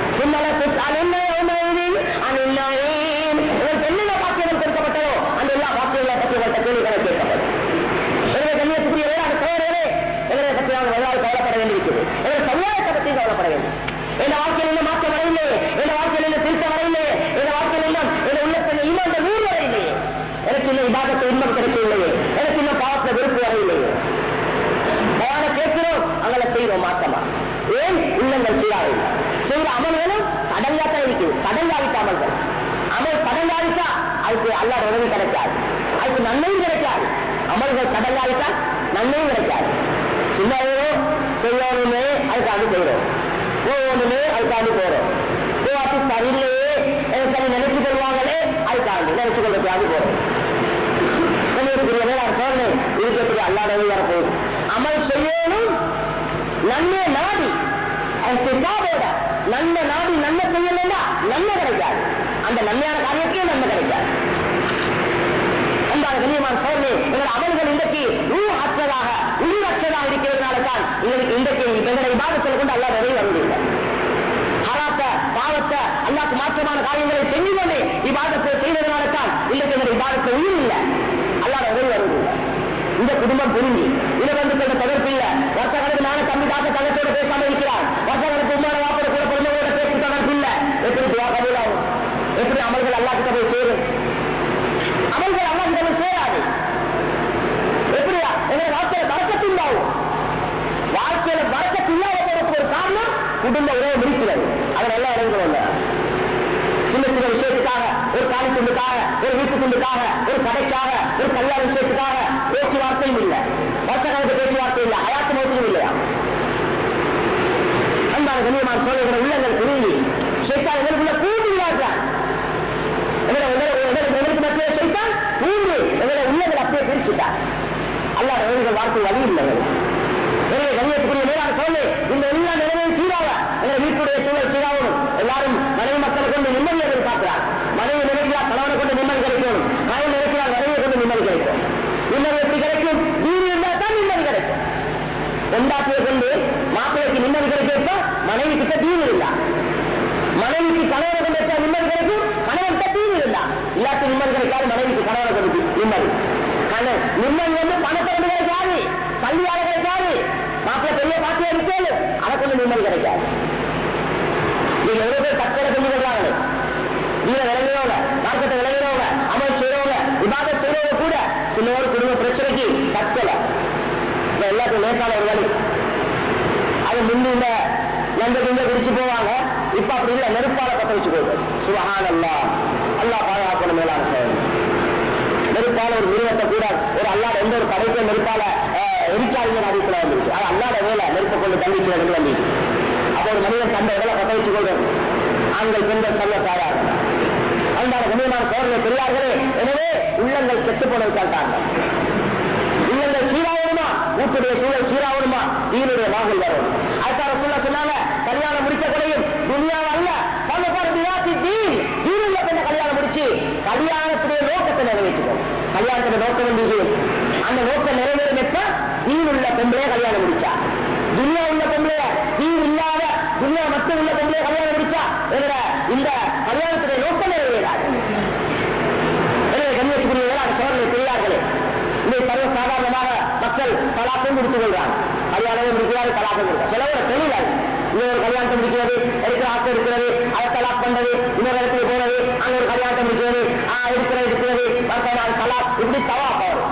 என்னென்ன பாக்கியங்கள் கொடுக்கப்பட்டதோ அந்த எல்லா பாக்கியங்களை பற்றி உங்கள்கிட்ட கேள்வி கணக்கு கேட்கப்படும். எனவே கண்ணியத்துக்குரிய வேளாண் சோழர்களே, எங்களை பற்றி நாங்கள் முதலாவது கவலைப்பட வேண்டியிருக்கிறது. எங்கள் சமுதாயத்தை பற்றி கவலைப்பட வேண்டும். என் வாழ்க்கையில் என்ன மாற்றம் வரையில்லையே, என் வாழ்க்கையில் என்ன திருத்தம் வரையில்லையே, என் வாழ்க்கையில் இன்னும் என் உள்ளத்தில் இன்னும் அந்த நூறு வரையில்லையே, எனக்கு இன்னும் இபாதத்தை இன்பம் கிடைக்கவில்லையே, எனக்கு இன்னும் பாவத்தை வெறுப்பு வரையில்லையே. பயான கேட்கிறோம், அங்களை செய்கிறோம் மாற்றமா. ஏன் உள்ளங்கள் சீராக செய்கிற அமல்களும் கடங்காத்தான் இருக்குது. கடங்காவிட்ட அமல்கள் அமல் கடங்காவிட்டா அதுக்கு அல்லாஹ் உதவி கிடைக்காது, அதுக்கு நன்மையும் கிடைக்காது. அமல்கள் கடங்காவிட்டா நன்மையும் கிடைக்காது. சின்னவோ செய்யணுமே அதுக்காக செய்யறோம், போகணுமே அதுக்காக போறோம், போவாட்டி சரியில்லையே எனக்கு நினைச்சு கொள்வாங்களே அதுக்காக நினைச்சு கொள்றதுக்காக போறோம். நான் சொன்னேன் இதுக்கு அல்லாத வரப்போகுது. அமல் செய்யணும் நன்மை நாடி நன்மை நாடி நன்மை செய்யணும்னா நன்மை கிடைக்காது. அந்த நன்மையான காரியத்தையும் நன்மை கிடைக்காது. அந்த கண்ணியமான சோழனே, எங்களோட அமல்கள் இன்றைக்கு ஊழற்றதாக உயிரற்றதாக இருக்கிறதுனால தான் எங்களுக்கு இன்றைக்கு எங்களை இபாதத்தில் கொண்டு அல்லாஹ் நிறைய வருவதில்லை. ஹராத்த பாவத்தை அல்லாஹ்க்கு மாற்றமான காரியங்களை செஞ்சு கொண்டு இபாதத்தை செய்வதனால தான் இன்றைக்கு எங்களை இபாதத்தை உயிர் இல்லை, அல்லாஹ் நிறைய வருவதில்லை. இந்த குடும்பம் புரிஞ்சு இதை வந்து கொண்ட தொடர்பு இல்லை. வருஷ கணக்கு நானும் தம்பி தாக்க தங்கத்தோடு பேசாம இருக்கிறார். வருஷ கணக்கு உண்மையான வாப்பட கூட பிறந்தவங்களோட பேச்சு தொடர்பு இல்லை. எப்படி கபூலாகும்? எப்படி அமல்கள் அல்லாஹ்கிட்ட போய் சேரும்? அமல்கள் அல்லாஹ்கிட்ட போய் சேராது. எப்படியா எங்களை வாழ்க்கையில வரக்கத்தில்லாவும் வாழ்க்கையில வரக்கத்தில்லாததற்கு ஒரு காரணம் குடும்ப உறவு முடிக்கிறது. அதை நல்லா இறங்குவோம். சின்ன சின்ன விஷயத்துக்காக, ஒரு காலி துண்டுக்காக, ஒரு வீட்டு துண்டுக்காக, ஒரு கடைக்காக, ஒரு கல்யாண விஷயத்துக்காக பேச்சுவார்த்தையும் இல்லை. வருஷங்களுக்கு பேச்சுவார்த்தை இல்லை, அயாத்து நோக்கியும் இல்லையா? அன்பான கண்ணியமான சோழர்கள உள்ளங்கள் புரிஞ்சு சைத்தான் எங்களுக்குள்ள கூண்டு விளையாடுறான். எங்களுக்கு மத்திய சைத்தான் கூண்டு எங்களை உள்ளங்கள் அப்படியே பிரிச்சுட்டான். அல்லாஹ் எங்களுக்கு வார்த்தை வழி இல்லை. எனவே கண்ணியத்துக்குரிய மேலான சோழே, இந்த எல்லா நிலைமையும் சீராக எங்களை வீட்டுடைய சூழல் சீராகணும். எல்லாரும் மனைவி மக்களை கொண்டு நிம்மதியை எதிர்பார்க்கிறார். மனைவி நினைக்கிறார் கணவனை கொண்டு நிம்மதி கிடைக்கும், கணவன் நினைக்கிறார் மனைவியை கொண்டு நிம்மதி கிடைக்கும். நிம்மதி எப்படி கிடைக்கும்? வீடு இருந்தால் தான் நிம்மதி கிடைக்கும். ரெண்டாத்தியை கொண்டு மாப்பிள்ளைக்கு நிம்மதி கிடைக்கிறப்ப மனைவி கிட்ட தீவு இருந்தா, மனைவிக்கு கணவனை கொண்டு எடுத்தா நிம்மதி கிடைக்கும், கணவன் கிட்ட தீவு இருந்தா இல்லாத நிம்மதி கிடைக்காது. மனைவிக்கு கணவனை கொண்டு நிம்மதி நிம்மதி வந்து பணத்தை கொண்டு கிடைக்காது, சல்லியாக கிடைக்காது. மாப்பிள்ளை பெரிய பாட்டியா இருக்காது, அதை கொண்டு நிம்மதி கிடைக்காது. நீங்க எவ்வளவு பேர் தற்கொலை செஞ்சு கொள்றாங்களே, நீங்க விளைகிறவங்க, மார்க்கெட்டை விளைகிறவங்க, அமல் செய்யறவங்க, விவாதம் செய்யறவங்க கூட சில ஒரு குடும்ப பிரச்சனைக்கு தற்கொலை எல்லாத்தையும் லேசான ஒரு வழி. அது முன்ன இந்த எந்த குண்ட குடிச்சு போவாங்க, இப்ப அப்படி இல்லை, நெருப்பால பத்த வச்சு போகுது. சுபஹான் அல்லாஹ், அல்லாஹ் பாதுகாக்கணும். மேலான செயல் நெருப்பால ஒரு மிருகத்தை கூட ஒரு அல்லாத எந்த ஒரு படைப்பை நெருப்பால எரிக்காதீங்க அதிகத்துல வந்துருச்சு. அது அல்லாத வேலை நெருப்பை கொண்டு தண்டிச்சு வந்து அப்ப ஒரு மனிதன் தந்த இடத்துல பத்த வச்சு கொள்றது ஆண்கள் பெண்கள் சர்வ சாரார்கள். அந்த கண்ணியமான சோழனை பெரியார்களே, எனவே உள்ளங்கள் கெட்டு போனதுக்காக உள்ளங்கள் சீராகணுமா, வீட்டுடைய சூழல் சீராகணுமா, தீனுடைய வாங்கல் வரும். அதுக்காக சொல்ல சொன்னாங்க கல்யாணம் முடிக்க குறையும் துணியாவை அல்ல தீனுள்ள பெண்ணை கல்யாணம் முடிச்சு கல்யாணத்துடைய நோக்கத்தை நிறைவேற்றுவோம். கல்யாணத்துடைய நோக்கம் வந்து அந்த நோக்கம் நிறைவேறும் எப்ப தீனுள்ள பெண்களே கல்யாணம் முடிச்சா, துனியா உள்ள பெண்களே தீன் இல்லாத துனியா மட்டும் உள்ள பெண்களே கல்யாணம் முடிச்சா என்ற இந்த கல்யாணத்துடைய நோக்கம் நிறைவேறாது. எனவே கண்ணியத்துக்குரிய வேளாண் சோழனை பெரியார்களே, இதை சர்வசாதாரணமாக மக்கள் தலாக்கம் முடித்துக் கொள்றாங்க. கல்யாணம் முடிக்கிறாரு, தலாக்கம் கொடுக்க சிலவோட தொழிலாளி இன்னொரு கல்யாணத்தை முடிக்கிறது, எடுக்கிற ஆசை இருக்கிறது, அதை தலாக் பண்றது, இன்னொரு இடத்துல போறது, அங்க ஒரு கல்யாணத்தை முடிக்கிறது, இருக்கிறது இருக்கிறது தலாக், இப்படி தவா போறது.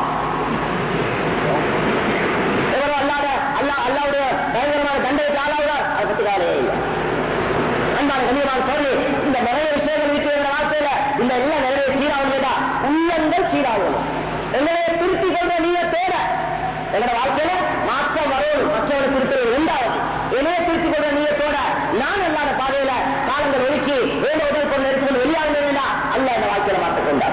அல்லாத அல்லா அல்லாவுடைய பயங்கரமான தண்டனைக்கு ஆளாகிறார். அதை பற்றி காலையே இல்லை. அன்பான கண்ணியமான சொல்லி இந்த நிறைய விஷயங்கள் இருக்கிற வாழ்க்கையில இந்த எல்லாம் நிறைய சீராகுதா, உள்ளங்கள் சீராகணும். எங்களை திருத்திக் கொண்ட நீயத்தோட எங்களோட வாழ்க்கையில மாற்றம் வரும். மற்றவனை திருத்தல் இரண்டாவது என்னைய திருத்திக் கொண்ட நீயத்தோட நான் அல்லாத பாதையில காலங்கள் ஒதுக்கி வேலை உதவி கொண்டு எடுத்துக்கொண்டு வெளியாக வேண்டாம் அல்ல இந்த வாழ்க்கையில மாற்றிக் கொண்டார்.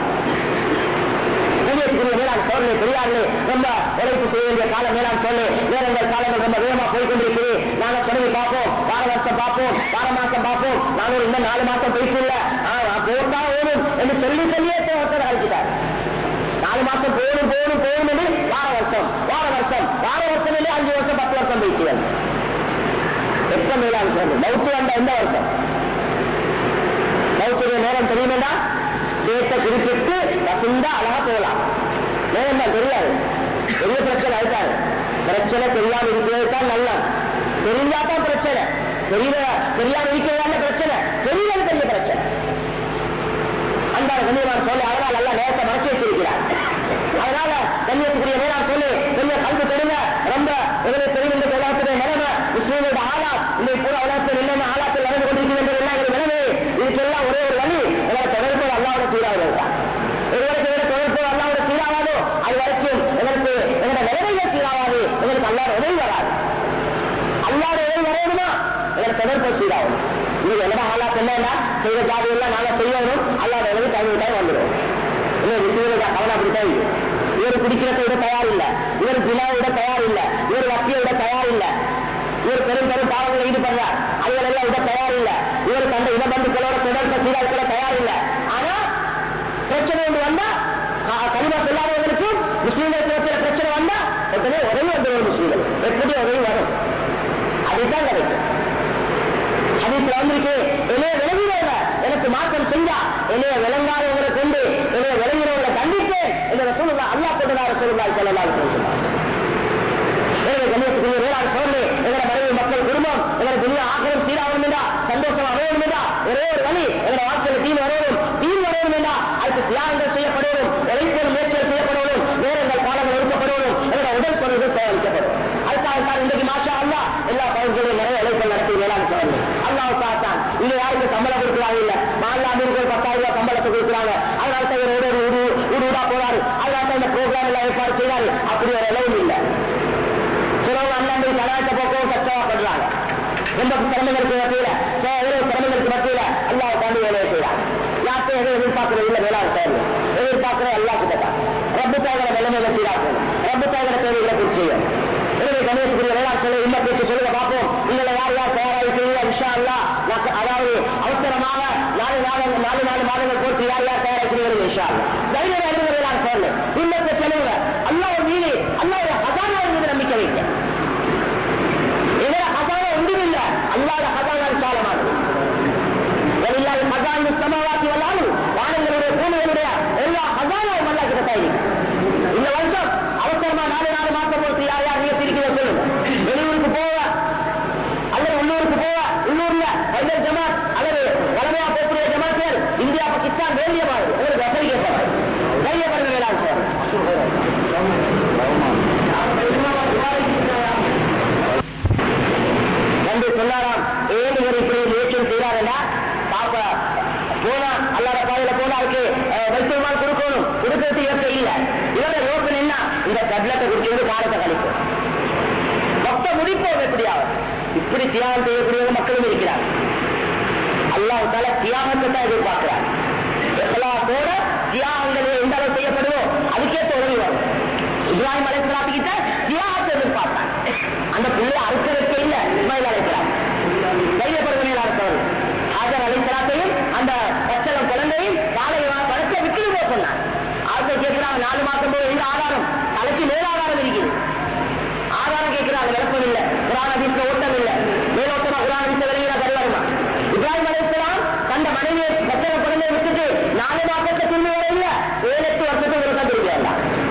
மேலாண் சோழனை பெரியார்களே, ரொம்ப உழைப்பு செய்ய வேண்டிய காலம் மேலாண் சோழனை நேரங்கள் காலங்கள் ரொம்ப வேகமா போய்கொண்டிருக்கிறது. நாங்க தொடங்கி பார்ப்போம், வார வருஷம் பார்ப்போம், வார மாசம் பார்ப்போம், நானும் இன்னும் நாலு மாசம் போயிட்டு இல்ல போட்டா ஓடும் என்று சொல்லி சொல்லியே ஒருத்தர் அழைச்சிட்டார். நாலு மாசம் போகணும் போகணும் போகணும் வார வருஷம் வார வருஷம் வார வருஷம் இல்லை அஞ்சு வருஷம் பத்து வருஷம் போயிட்டு எப்ப மேலான சொல்றது மவுத்து வந்த எந்த வருஷம் மவுத்துடைய நேரம் தெரியுமேடா டேட்டை குறிப்பிட்டு வசந்தா அழகா போகலாம் நேரம் தான் தெரியாது பெரிய பிரச்சனை ஆயிட்டாரு பிரச்சனை தெரியாம இருக்கிறது தான் நல்லா தெரிஞ்சாதான் பிரச்சனை தெரியல தெரியாம இருக்கிறதான பிரச்சனை தெரியாது பெரிய பிரச்சனை அந்த கண்ணியமான சொல்லி அதனால் நல்லா நேரத்தை மறைச்சு வச்சிருக்கிறார் அதனால கண்ணியத்துக்குரிய நேரம் சொல்லி பெரிய கல்வி தெரியுங்க ரொம்ப எங்களுக்கு தெரியும் இந்த உலகத்துடைய நிலைமை முஸ்லீமோட ஆளா இன்னைக்கு பூரா உலகத்தில் என்னென்ன ஆளாத்தில் நடந்து கொண்டிருக்கிறது எல்லாம் எங்களுக்கு நிலைமை இதுக்கெல்லாம் ஒரே ஒரு வழி எங்களை தொடர்பு அல்லாவோட சீராக எங்களுக்கு எங்களை தொடர்பு அல்லாவோட சீராகாதோ அது வரைக்கும் எங்களுக்கு எங்களோட நிலைமைகள் சீராகாது எங்களுக்கு அல்லாத உதவி வராது அல்லாத உதவி வரையணுமா எங்களை தொடர்பு சீராகும் இது என்னடா ஆளாத்து என்னன்னா செய்த ஜாதி எல்லாம் நாங்க செய்யணும் அல்லாத உதவி டைம் டைம் வந்துடும் கவனம் அப்படித்தான் இவர் குடிக்கிறத விட தயார் இல்ல இவர் ஜினாவை விட தயார் இல்ல இவர் வட்டியை விட தயார் இல்ல இவர் பெரும் பெரும் பாவங்களை ஈடுபடுறார் அதுகள் எல்லாம் விட தயார் இல்ல இவர் தந்த இடபந்துக்களோட தொடர்பு சீராக தயார் இல்ல ஆனா பிரச்சனை ஒன்று வந்தா கனிமா சொல்லாதவர்களுக்கு முஸ்லீம்கள் பிரச்சனை வந்தா உடனே உதவி வந்துடும் முஸ்லீம்கள் எப்படி உதவி வரும் அதுதான் கிடைக்கும் அதுக்கு வந்திருக்கு என்னைய விளங்குறவங்க எனக்கு மாற்றம் செஞ்சா என்னைய விளங்காதவங்களை கொண்டு என்னைய விளங்குறவங்களை கண்டித்து என்னோட சூழ்நிலை அல்லா சொல்லுறாரு சொல்லுவாய் செல்லலாம் கண்ணியத்துக்குரிய வேளாண் சொல்லு எங்களோட மனைவி மக்கள் குடும்பம் எங்களோட துணியா ஆக்கிரம் சீராகணும் என்றா சந்தோஷம் அடையணும் என்றா ஒரே ஒரு வழி எங்களோட வாழ்க்கையில் தீன் வரணும் தீன் வரணும் என்றா அதுக்கு தியாகங்கள் செய்யப்படணும் உழைப்போர் முயற்சிகள் செய்யப்படணும் நேரங்கள் காலங்கள் ஒதுக்கப்படணும் எங்களோட உடல் பொருள்கள் சேகரிக்கப்படும் அதுக்காக இன்றைக்கு மாஷா அல்லா எல்லா பகுதிகளையும் நிறைய உழைப்புகள் நடத்தி வேளாண் சொல்லணும் அல்லாவுக்காகத்தான் இது யாருக்கு சம்பளம் கொடுக்குறாங்க இல்ல மாநில அமீர்கள் பத்தாயிரம் ரூபாய் சம்பளத்தை கொடுக்குறாங்க அதனால ஒரு ஒரு ஊடா போறாரு அதனால இந்த ப்ரோக்ராம் எல்லாம் ஏற்பாடு செய்யறாரு அப்படி ஒரு அளவும் இல்லை சிலவங்க அண்ணாண்டு கலாயத்தை போக்கவும் கஷ்டமா பண்றாங்க ரொம்ப சிரமங்களுக்கு மத்தியில எவ்வளவு சிரமங்களுக்கு மத்தியில அல்லாவை தாண்டி வேலையை செய்யறாங்க யாருக்கும் எதுவும் எதிர்பார்க்கறது இல்லை வேளாண் செயல் எதிர்பார்க்கிற எல்லா கிட்டத்தான் ரப்புக்காக நிலைமையில சீராக்கணும் ரப்புக்காக தேவைகளை பூர்த்தி செய்யும் எனவே கணேசக்குரிய வேளாண் சொல்ல இல்ல பேச்சு சொல்லுங்க பார்ப்போம் இல்ல யார் யார் தயாராகிறீங்க விஷா அல்லா அதாவது அவசரமாக நாலு நாலு நாலு நாலு மாதங்கள் போட்டு யார் யார் தயாராகிறீர்கள் விஷா தைரியம் அறிவு வேளாண் சொல்லு இல்லத்தை சொல்லுங்க அல்லாஹ் மீது அல்லாஹ் ஹசானா மீது நம்பிக்கை வைக்க இதர ஹசானா ஒன்றுமில்லை அல்லாஹ் ஹசானா விசாலமானது இல்லாத ஹசான் சமாவாக்கி வல்லாலும் வானங்களுடைய பூமிகளுடைய எல்லா ஹசானாவும் அல்லா கிட்ட தயாரிக்கும் இந்த வருஷம் அவசரமா நாலு நாலு மாசம் போட்டு யார் யார் நீங்க திருக்கிற சொல்லுங்க வெளியூருக்கு போவ அல்லது உள்ளூருக்கு போவ உள்ளூர்ல பைதல் ஜமாத் அல்லது வளமையா போகக்கூடிய ஜமாத்தியர் இந்தியா பாகிஸ்தான் வேண்டிய மாதிரி உங்களுக்கு வசதி கேட்பாங்க தைரியப்படுத்த வேளாண் சார் வந்து சொன்னாராம் ஏன் இவர் இப்படி முயற்சியும் செய்யறாருன்னா சாப்ப போனா அல்லாத பாதையில போனா அதுக்கு வைத்தியமால் கொடுக்கணும் கொடுக்கறது இயற்கை இல்ல இவர யோசனை என்ன இந்த டப்லெட்டை குடிக்கிறது காலத்தை கழிக்கும் மொத்த முடிப்போம் எப்படியாவது இப்படி தியாகம் செய்யக்கூடிய மக்களும் இருக்கிறார் அல்லாஹ் தஆலா தியாகத்தை தான் எதிர்பார்க்கிறார் இஹ்லாஸோட தியாகங்கள் எந்த அளவு செய்யப்படுமோ அதுக்கேற்ற உதவி வரும் இப்ராஹிம் அலைஹிஸ்ஸலாம் கிட்ட தியாகத்தை எதிர்பார்த்தாங்க அந்த பிள்ளை அறுக்க வைக்க இல்ல இஸ்மாயில் அலைஹிஸ்ஸலாம் தைரியப்படுவதில் அறுத்தவர் ஹாஜர் அலைஹிஸ்ஸலாத்தையும் அந்த பச்சளம் குழந்தையும் காலை வளர்க்க விட்டு போக சொன்னாங்க ஆட்கள் கேட்கிறாங்க நாலு மாசம் போது எந்த ஆதாரம் தலைக்கு மேல் ஆதாரம் இருக்குது ஆதாரம் கேட்கிறாங்க விளக்கம் இல்லை குர்ஆன் ஹதீஸ்ல ஓட்டம் இல்லை மேலோட்டமா குர்ஆன் ஹதீஸ்ல வெளியில வருமா இப்ராஹிம் அலைஹிஸ்ஸலாம் தந்த மனைவியை பச்சளம் குழந்தையை விட்டுட்டு நாலு மாசத்தை திரும்பி வர இல்ல ஏழு எட்டு வருஷத்துக்கு விரதம் திரும்பியா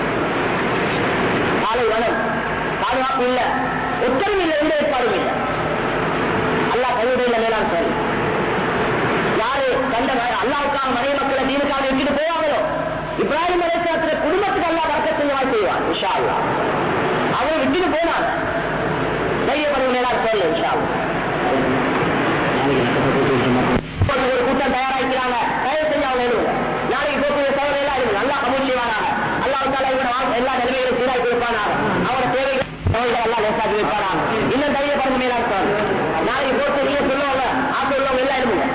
காலை வனம் பாதுகாப்பு இல்ல உத்தரவு இல்லை எந்த ஏற்பாடும் இல்லை அல்லாஹ் கையுடைய மேலாண் சொல்லி யாரு கண்ட அல்லாவுக்கான மனைவி மக்களை தீனுக்காக விட்டுட்டு போவாங்களோ இப்ராஹிம் அலைஹிஸ்ஸலாத்துடைய குடும்பத்துக்கு அல்லாஹ் பரக்கத் செஞ்சவாறு செய்வான் இன்ஷா அல்லாஹ் அவரை விட்டுட்டு போனாங்க தைரியப்படுவ மேலாண் சொல்லு இன்ஷா அல்லாஹ் ஒரு கூட்டம் தயாராகிறாங்க தயவு செஞ்சு அவங்க எழுதுங்க நாளைக்கு போக்குவரத்து சவரை எல்லாம் எழுதுங்க நல்லா கமூல் செய்வானாக அல்லாஹ் தஆலா இவங்க எல்லா நிலைமைகளும் சீராக்கி வைப்பானாக அவரோட தேவைகள் எல்லாம் லேசாக்கி வைப்பானாக இன்னும் தைரியப்படுவ மேலாண் சொல்லு நாளைக்கு போட்டு நீங்க சொல்லுவாங்க ஆசை உள்ளவங்க எல்லாம் எழுதுங்க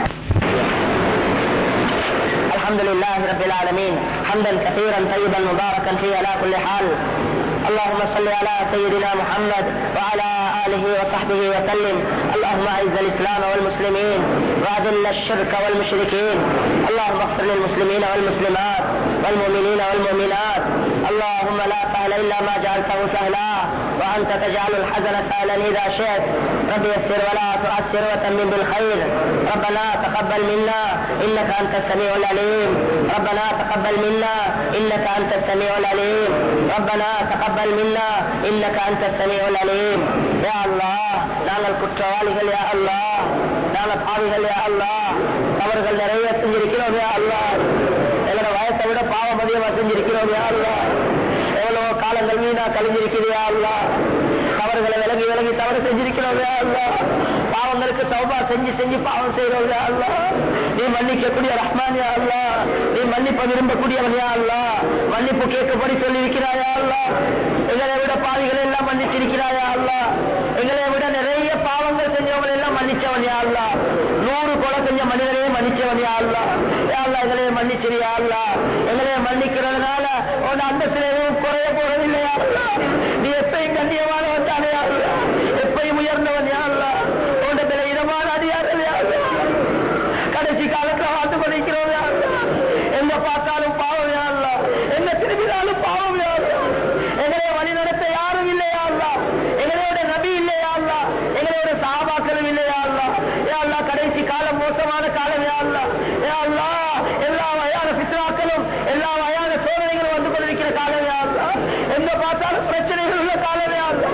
الحمد لله رب العالمين حمدا كثيرا طيبا مباركا فيه على كل حال اللهم صل على سيدنا محمد وعلى آله وصحبه وسلم اللهم أعز الإسلام والمسلمين وأذل الشرك والمشركين اللهم اغفر للمسلمين والمسلمات والمؤمنين والمؤمنات اللهم لا سهل إلا ما جعلته سهلا وأنت تجعل الحزن سهلا إذا شئت رب يسر ولا تؤثر وتمم بالخير ربنا تقبل منا إنك أنت السميع العليم ربنا تقبل منا إنك أنت السميع العليم ربنا تقبل منا إنك أنت السميع العليم يا الله நாங்கள் குற்றவாளிகள் யா அல்லாஹ் நாங்கள் பாவிகள் யா அல்லாஹ் தவறுகள் நிறைய செஞ்சிருக்கிறோம் யா அல்லாஹ் எங்களோட வயசை விட பாவம் அதிகமா செஞ்சிருக்கிறோம் யா அல்லாஹ் எவ்வளவு காலங்கள் வீணா கழிஞ்சிருக்குது யா அல்லாஹ் தவறுகளை விலகி விலகி தவறு செஞ்சிருக்கிறோம் யா அல்லாஹ் பாவங்களுக்கு தௌபா செஞ்சு செஞ்சு பாவம் செய்கிறோம் யா அல்லாஹ் நீ மன்னிக்கக்கூடிய ரஹ்மான் யா அல்லாஹ் நீ மன்னிப்ப விரும்பக்கூடியவன் யா அல்லாஹ் மன்னிப்பு கேட்கப்படி சொல்லி இருக்கிறாயா அல்லாஹ் எங்களை விட பாவிகளை எல்லாம் மன்னிச்சிருக்கிறாயா அல்லாஹ் எங்களை விட நிறைய பாவங்கள் செஞ்சவங்களை எல்லாம் மன்னிச்சவன் யா அல்லாஹ் நூறு கொலை செஞ்ச மனிதனையே மன்னிச்சவன் யா அல்லாஹ் யா அல்லாஹ் எங்களையே மன்னிச்சிரியா அல்லாஹ் எங்களையே மன்னிக்கிறதுனால உன் அந்தத்தில் எதுவும் குறைய போறதில்லை யா அல்லாஹ் நீ எப்பயும் கண்ணியமானவன் தானே யா அல்லாஹ் எப்பயும் உயர்ந்தவன் யா அல்லாஹ் உன் பிற இடமான அதிகாரம் யா அல்லாஹ் கடைசி காலத்தில் வாழ்ந்து கொண்டிருக்கிறோம் யா அல்லாஹ் எங்க பார்த்தாலும் பாவம் யா அல்லாஹ் எங்க திரும்பினாலும் பாவம் யா அல்லாஹ் எங்களைய வழி நடத்த யாரும் இல்லையா அல்லாஹ் எங்களோட நபி இல்லையா அல்லாஹ் எங்களோட சஹாபாக்களும் இல்லையா அல்லாஹ் யா அல்லாஹ் கடைசி காலம் மோசமான காலம் யா அல்லாஹ் யா அல்லாஹ் எல்லா வகையான ஃபித்னாக்களும் எல்லா வகையான சோதனைகளும் வந்து கொண்டிருக்கிற காலம் யா அல்லாஹ் எங்க பார்த்தாலும் பிரச்சனைகள் உள்ள காலம் யா அல்லாஹ்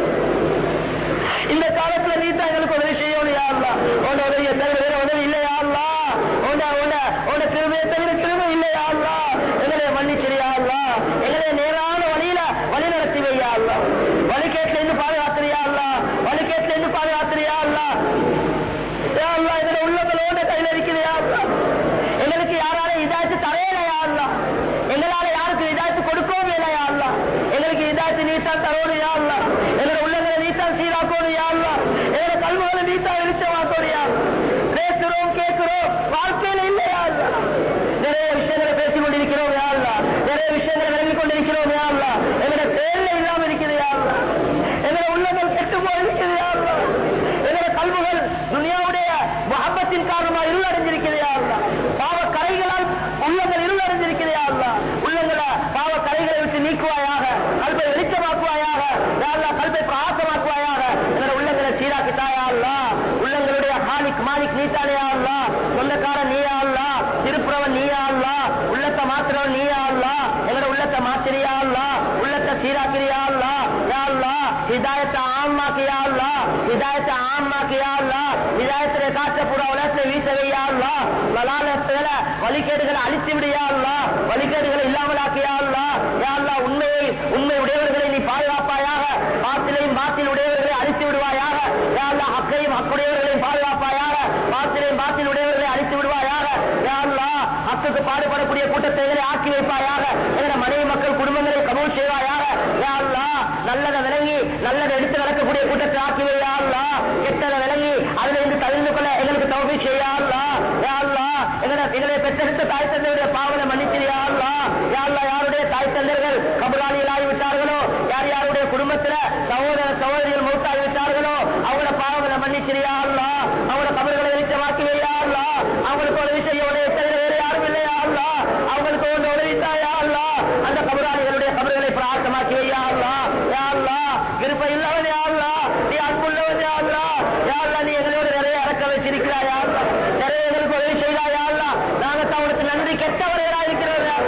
இந்த காலத்துல நீ தான் எங்களுக்கு உதவி செய்யணும் யா அல்லாஹ் உன்ன உதவியை தவிர வேற உதவி இல்லையா அல்லாஹ் உன்ன உன்ன உன்ன கிருபையை தவிர கிருபை இல்லையா அல்லாஹ் எங்களை மன்னிச்சிரியா அல்லாஹ் எங்களை நேரான வழியில வழி நடத்தி வையா அல்லாஹ் வழிகேட்டில இருந்து பாதுகாத்திரியா அல்லாஹ் வழிகேட்டில இருந்து பாதுகாத்திரியா அல்லாஹ் யா அல்லாஹ் எங்களை உள்ளங்களோட கையில இருக்கிறியா அல்லாஹ் எங்களுக்கு யாரால இதாச்சு தரையிலையா அல்லாஹ் எங்களால யாருக்கு இதாச்சு கொடுக்கவும் இல்லையா அல்லாஹ் எங்களுக்கு இதாச்சு நீத்தான் தரோடு யா அல்லாஹ் எங்களோட உள்ளங்களை நீத்தான் சீராக்கோடு யா அல்லாஹ் எங்களோட கல்விகளை நீத்தான் வெளிச்சமாக்கோடு யா பேசுறோம் கேட்கிறோம் வாழ்க்கையில இல்லையா அல்லாஹ் நிறைய விஷயங்களை பேசிக் கொண்டிருக்கிறோம் யா அல்லாஹ் நிறைய விஷயங்களை விளங்கிக் கொண்டிருக்கிறோம் யா அல்லாஹ் எங்களோட செயல்ல இல்லாம இருக்குது யா அல்லாஹ் எங்களோட உள்ளங்கள் கெட்டு போய் இருக்குது யா அல்லாஹ் எங்களோட கல்விகள் துனியாவுடைய முஹப்பத்தின் காரணமா இருளடைஞ்சிருக்கிறது யா அல்லாஹ் பாவ கரைகளால் உள்ளங்கள் இருளடைஞ்சிருக்கிறது யா அல்லாஹ் உள்ளங்களை பாவ கரைகளை விட்டு நீக்குவாயாக கல்வை வெளிச்சமாக்குவாயாக யா அல்லாஹ் கல்வை பிரகாசமாக்குவாயாக எங்களோட உள்ளங்களை சீராக்கிட்டாயா அல்லாஹ் உள்ளங்களுடைய ஹாலிக் மாலிக் நீத்தானே அல்லாஹ் சொந்தக்கார நீயா அல்லாஹ் திருப்புறவன் நீயா அல்லாஹ் உள்ளத்தை மாத்திரவன் நீயா அல்லாஹ் எங்களோட உள்ளத்தை மாத்திரியா அல்லாஹ் உள்ளத்தை சீராக்கிறியா அல்லாஹ் யா அல்லாஹ் ஹிதாயத்தை ஆம்மாக்கியா அல்லாஹ் ஹிதாயத்தை ஆம்மாக்கியா அல்லாஹ் ஹிதாயத்திலே காற்ற புற உலகத்தை வீசவையா அல்லாஹ் வலாலத்துல வழிகேடுகளை அழித்து விடியா அல்லாஹ் வழிகேடுகளை இல்லாமலாக்கியா அல்லாஹ் யா அல்லாஹ் உண்மையை உண்மை உடையவர்களை நீ பாதுகாப்பாயாக பாத்திலையும் பாத்தில் உடையவர்களை அழித்து விடுவாயாக யா அல்லாஹ் ஹக்கையும் ஹக்குடையவர்களையும் பாதுகாப்பாயாக பாத்திலையும் பாத்தில் உடையவர்களை அழித்து விடுவாயாக யா அல்லாஹ் ஹக்குக்கு பாடுபடக்கூடிய கூட்டத்தை ஆக்கி வைப்பாயாக எங்களை மனைவி மக்கள் குடும்பங்களை கபூல் செய்வாயாக யா அல்லாஹ் நல்லதை விளங்கி நல்லதை எடுத்து நடக்கக்கூடிய கூட்டத்தை ஆக்கி வையா அல்லாஹ் கெட்டதை விளங்கி அதுல இருந்து தவிர்த்து கொள்ள எங்களுக்கு தௌபீக் செய்யா அல்லாஹ் யா அல்லாஹ் எங்களை எங்களை பெற்றெடுத்த தாய் தந்தையுடைய பாவனை மன்னிச்சிரியா அல்லாஹ் யா அல்லாஹ் யாருடைய தாய் தந்தையர்கள் கபராளிகள் ஆகிவிட்டார்களோ யார் யாருடைய குடும்பத்துல சகோதர சகோதரிகள் மௌத்தாகி விட்டார்களோ அவங்களோட பாவங்களை மன்னிச்சிரியா அல்லாஹ் அவங்களோட கபர்களை வெளிச்சமாக்கி வையா அல்லாஹ் அவங்களுக்கு ஒரு விஷயம் தவிர வேற யாரும் இல்லையா அல்லாஹ் அவங்களுக்கு ஒன்று உதவித்தாயா அல்லாஹ் அந்த கபராளிகளுடைய கபர்களை பிரார்த்தமாக்கி வையா அல்லாஹ் யா அல்லாஹ் விருப்பம் இல்லவன் யா அல்லாஹ் நீ அன்புள்ளவன் யா அல்லாஹ் யா அல்லாஹ் நீ எங்களோட நிறைய இறக்க வச்சிருக்கிறாயா அல்லாஹ் நிறைய எங்களுக்கு உதவி செய்தாயா அல்லாஹ் நாங்க அவனுக்கு நன்றி கெட்டவர்களா இருக்கிறோம்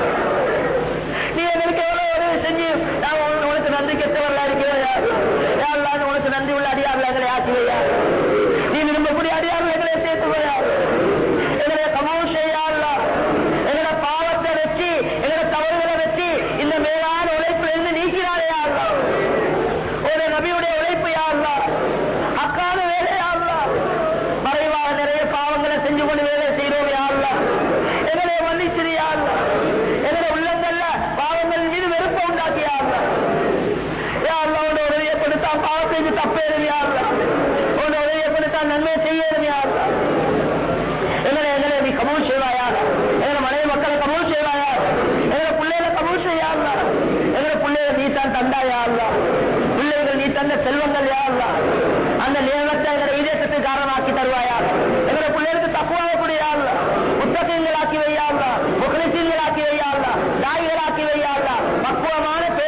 நீ எங்களுக்கு எவ்வளவு உதவி செஞ்சு நான் உனக்கு நன்றி கெட்டவர்களா இருக்கிறோம் யா அல்லாஹ் உனக்கு நன்றி உள்ள அடியார்கள் எங்களை ஆக்கி வையா நீ விரும்பக்கூடிய அடியார்கள் எங்களை சேர்த்து போயா எங்களை கபூல் செய்யா அல்லாஹ் எங்களோட பாவத்தை வச்சு எங்களோட தவறுகளை வச்சு இந்த மேலான உழைப்புல இருந்து நீக்கிறாரே அல்லாஹ் ஒரு நபியுடைய உழைப்பு யா அல்லாஹ் அக்கான வேலை யா அல்லாஹ் மறைவாக நிறைய பாவங்களை செஞ்சு கொண்டு வேலை செய்யறோம் யா அல்லாஹ் எங்களை மன்னிச்சிரு யா அல்லாஹ் எங்களை உள்ளங்கள்ல பாவங்கள் மீது வெறுப்ப உண்டாக்கி யா அல்லாஹ் யா அல்லாஹ் உன்னை உதவியை கொடுத்தா பாவம் செஞ்சு தப்பேறும் யா அல்லாஹ் உன்னை உதவியை கொடுத்தா நன்மை செய்யணும் யா அல்லாஹ் எங்களை எங்களை நீ கபூல் செய்வாயாக எங்களை மனைவி மக்களை கபூல் செய்வாயாக எங்களை பிள்ளைகளை கபூல் செய்யா அல்லாஹ் எங்களை பிள்ளைகள் நீ தான் தந்தாயா அல்லாஹ் பிள்ளைகள் நீ தந்த செல்வங்கள் யா அல்லாஹ் அந்த நியமத்தை எங்களை இதயத்துக்கு காரணமாக்கி தருவாயா எங்களை பிள்ளைகளுக்கு தக்குவாகக்கூடிய அல்லாஹ் முத்தகங்களாக்கி வையா அல்லாஹ் முக்லிசீன்களாக்கி வையா அல்லாஹ் தாய்களாக்கி வையா அல்லாஹ் பக்குவமான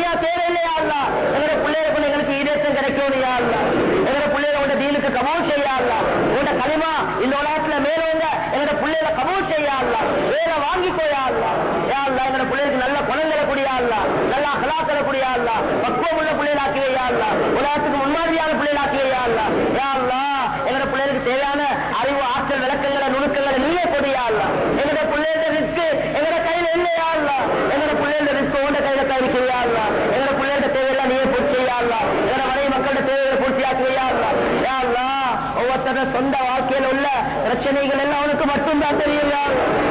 துனியா தேவையில்லையா அல்லா எங்களோட பிள்ளைகளுக்கு எங்களுக்கு ஈடேற்றம் கிடைக்கும் யா அல்லா எங்களோட பிள்ளைகளோட தீனுக்கு கபூல் செய்யா அல்லா உங்களோட களிமா இந்த உலகத்துல மேலவங்க எங்களோட பிள்ளைகளை கபூல் செய்யா அல்லா வேலை வாங்கிக்கோயா அல்லா யா அல்லா எங்களோட பிள்ளைகளுக்கு நல்ல குணங்களை கூடியா அல்லா நல்லா அகலாக்களை கூடியா அல்லா பக்குவம் உள்ள பிள்ளைகளாக்கி வையா அல்லா உலகத்துக்கு முன்மாதிரியான பிள்ளைகளாக்கி வையா அல்லா யா அல்லா எங்களோட பிள்ளைகளுக்கு தேவையான அறிவு ஆற்றல் விளக்கங்களை நுணுக்கங்களை நீயே கொடியா அல்லா எங்களோட பிள்ளைகளோட ரிஸ்க் எங்களோட கையில இல்லையா அல்லா எங்களோட பிள்ளைகளோட ரிஸ்க் உண்ட கையில கைவிக்கையா அல்லா எங்களோட பிள்ளைகளோட தேவையெல்லாம் நீயே பூர்த்தி செய்யா அல்லா எங்களோட மனைவி மக்களோட தேவைகளை பூர்த்தியாக்கி வையா அல்லா யா அல்லா ஒவ்வொருத்தர சொந்த வாழ்க்கையில் உள்ள பிரச்சனைகள் எல்லாம் அவனுக்கு மட்டும்தான் தெரியுங்க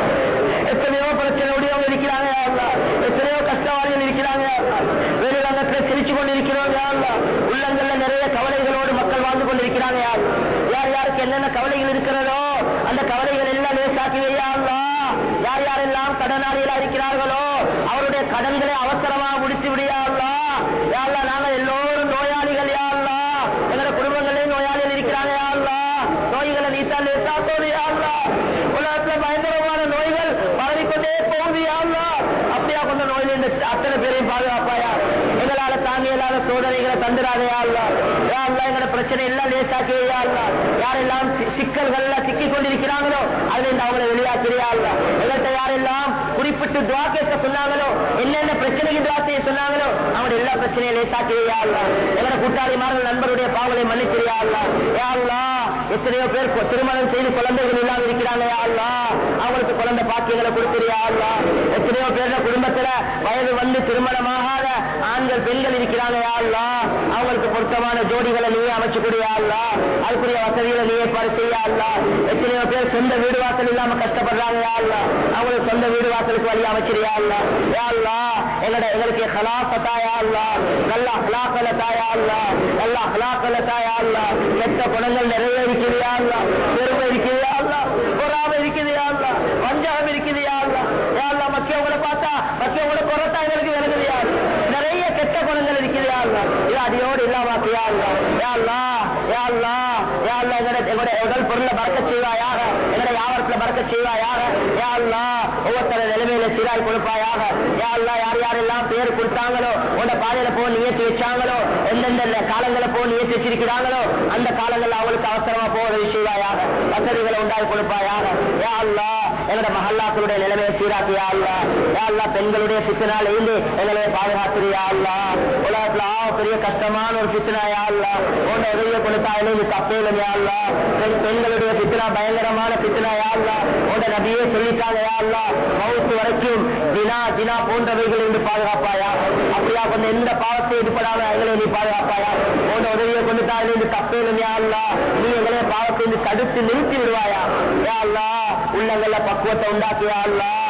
எத்தனையோ பிரச்சனை உடையவங்க இருக்கிறாங்க எத்தனையோ கஷ்டவாளிகள் இருக்கிறாங்க வெளிரங்கத்துல சிரிச்சு கொண்டிருக்கிறவங்க உள்ளங்கள்ல நிறைய கவலைகளோடு மக்கள் வாழ்ந்து கொண்டிருக்கிறாங்க யார் யாருக்கு என்னென்ன கவலைகள் இருக்கிறதோ அந்த கவலைகள் எல்லாம் லேசாக்கி வையாங்களா யார் யாரெல்லாம் கடனாளிகளா இருக்கிறார்களோ அவருடைய கடன்களை அவசரமா முடித்து விடியாங்களா யாருலா நாங்க எல்லோரும் நோயாளிகள் யாருலா எங்களோட குடும்பங்களே நோயாளிகள் இருக்கிறாங்க யாருலா நோய்களை நீத்தா லேசாக்கோது யாருலா உலகத்துல பயங்கரமான நோய்கள் பரவிக்கொண்டே போகுது யாருலா அப்படியா கொண்ட நோயில் இந்த அத்தனை பேரையும் பாதுகாப்பாயா எங்களால தாங்கியலாத சோதனைகளை தந்துடாதையா எங்களோட பிரச்சனை எல்லாம் லேசாக்கி யாரெல்லாம் சிக்கல்கள் சிக்கிக் கொண்டிருக்கிறாங்களோ அதுல இருந்து அவங்களை வெளியாக்கிறியா எங்கள்கிட்ட யாரெல்லாம் குறிப்பிட்டு துவா கேட்க சொன்னாங்களோ என்னென்ன பிரச்சனைக்கு துவா செய்ய சொன்னாங்களோ அவங்களுடைய எல்லா பிரச்சனையும் லேசாக்கிறியா எங்களோட கூட்டாளிமார்கள் நண்பருடைய பாவங்களை மன்னிச்சிரியா யாருலா எத்தனையோ பேர் திருமணம் செய்து குழந்தைகள் இல்லாம இருக்கிறாங்க யாருலா அவங்களுக்கு குழந்தை பாக்கியங்களை கொடுத்திரியா எத்தனையோ பேர் குடும்பத்துல வயது வந்து திருமணமாகாத ஆண்கள் பெண்கள் இருக்கிறாங்க யாருலா அவங்களுக்கு பொருத்தமான ஜோடிகளை நீயே அமைச்சு கூடியா அதுக்குரிய வசதிகளை நீ ஏற்பாடு செய்யா எத்தனையோ பேர் சொந்த வீடு வாசல் இல்லாம கஷ்டப்படுறாங்க யாருலா அவங்களுக்கு சொந்த வீடு வாசலுக்கு வழி அமைச்சிரியா யாருலா எங்களோட எங்களுக்கு ஹலாசத்தாயா நல்ல ஹலாக்கலத்தாயா நல்ல ஹலாக்கலத்தாயா கெட்ட குணங்கள் நிறைய இருக்கிறியா பெருமை இருக்கிறியா பொறாம இருக்கிறியா வஞ்சகம் இருக்கிறியா யாருலா மக்கியவங்களை பார்த்தா மக்கியவங்களை பொறத்தா எங்களுக்கு விளங்குதியா நிறைய கெட்ட குணங்கள் இருக்கிறியா இது அடியோடு இல்லாமக்கியா யாருலா யாருலா யாருலா எங்களோட உடல் பொருளை பறக்க செய்வாயாக எங்களோட வியாபாரத்துல பறக்க செய்வாயாக யாருலா ஒவ்வொருத்தர நிலைமையில சீராய் கொடுப்பாயாக யாருலா யார் யாரெல்லாம் பேர் கொடுத்தாங்களோ உன்னோட பாதையில போ நியத்தி வச்சாங்களோ எந்தெந்த காலங்களை போ நியத்தி வச்சிருக்கிறாங்களோ அந்த காலங்கள்ல அவங்களுக்கு அவசரமா போக செய்வாயாக வசதிகளை உண்டாகி கொடுப்பாயாக யாருலா எங்களோட மஹல்லாக்களுடைய நிலைமையை சீராக்கியா யாருலா பெண்களுடைய பித்தனால் இருந்து எங்களை பாதுகாத்துறியா உலகத்துல பெரிய கஷ்டமான ஒரு பித்தனா யாருலா உன்னோட உதவியை கொடுத்தாயிலே இது தப்பேலும் யாருலா பெண்களுடைய பித்தனா பயங்கரமான பித்தனா யாருலா உன்னோட நபியே சொல்லிட்டாங்க யாருலா மவுத்து வரைக்கும் தினா தினா போன்றவைகள் என்று பாதுகாப்பாயா அப்படியா கொஞ்சம் எந்த பாவத்தை ஈடுபடாத எங்களை நீ பாதுகாப்பாயா உன்னோட உதவியை கொண்டுட்டாயிலே இது தப்பேலும் யாருலா நீ எங்களை பாவத்தை இருந்து தடுத்து நிறுத்தி விடுவாயா யாருலா உள்ளங்கள்ல பக்குவத்தை உண்டாக்கியா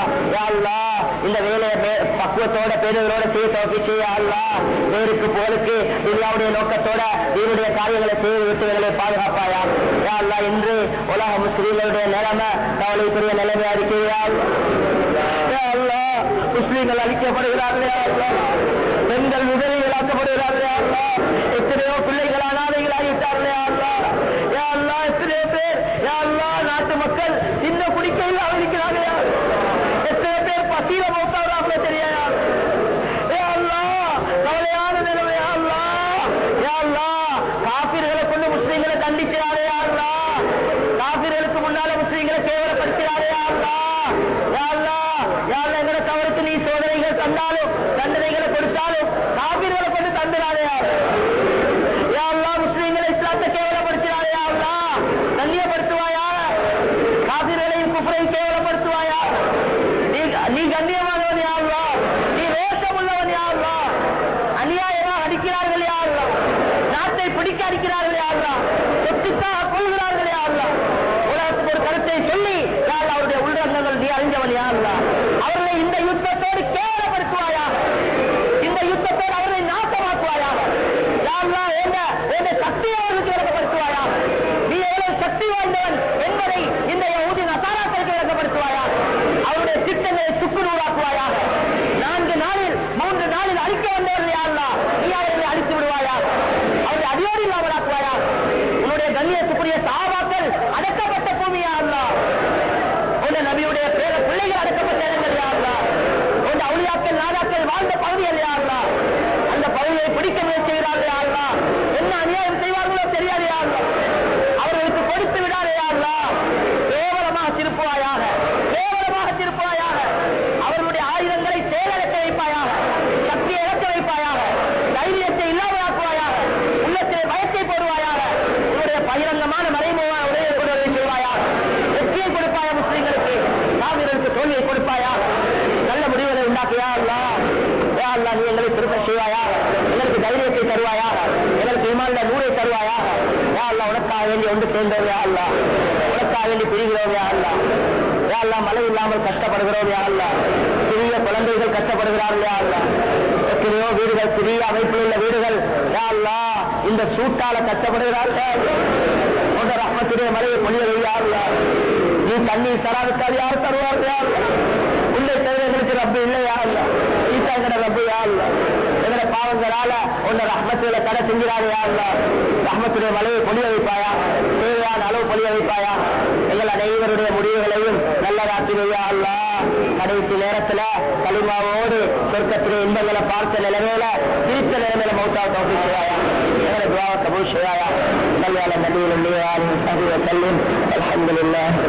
யாருலா இந்த வேலையை பக்குவத்தோட பேருகளோட செய்ய தோப்பி செய்யா பேருக்கு போருக்கு துனியாவுடைய நோக்கத்தோட இவருடைய காரியங்களை செய்து விட்டுகளை பாதுகாப்பாயா யாருலா இன்று உலக முஸ்லீம்களுடைய நிலைமை கவலைக்குரிய நிலைமையா இருக்கிறியா முஸ்லீம்கள் அழிக்கப்படுகிறார்களே பெண்கள் விதவைகள் ஆக்கப்படுகிறார்களே எத்தனையோ பிள்ளைகள் அனாதைகளாகிவிட்டார்களே யாருலா எத்தனையோ பேர் யாருலா நாட்டு மக்கள் சின்ன குடிக்க இல்லாமல் இருக்கிறார்களே எத்தனை பேர் பசியில போட்டார்களே தெரியா கவலையான நிலைமையா காபிர்களை கொண்டு முஸ்லீம்களை தண்டிக்கிறாரே காபிர்களுக்கு முன்னால முஸ்லீம்களை கேவலப்படுத்துகிறாரே எங்களை தவறுக்கு நீ சோதனைகள் தந்தாலும் தண்டனைகளை கொடுத்தாலும் காபிர்களை கொண்டு தந்துடாதே முஸ்லீம்களை இஸ்லாத்தை கேவலப்படுத்துகிறாரே கண்ணியப்படுத்துவாயா காபிர்களையும் குஃப்ரையும் கேவலப்படுத்துவாயா நீ கண்ணியமானவன் யாருலா நீ ரோஷ யா அல்லாஹ் நீ எங்களை திருப்ப செய்வாயா, எங்களுக்கு தைரியத்தை தருவாயா, எங்களுக்கு ஈமான்ல நூரை தருவாயா. யா அல்லாஹ் உனக்காக வேண்டி ஒன்று சேர்ந்தோம் யா அல்லாஹ், உனக்காக வேண்டி பிரிகிறோம் யா அல்லாஹ். யா அல்லாஹ் மழை இல்லாமல் கஷ்டப்படுகிறோம் யா அல்லாஹ், சிறிய குழந்தைகள் கஷ்டப்படுகிறார்கள் யா அல்லாஹ், எத்தனையோ வீடுகள் சிறிய அமைப்பில் உள்ள வீடுகள் யா அல்லாஹ் இந்த சூட்டால கஷ்டப்படுகிறார்கள். உன்னுடைய ரஹ்மத்துடைய மழையை பொழிய வையா அல்லாஹ். நீ தண்ணீர் தராவிட்டால் யார் தருவார்கள்? உள்ளே தேவைகளுக்கு ரப்பு இல்லையா அல்ல, ஈசா எங்கட ரப்பு யா அல்ல. எங்கட பாவங்களால உன்னை ரஹ்மத்துல கடை செஞ்சிடாது யா அல்ல. ரஹ்மத்துடைய மலையை பொழிய வைப்பாயா, தேவையான அளவு பொழிய வைப்பாயா. எங்கள் அனைவருடைய முடிவுகளையும் நல்லதாக்கி வையா அல்ல. கடைசி நேரத்துல களிமாவோடு சொர்க்கத்திலே இன்பங்களை பார்த்த நிலைமையில சிரித்த நிலைமையில மௌத்தாவை தோற்றி செய்வாயா. எங்களை துவாவை கபூல் செய்வாயா. கல்யாண நபியில் செல்லும். அல்ஹம்துலில்லாஹ்.